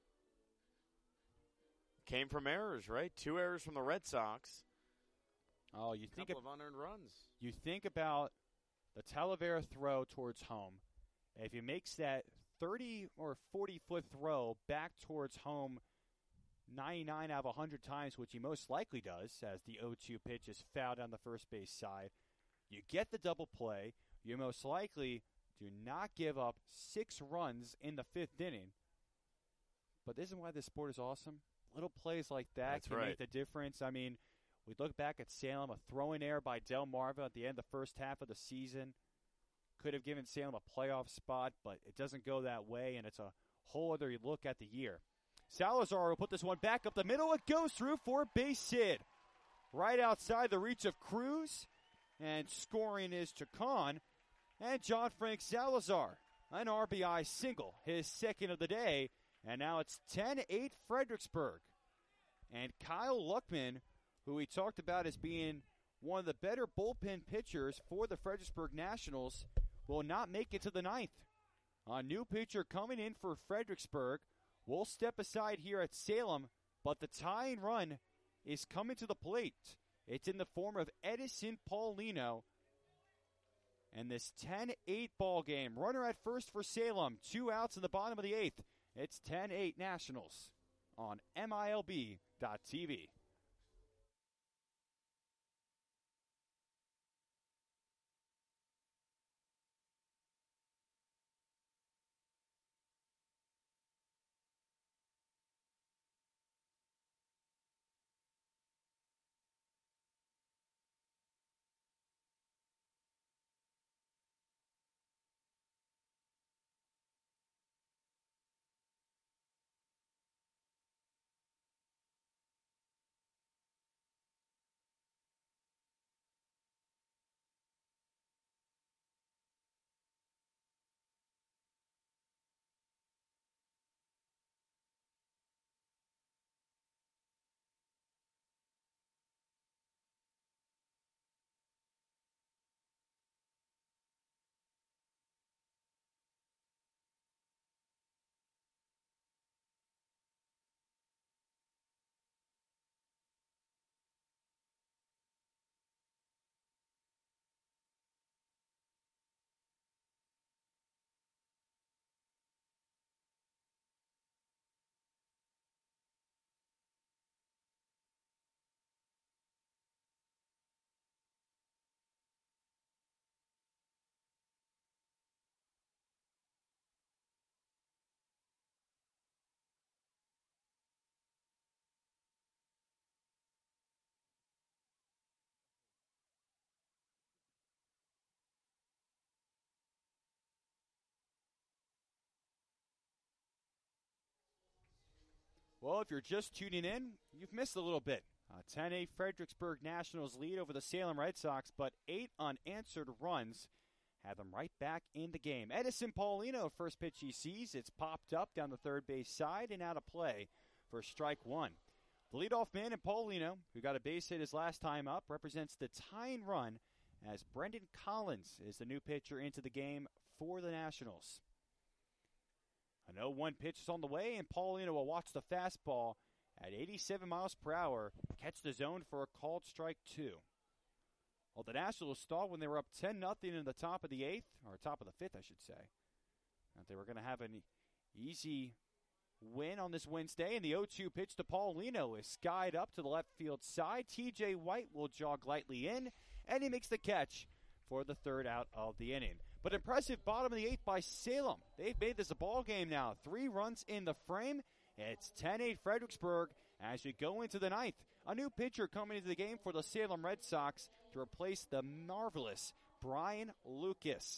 Speaker 1: came from errors, right? Two errors from the Red Sox.
Speaker 2: Oh, you
Speaker 1: a
Speaker 2: think
Speaker 1: couple of unearned runs.
Speaker 2: You think about the Talavera throw towards home. If he makes that thirty or forty-foot throw back towards home ninety-nine out of one hundred times, which he most likely does, as the oh two pitch is fouled on the first base side, you get the double play. You most likely do not give up six runs in the fifth inning. But isn't why this sport is awesome? Little plays like that
Speaker 1: That's
Speaker 2: can
Speaker 1: right.
Speaker 2: make the difference. I mean, we look back at Salem, a throw-in error by Del Marva at the end of the first half of the season. Could have given Salem a playoff spot, but it doesn't go that way, and it's a whole other look at the year. Salazar will put this one back up the middle. It goes through for a base hit. Right outside the reach of Cruz, and scoring is Chacon and John Frank Salazar. An R B I single, his second of the day, and now it's ten eight Fredericksburg. And Kyle Luckman, who we talked about as being one of the better bullpen pitchers for the Fredericksburg Nationals, will not make it to the ninth. A new pitcher coming in for Fredericksburg will step aside here at Salem, but the tying run is coming to the plate. It's in the form of Edison Paulino. And this ten eight ball game, runner at first for Salem, two outs in the bottom of the eighth. It's ten eight Nationals on M I L B dot T V. Well, if you're just tuning in, you've missed a little bit. ten eight Fredericksburg Nationals lead over the Salem Red Sox, but eight unanswered runs have them right back in the game. Edison Paulino, first pitch he sees. It's popped up down the third base side and out of play for strike one. The leadoff man in Paulino, who got a base hit his last time up, represents the tying run as Brendan Collins is the new pitcher into the game for the Nationals. An oh one pitch is on the way, and Paulino will watch the fastball at eighty-seven miles per hour catch the zone for a called strike two. Well, the Nationals stalled when they were up ten nothing in the top of the eighth, or top of the fifth, I should say. That they were going to have an easy win on this Wednesday, and the oh two pitch to Paulino is skied up to the left field side. T J White will jog lightly in, and he makes the catch for the third out of the inning. But impressive bottom of the eighth by Salem. They've made this a ball game now. Three runs in the frame. It's ten eight Fredericksburg as we go into the ninth. A new pitcher coming into the game for the Salem Red Sox to replace the marvelous Brian Lucas.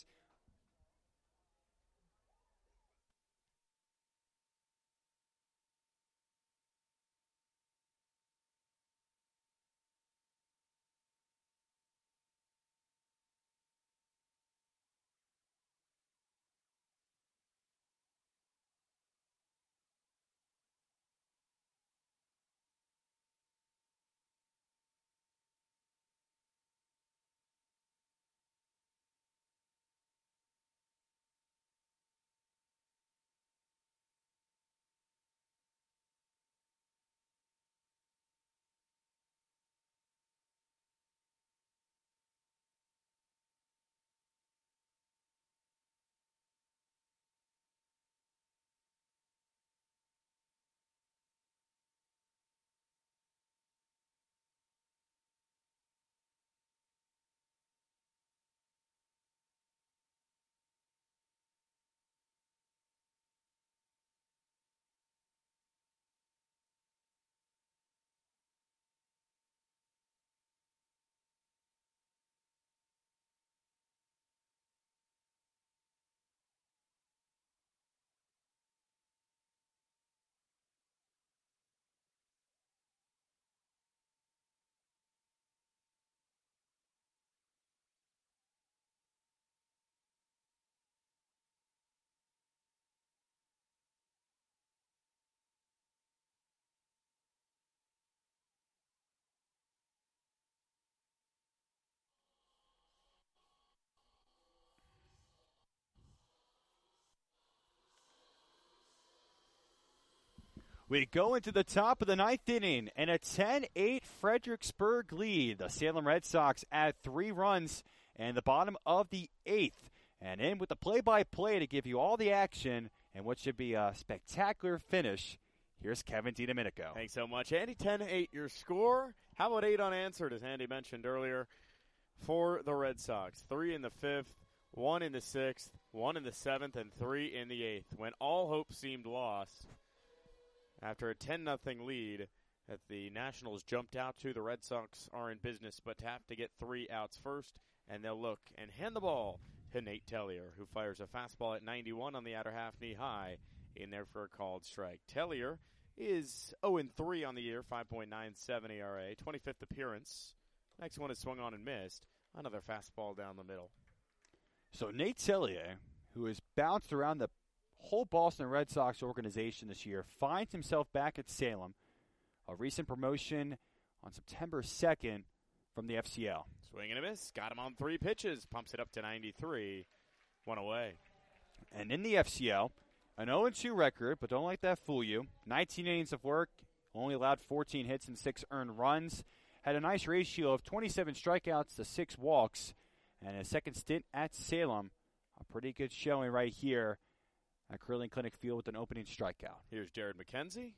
Speaker 2: We go into the top of the ninth inning, and a ten eight Fredericksburg lead. The Salem Red Sox add three runs in the bottom of the eighth. And in with the play-by-play to give you all the action and what should be a spectacular finish, here's Kevin DiDomenico.
Speaker 1: Thanks so much, Andy. ten eight your score. How about eight unanswered, as Andy mentioned earlier, for the Red Sox? Three in the fifth, one in the sixth, one in the seventh, and three in the eighth. When all hope seemed lost, after a ten nothing lead that the Nationals jumped out to, the Red Sox are in business but have to get three outs first, and they'll look and hand the ball to Nate Tellier, who fires a fastball at ninety-one on the outer half knee high in there for a called strike. Tellier is oh and three on the year, five point nine seven E R A, twenty-fifth appearance. Next one is swung on and missed. Another fastball down the middle.
Speaker 2: So Nate Tellier, who has bounced around the whole Boston Red Sox organization this year, finds himself back at Salem, a recent promotion on September second from the F C L.
Speaker 1: Swing and a miss. Got him on three pitches. Pumps it up to ninety-three. One away.
Speaker 2: And in the F C L, an oh and two record, but don't let that fool you. nineteen innings of work, only allowed fourteen hits and six earned runs. Had a nice ratio of twenty-seven strikeouts to six walks. And a second stint at Salem, a pretty good showing right here at Curling Clinic Field with an opening strikeout.
Speaker 1: Here's Jared McKenzie.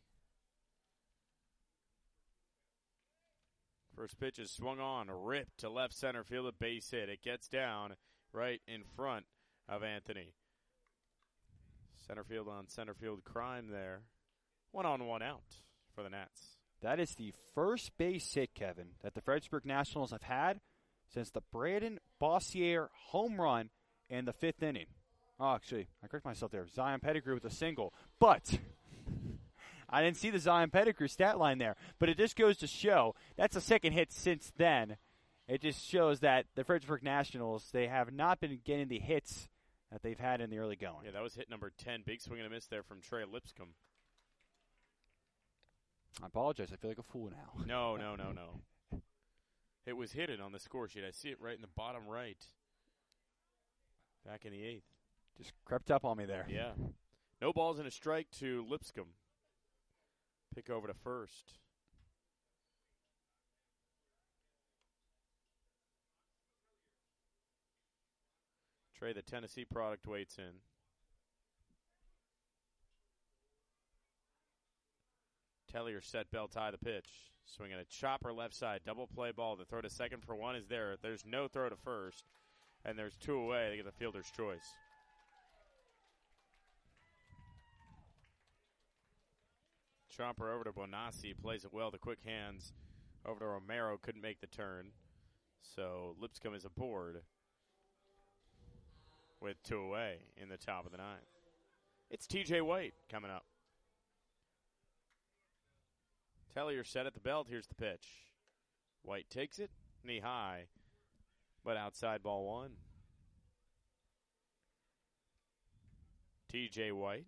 Speaker 1: First pitch is swung on, ripped to left center field, a base hit. It gets down right in front of Anthony. Center field on center field crime there. One on, one out for the Nats.
Speaker 2: That is the first base hit, Kevin, that the Fredericksburg Nationals have had since the Braden Bossier home run in the fifth inning. Oh, actually, I correct myself there. Zion Pettigrew with a single. But I didn't see the Zion Pettigrew stat line there. But it just goes to show that's the second hit since then. It just shows that the Fredericksburg Nationals, they have not been getting the hits that they've had in the early going.
Speaker 1: Yeah, that was hit number ten. Big swing and a miss there from Trey Lipscomb.
Speaker 2: I apologize. I feel like a fool now.
Speaker 1: No, no, no, no. It was hidden on the score sheet. I see it right in the bottom right. Back in the eighth.
Speaker 2: Just crept up on me there.
Speaker 1: Yeah. No balls and a strike to Lipscomb. Pick over to first. Trey, the Tennessee product, waits in. Tellier set, bell tie the pitch. Swinging a chopper left side. Double play ball. The throw to second for one is there. There's no throw to first. And there's two away. They get the fielder's choice. Chopper over to Bonassi. Plays it well. The quick hands over to Romero. Couldn't make the turn. So Lipscomb is aboard with two away in the top of the ninth. It's T J White coming up. Tellier set at the belt. Here's the pitch. White takes it, knee high, but outside ball one. T J White.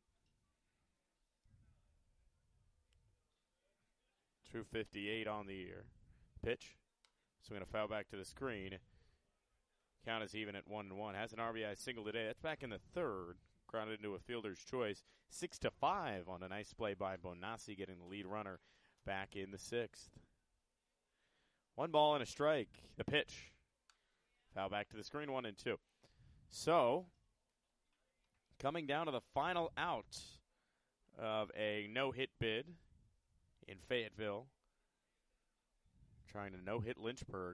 Speaker 1: two fifty-eight on the year. Pitch. Swinging a foul back to the screen. Count is even at one and one. Has an R B I single today. That's back in the third. Grounded into a fielder's choice. Six to five on a nice play by Bonassi, getting the lead runner back in the sixth. One ball and a strike. The pitch. Foul back to the screen, one and two. So, coming down to the final out of a no-hit bid in Fayetteville. Trying to no-hit Lynchburg.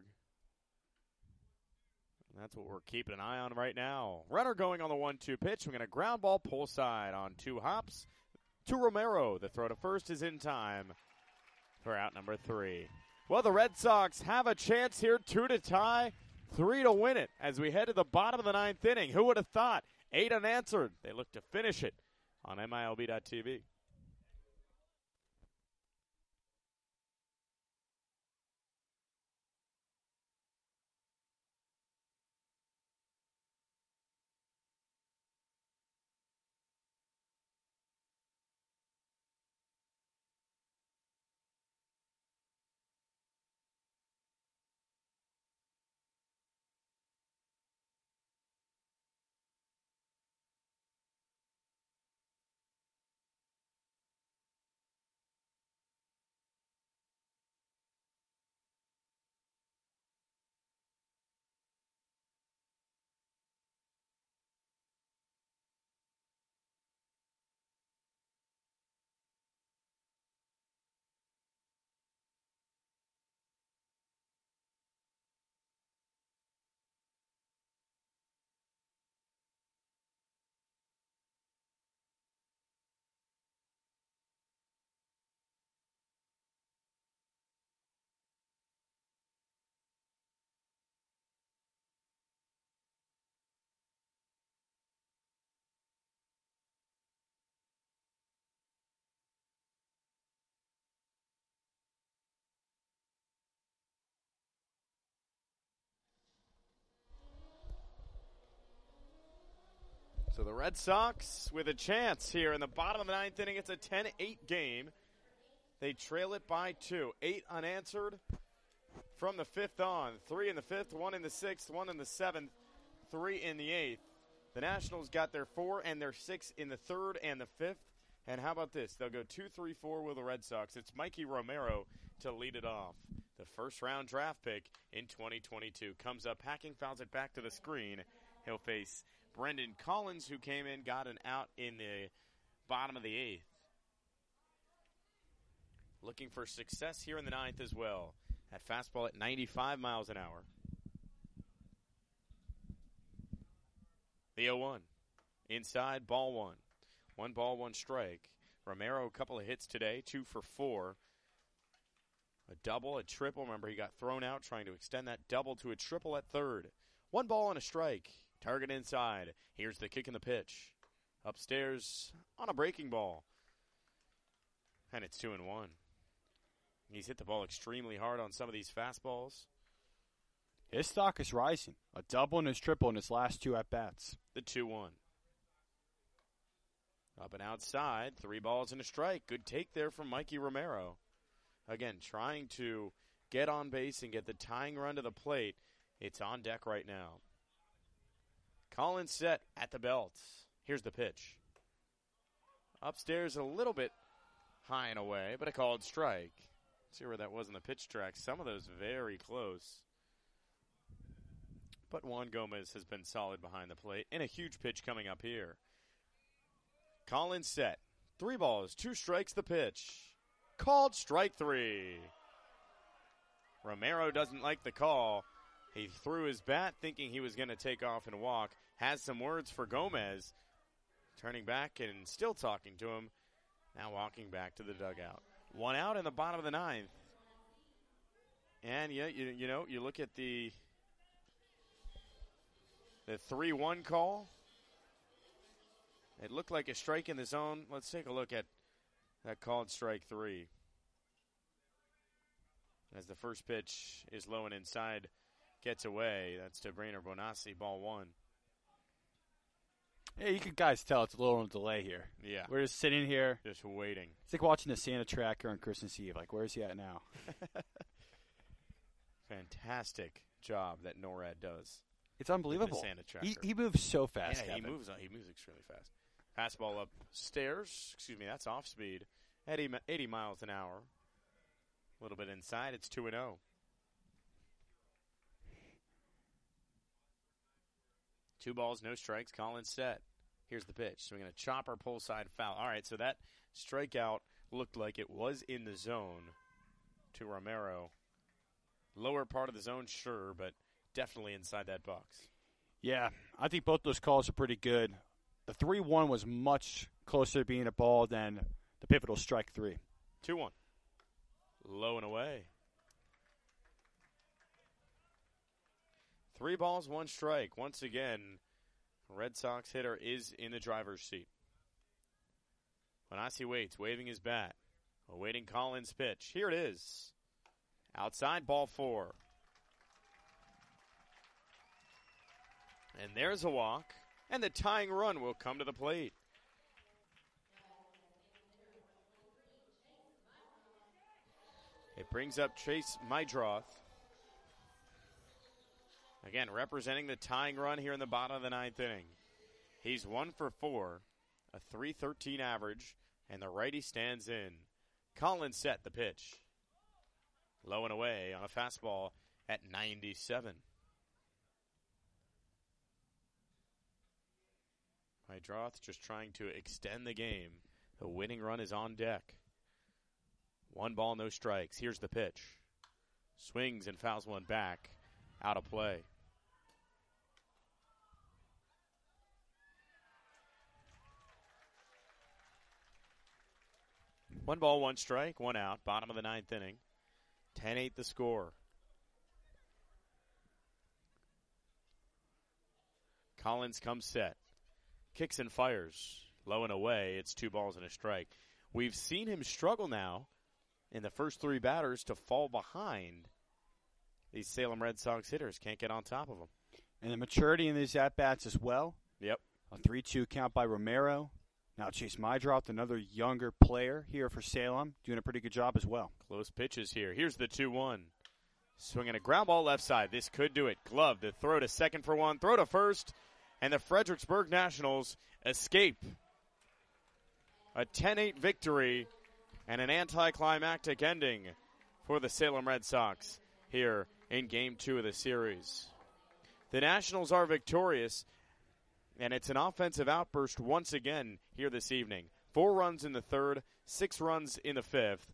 Speaker 1: And that's what we're keeping an eye on right now. Runner going on the one two pitch. We're going to ground ball pull side on two hops to Romero. The throw to first is in time for out number three. Well, the Red Sox have a chance here, two to tie, three to win it as we head to the bottom of the ninth inning. Who would have thought? Eight unanswered. They look to finish it on M I L B dot T V. the Red Sox with a chance here in the bottom of the ninth inning. It's a ten eight game. They trail it by two. Eight unanswered from the fifth on. Three in the fifth, one in the sixth, one in the seventh, three in the eighth. The Nationals got their four and their six in the third and the fifth. And how about this? They'll go two three four with the Red Sox. It's Mikey Romero to lead it off. The first round draft pick in twenty twenty-two comes up, hacking, fouls it back to the screen. He'll face Brendan Collins, who came in, got an out in the bottom of the eighth. Looking for success here in the ninth as well. That fastball at ninety-five miles an hour. The oh one. Inside, ball one. One ball, one strike. Romero, a couple of hits today, two for four. A double, a triple. Remember, he got thrown out trying to extend that double to a triple at third. One ball and a strike. Target inside. Here's the kick and the pitch. Upstairs on a breaking ball. And it's two and one. He's hit the ball extremely hard on some of these fastballs.
Speaker 2: His stock is rising. A double and a triple in his last two at-bats.
Speaker 1: The two one. Up and outside. Three balls and a strike. Good take there from Mikey Romero. Again, trying to get on base and get the tying run to the plate. It's on deck right now. Collins set at the belt. Here's the pitch. Upstairs a little bit high and away, but a called strike. See where that was in the pitch track. Some of those very close. But Juan Gomez has been solid behind the plate. And a huge pitch coming up here. Collins set. Three balls, two strikes, the pitch. Called strike three. Romero doesn't like the call. He threw his bat thinking he was going to take off and walk. Has some words for Gomez. Turning back and still talking to him. Now walking back to the dugout. One out in the bottom of the ninth. And yeah, you, you know, you look at the the three one call. It looked like a strike in the zone. Let's take a look at that called strike three. As the first pitch is low and inside, gets away. That's to Brainer Bonassi, ball one.
Speaker 2: Yeah, you can guys tell it's a little on a delay here.
Speaker 1: Yeah.
Speaker 2: We're just sitting here.
Speaker 1: Just waiting.
Speaker 2: It's like watching the Santa tracker on Christmas Eve. Like, where's he at now?
Speaker 1: Fantastic job that NORAD does.
Speaker 2: It's unbelievable.
Speaker 1: The Santa tracker.
Speaker 2: He, he moves so fast,
Speaker 1: Yeah,
Speaker 2: Kevin.
Speaker 1: he moves, he moves extremely fast. Fastball upstairs. Excuse me, that's off speed. At eighty miles an hour. A little bit inside. It's two and oh. Two balls, no strikes. Collins set. Here's the pitch. Swinging a chopper, pull side foul. All right, so that strikeout looked like it was in the zone to Romero. Lower part of the zone, sure, but definitely inside that box.
Speaker 2: Yeah, I think both those calls are pretty good. The three one was much closer to being a ball than the pivotal strike three.
Speaker 1: two one. Low and away. Three balls, one strike. Once again, Red Sox hitter is in the driver's seat. Bonassi waits, waving his bat. Awaiting Collins' pitch. Here it is. Outside, ball four. And there's a walk. And the tying run will come to the plate. It brings up Chase Mydroth. Again, representing the tying run here in the bottom of the ninth inning. He's one for four, a three thirteen average, and the righty stands in. Collins set the pitch. Low and away on a fastball at ninety-seven. Mydroth just trying to extend the game. The winning run is on deck. One ball, no strikes. Here's the pitch. Swings and fouls one back. Out of play. One ball, one strike, one out. Bottom of the ninth inning. ten eight the score. Collins comes set. Kicks and fires. Low and away. It's two balls and a strike. We've seen him struggle now in the first three batters to fall behind. These Salem Red Sox hitters can't get on top of him.
Speaker 2: And the maturity in these at-bats as well.
Speaker 1: Yep.
Speaker 2: A three two count by Romero. Now Chase Mydroth, another younger player here for Salem, doing a pretty good job as well.
Speaker 1: Close pitches here. Here's the two one. Swinging a ground ball left side. This could do it. Glove to throw to second for one. Throw to first. And the Fredericksburg Nationals escape. A ten eight victory and an anticlimactic ending for the Salem Red Sox here in Game two of the series. The Nationals are victorious, and it's an offensive outburst once again here this evening. Four runs in the third, six runs in the fifth,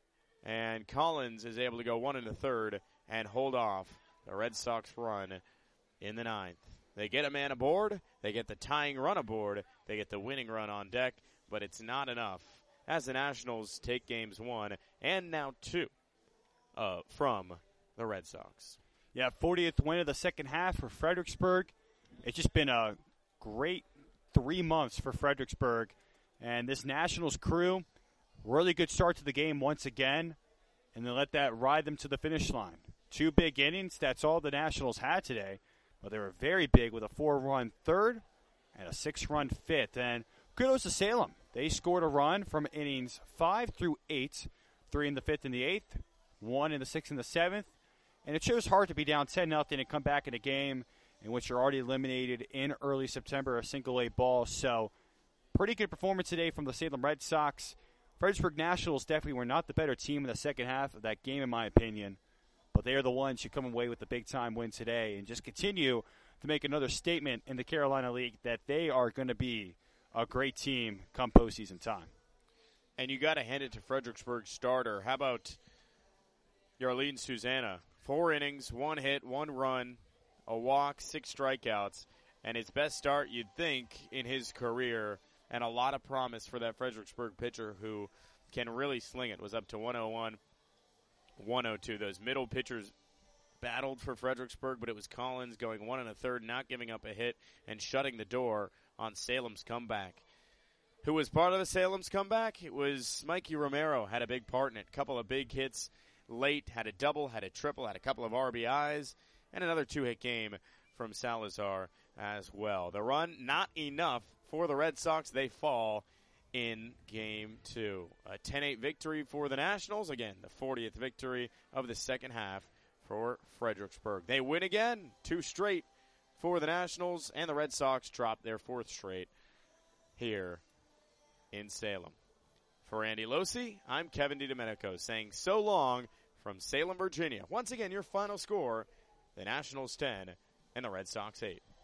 Speaker 1: and Collins is able to go one in the third and hold off the Red Sox run in the ninth. They get a man aboard, they get the tying run aboard, they get the winning run on deck, but it's not enough as the Nationals take games one and now two uh, from the Red Sox.
Speaker 2: Yeah, fortieth win of the second half for Fredericksburg. It's just been a great three months for Fredericksburg. And this Nationals crew, really good start to the game once again, and they let that ride them to the finish line. Two big innings, that's all the Nationals had today, but they were very big with a four-run third and a six-run fifth. And kudos to Salem. They scored a run from innings five through eight, three in the fifth and the eighth, one in the sixth and the seventh. And it shows hard to be down ten nothing and come back in a game in which you're already eliminated in early September, a single-A ball. So pretty good performance today from the Salem Red Sox. Fredericksburg Nationals definitely were not the better team in the second half of that game, in my opinion. But they are the ones who come away with the big-time win today and just continue to make another statement in the Carolina League that they are going to be a great team come postseason time.
Speaker 1: And you got to hand it to Fredericksburg's starter. How about Yarlene Susanna? Four innings, one hit, one run, a walk, six strikeouts, and his best start, you'd think, in his career, and a lot of promise for that Fredericksburg pitcher who can really sling it. Was up to one oh one, one oh two. Those middle pitchers battled for Fredericksburg, but it was Collins going one and a third, not giving up a hit, and shutting the door on Salem's comeback. Who was part of the Salem's comeback? It was Mikey Romero, had a big part in it. A couple of big hits late, had a double, had a triple, had a couple of R B Is, and another two-hit game from Salazar as well. The run, not enough for the Red Sox. They fall in Game two. A ten eight victory for the Nationals. Again, the fortieth victory of the second half for Fredericksburg. They win again, two straight for the Nationals, and the Red Sox drop their fourth straight here in Salem. For Andy Losi, I'm Kevin DiDomenico saying so long from Salem, Virginia. Once again, your final score, the Nationals ten and the Red Sox eight.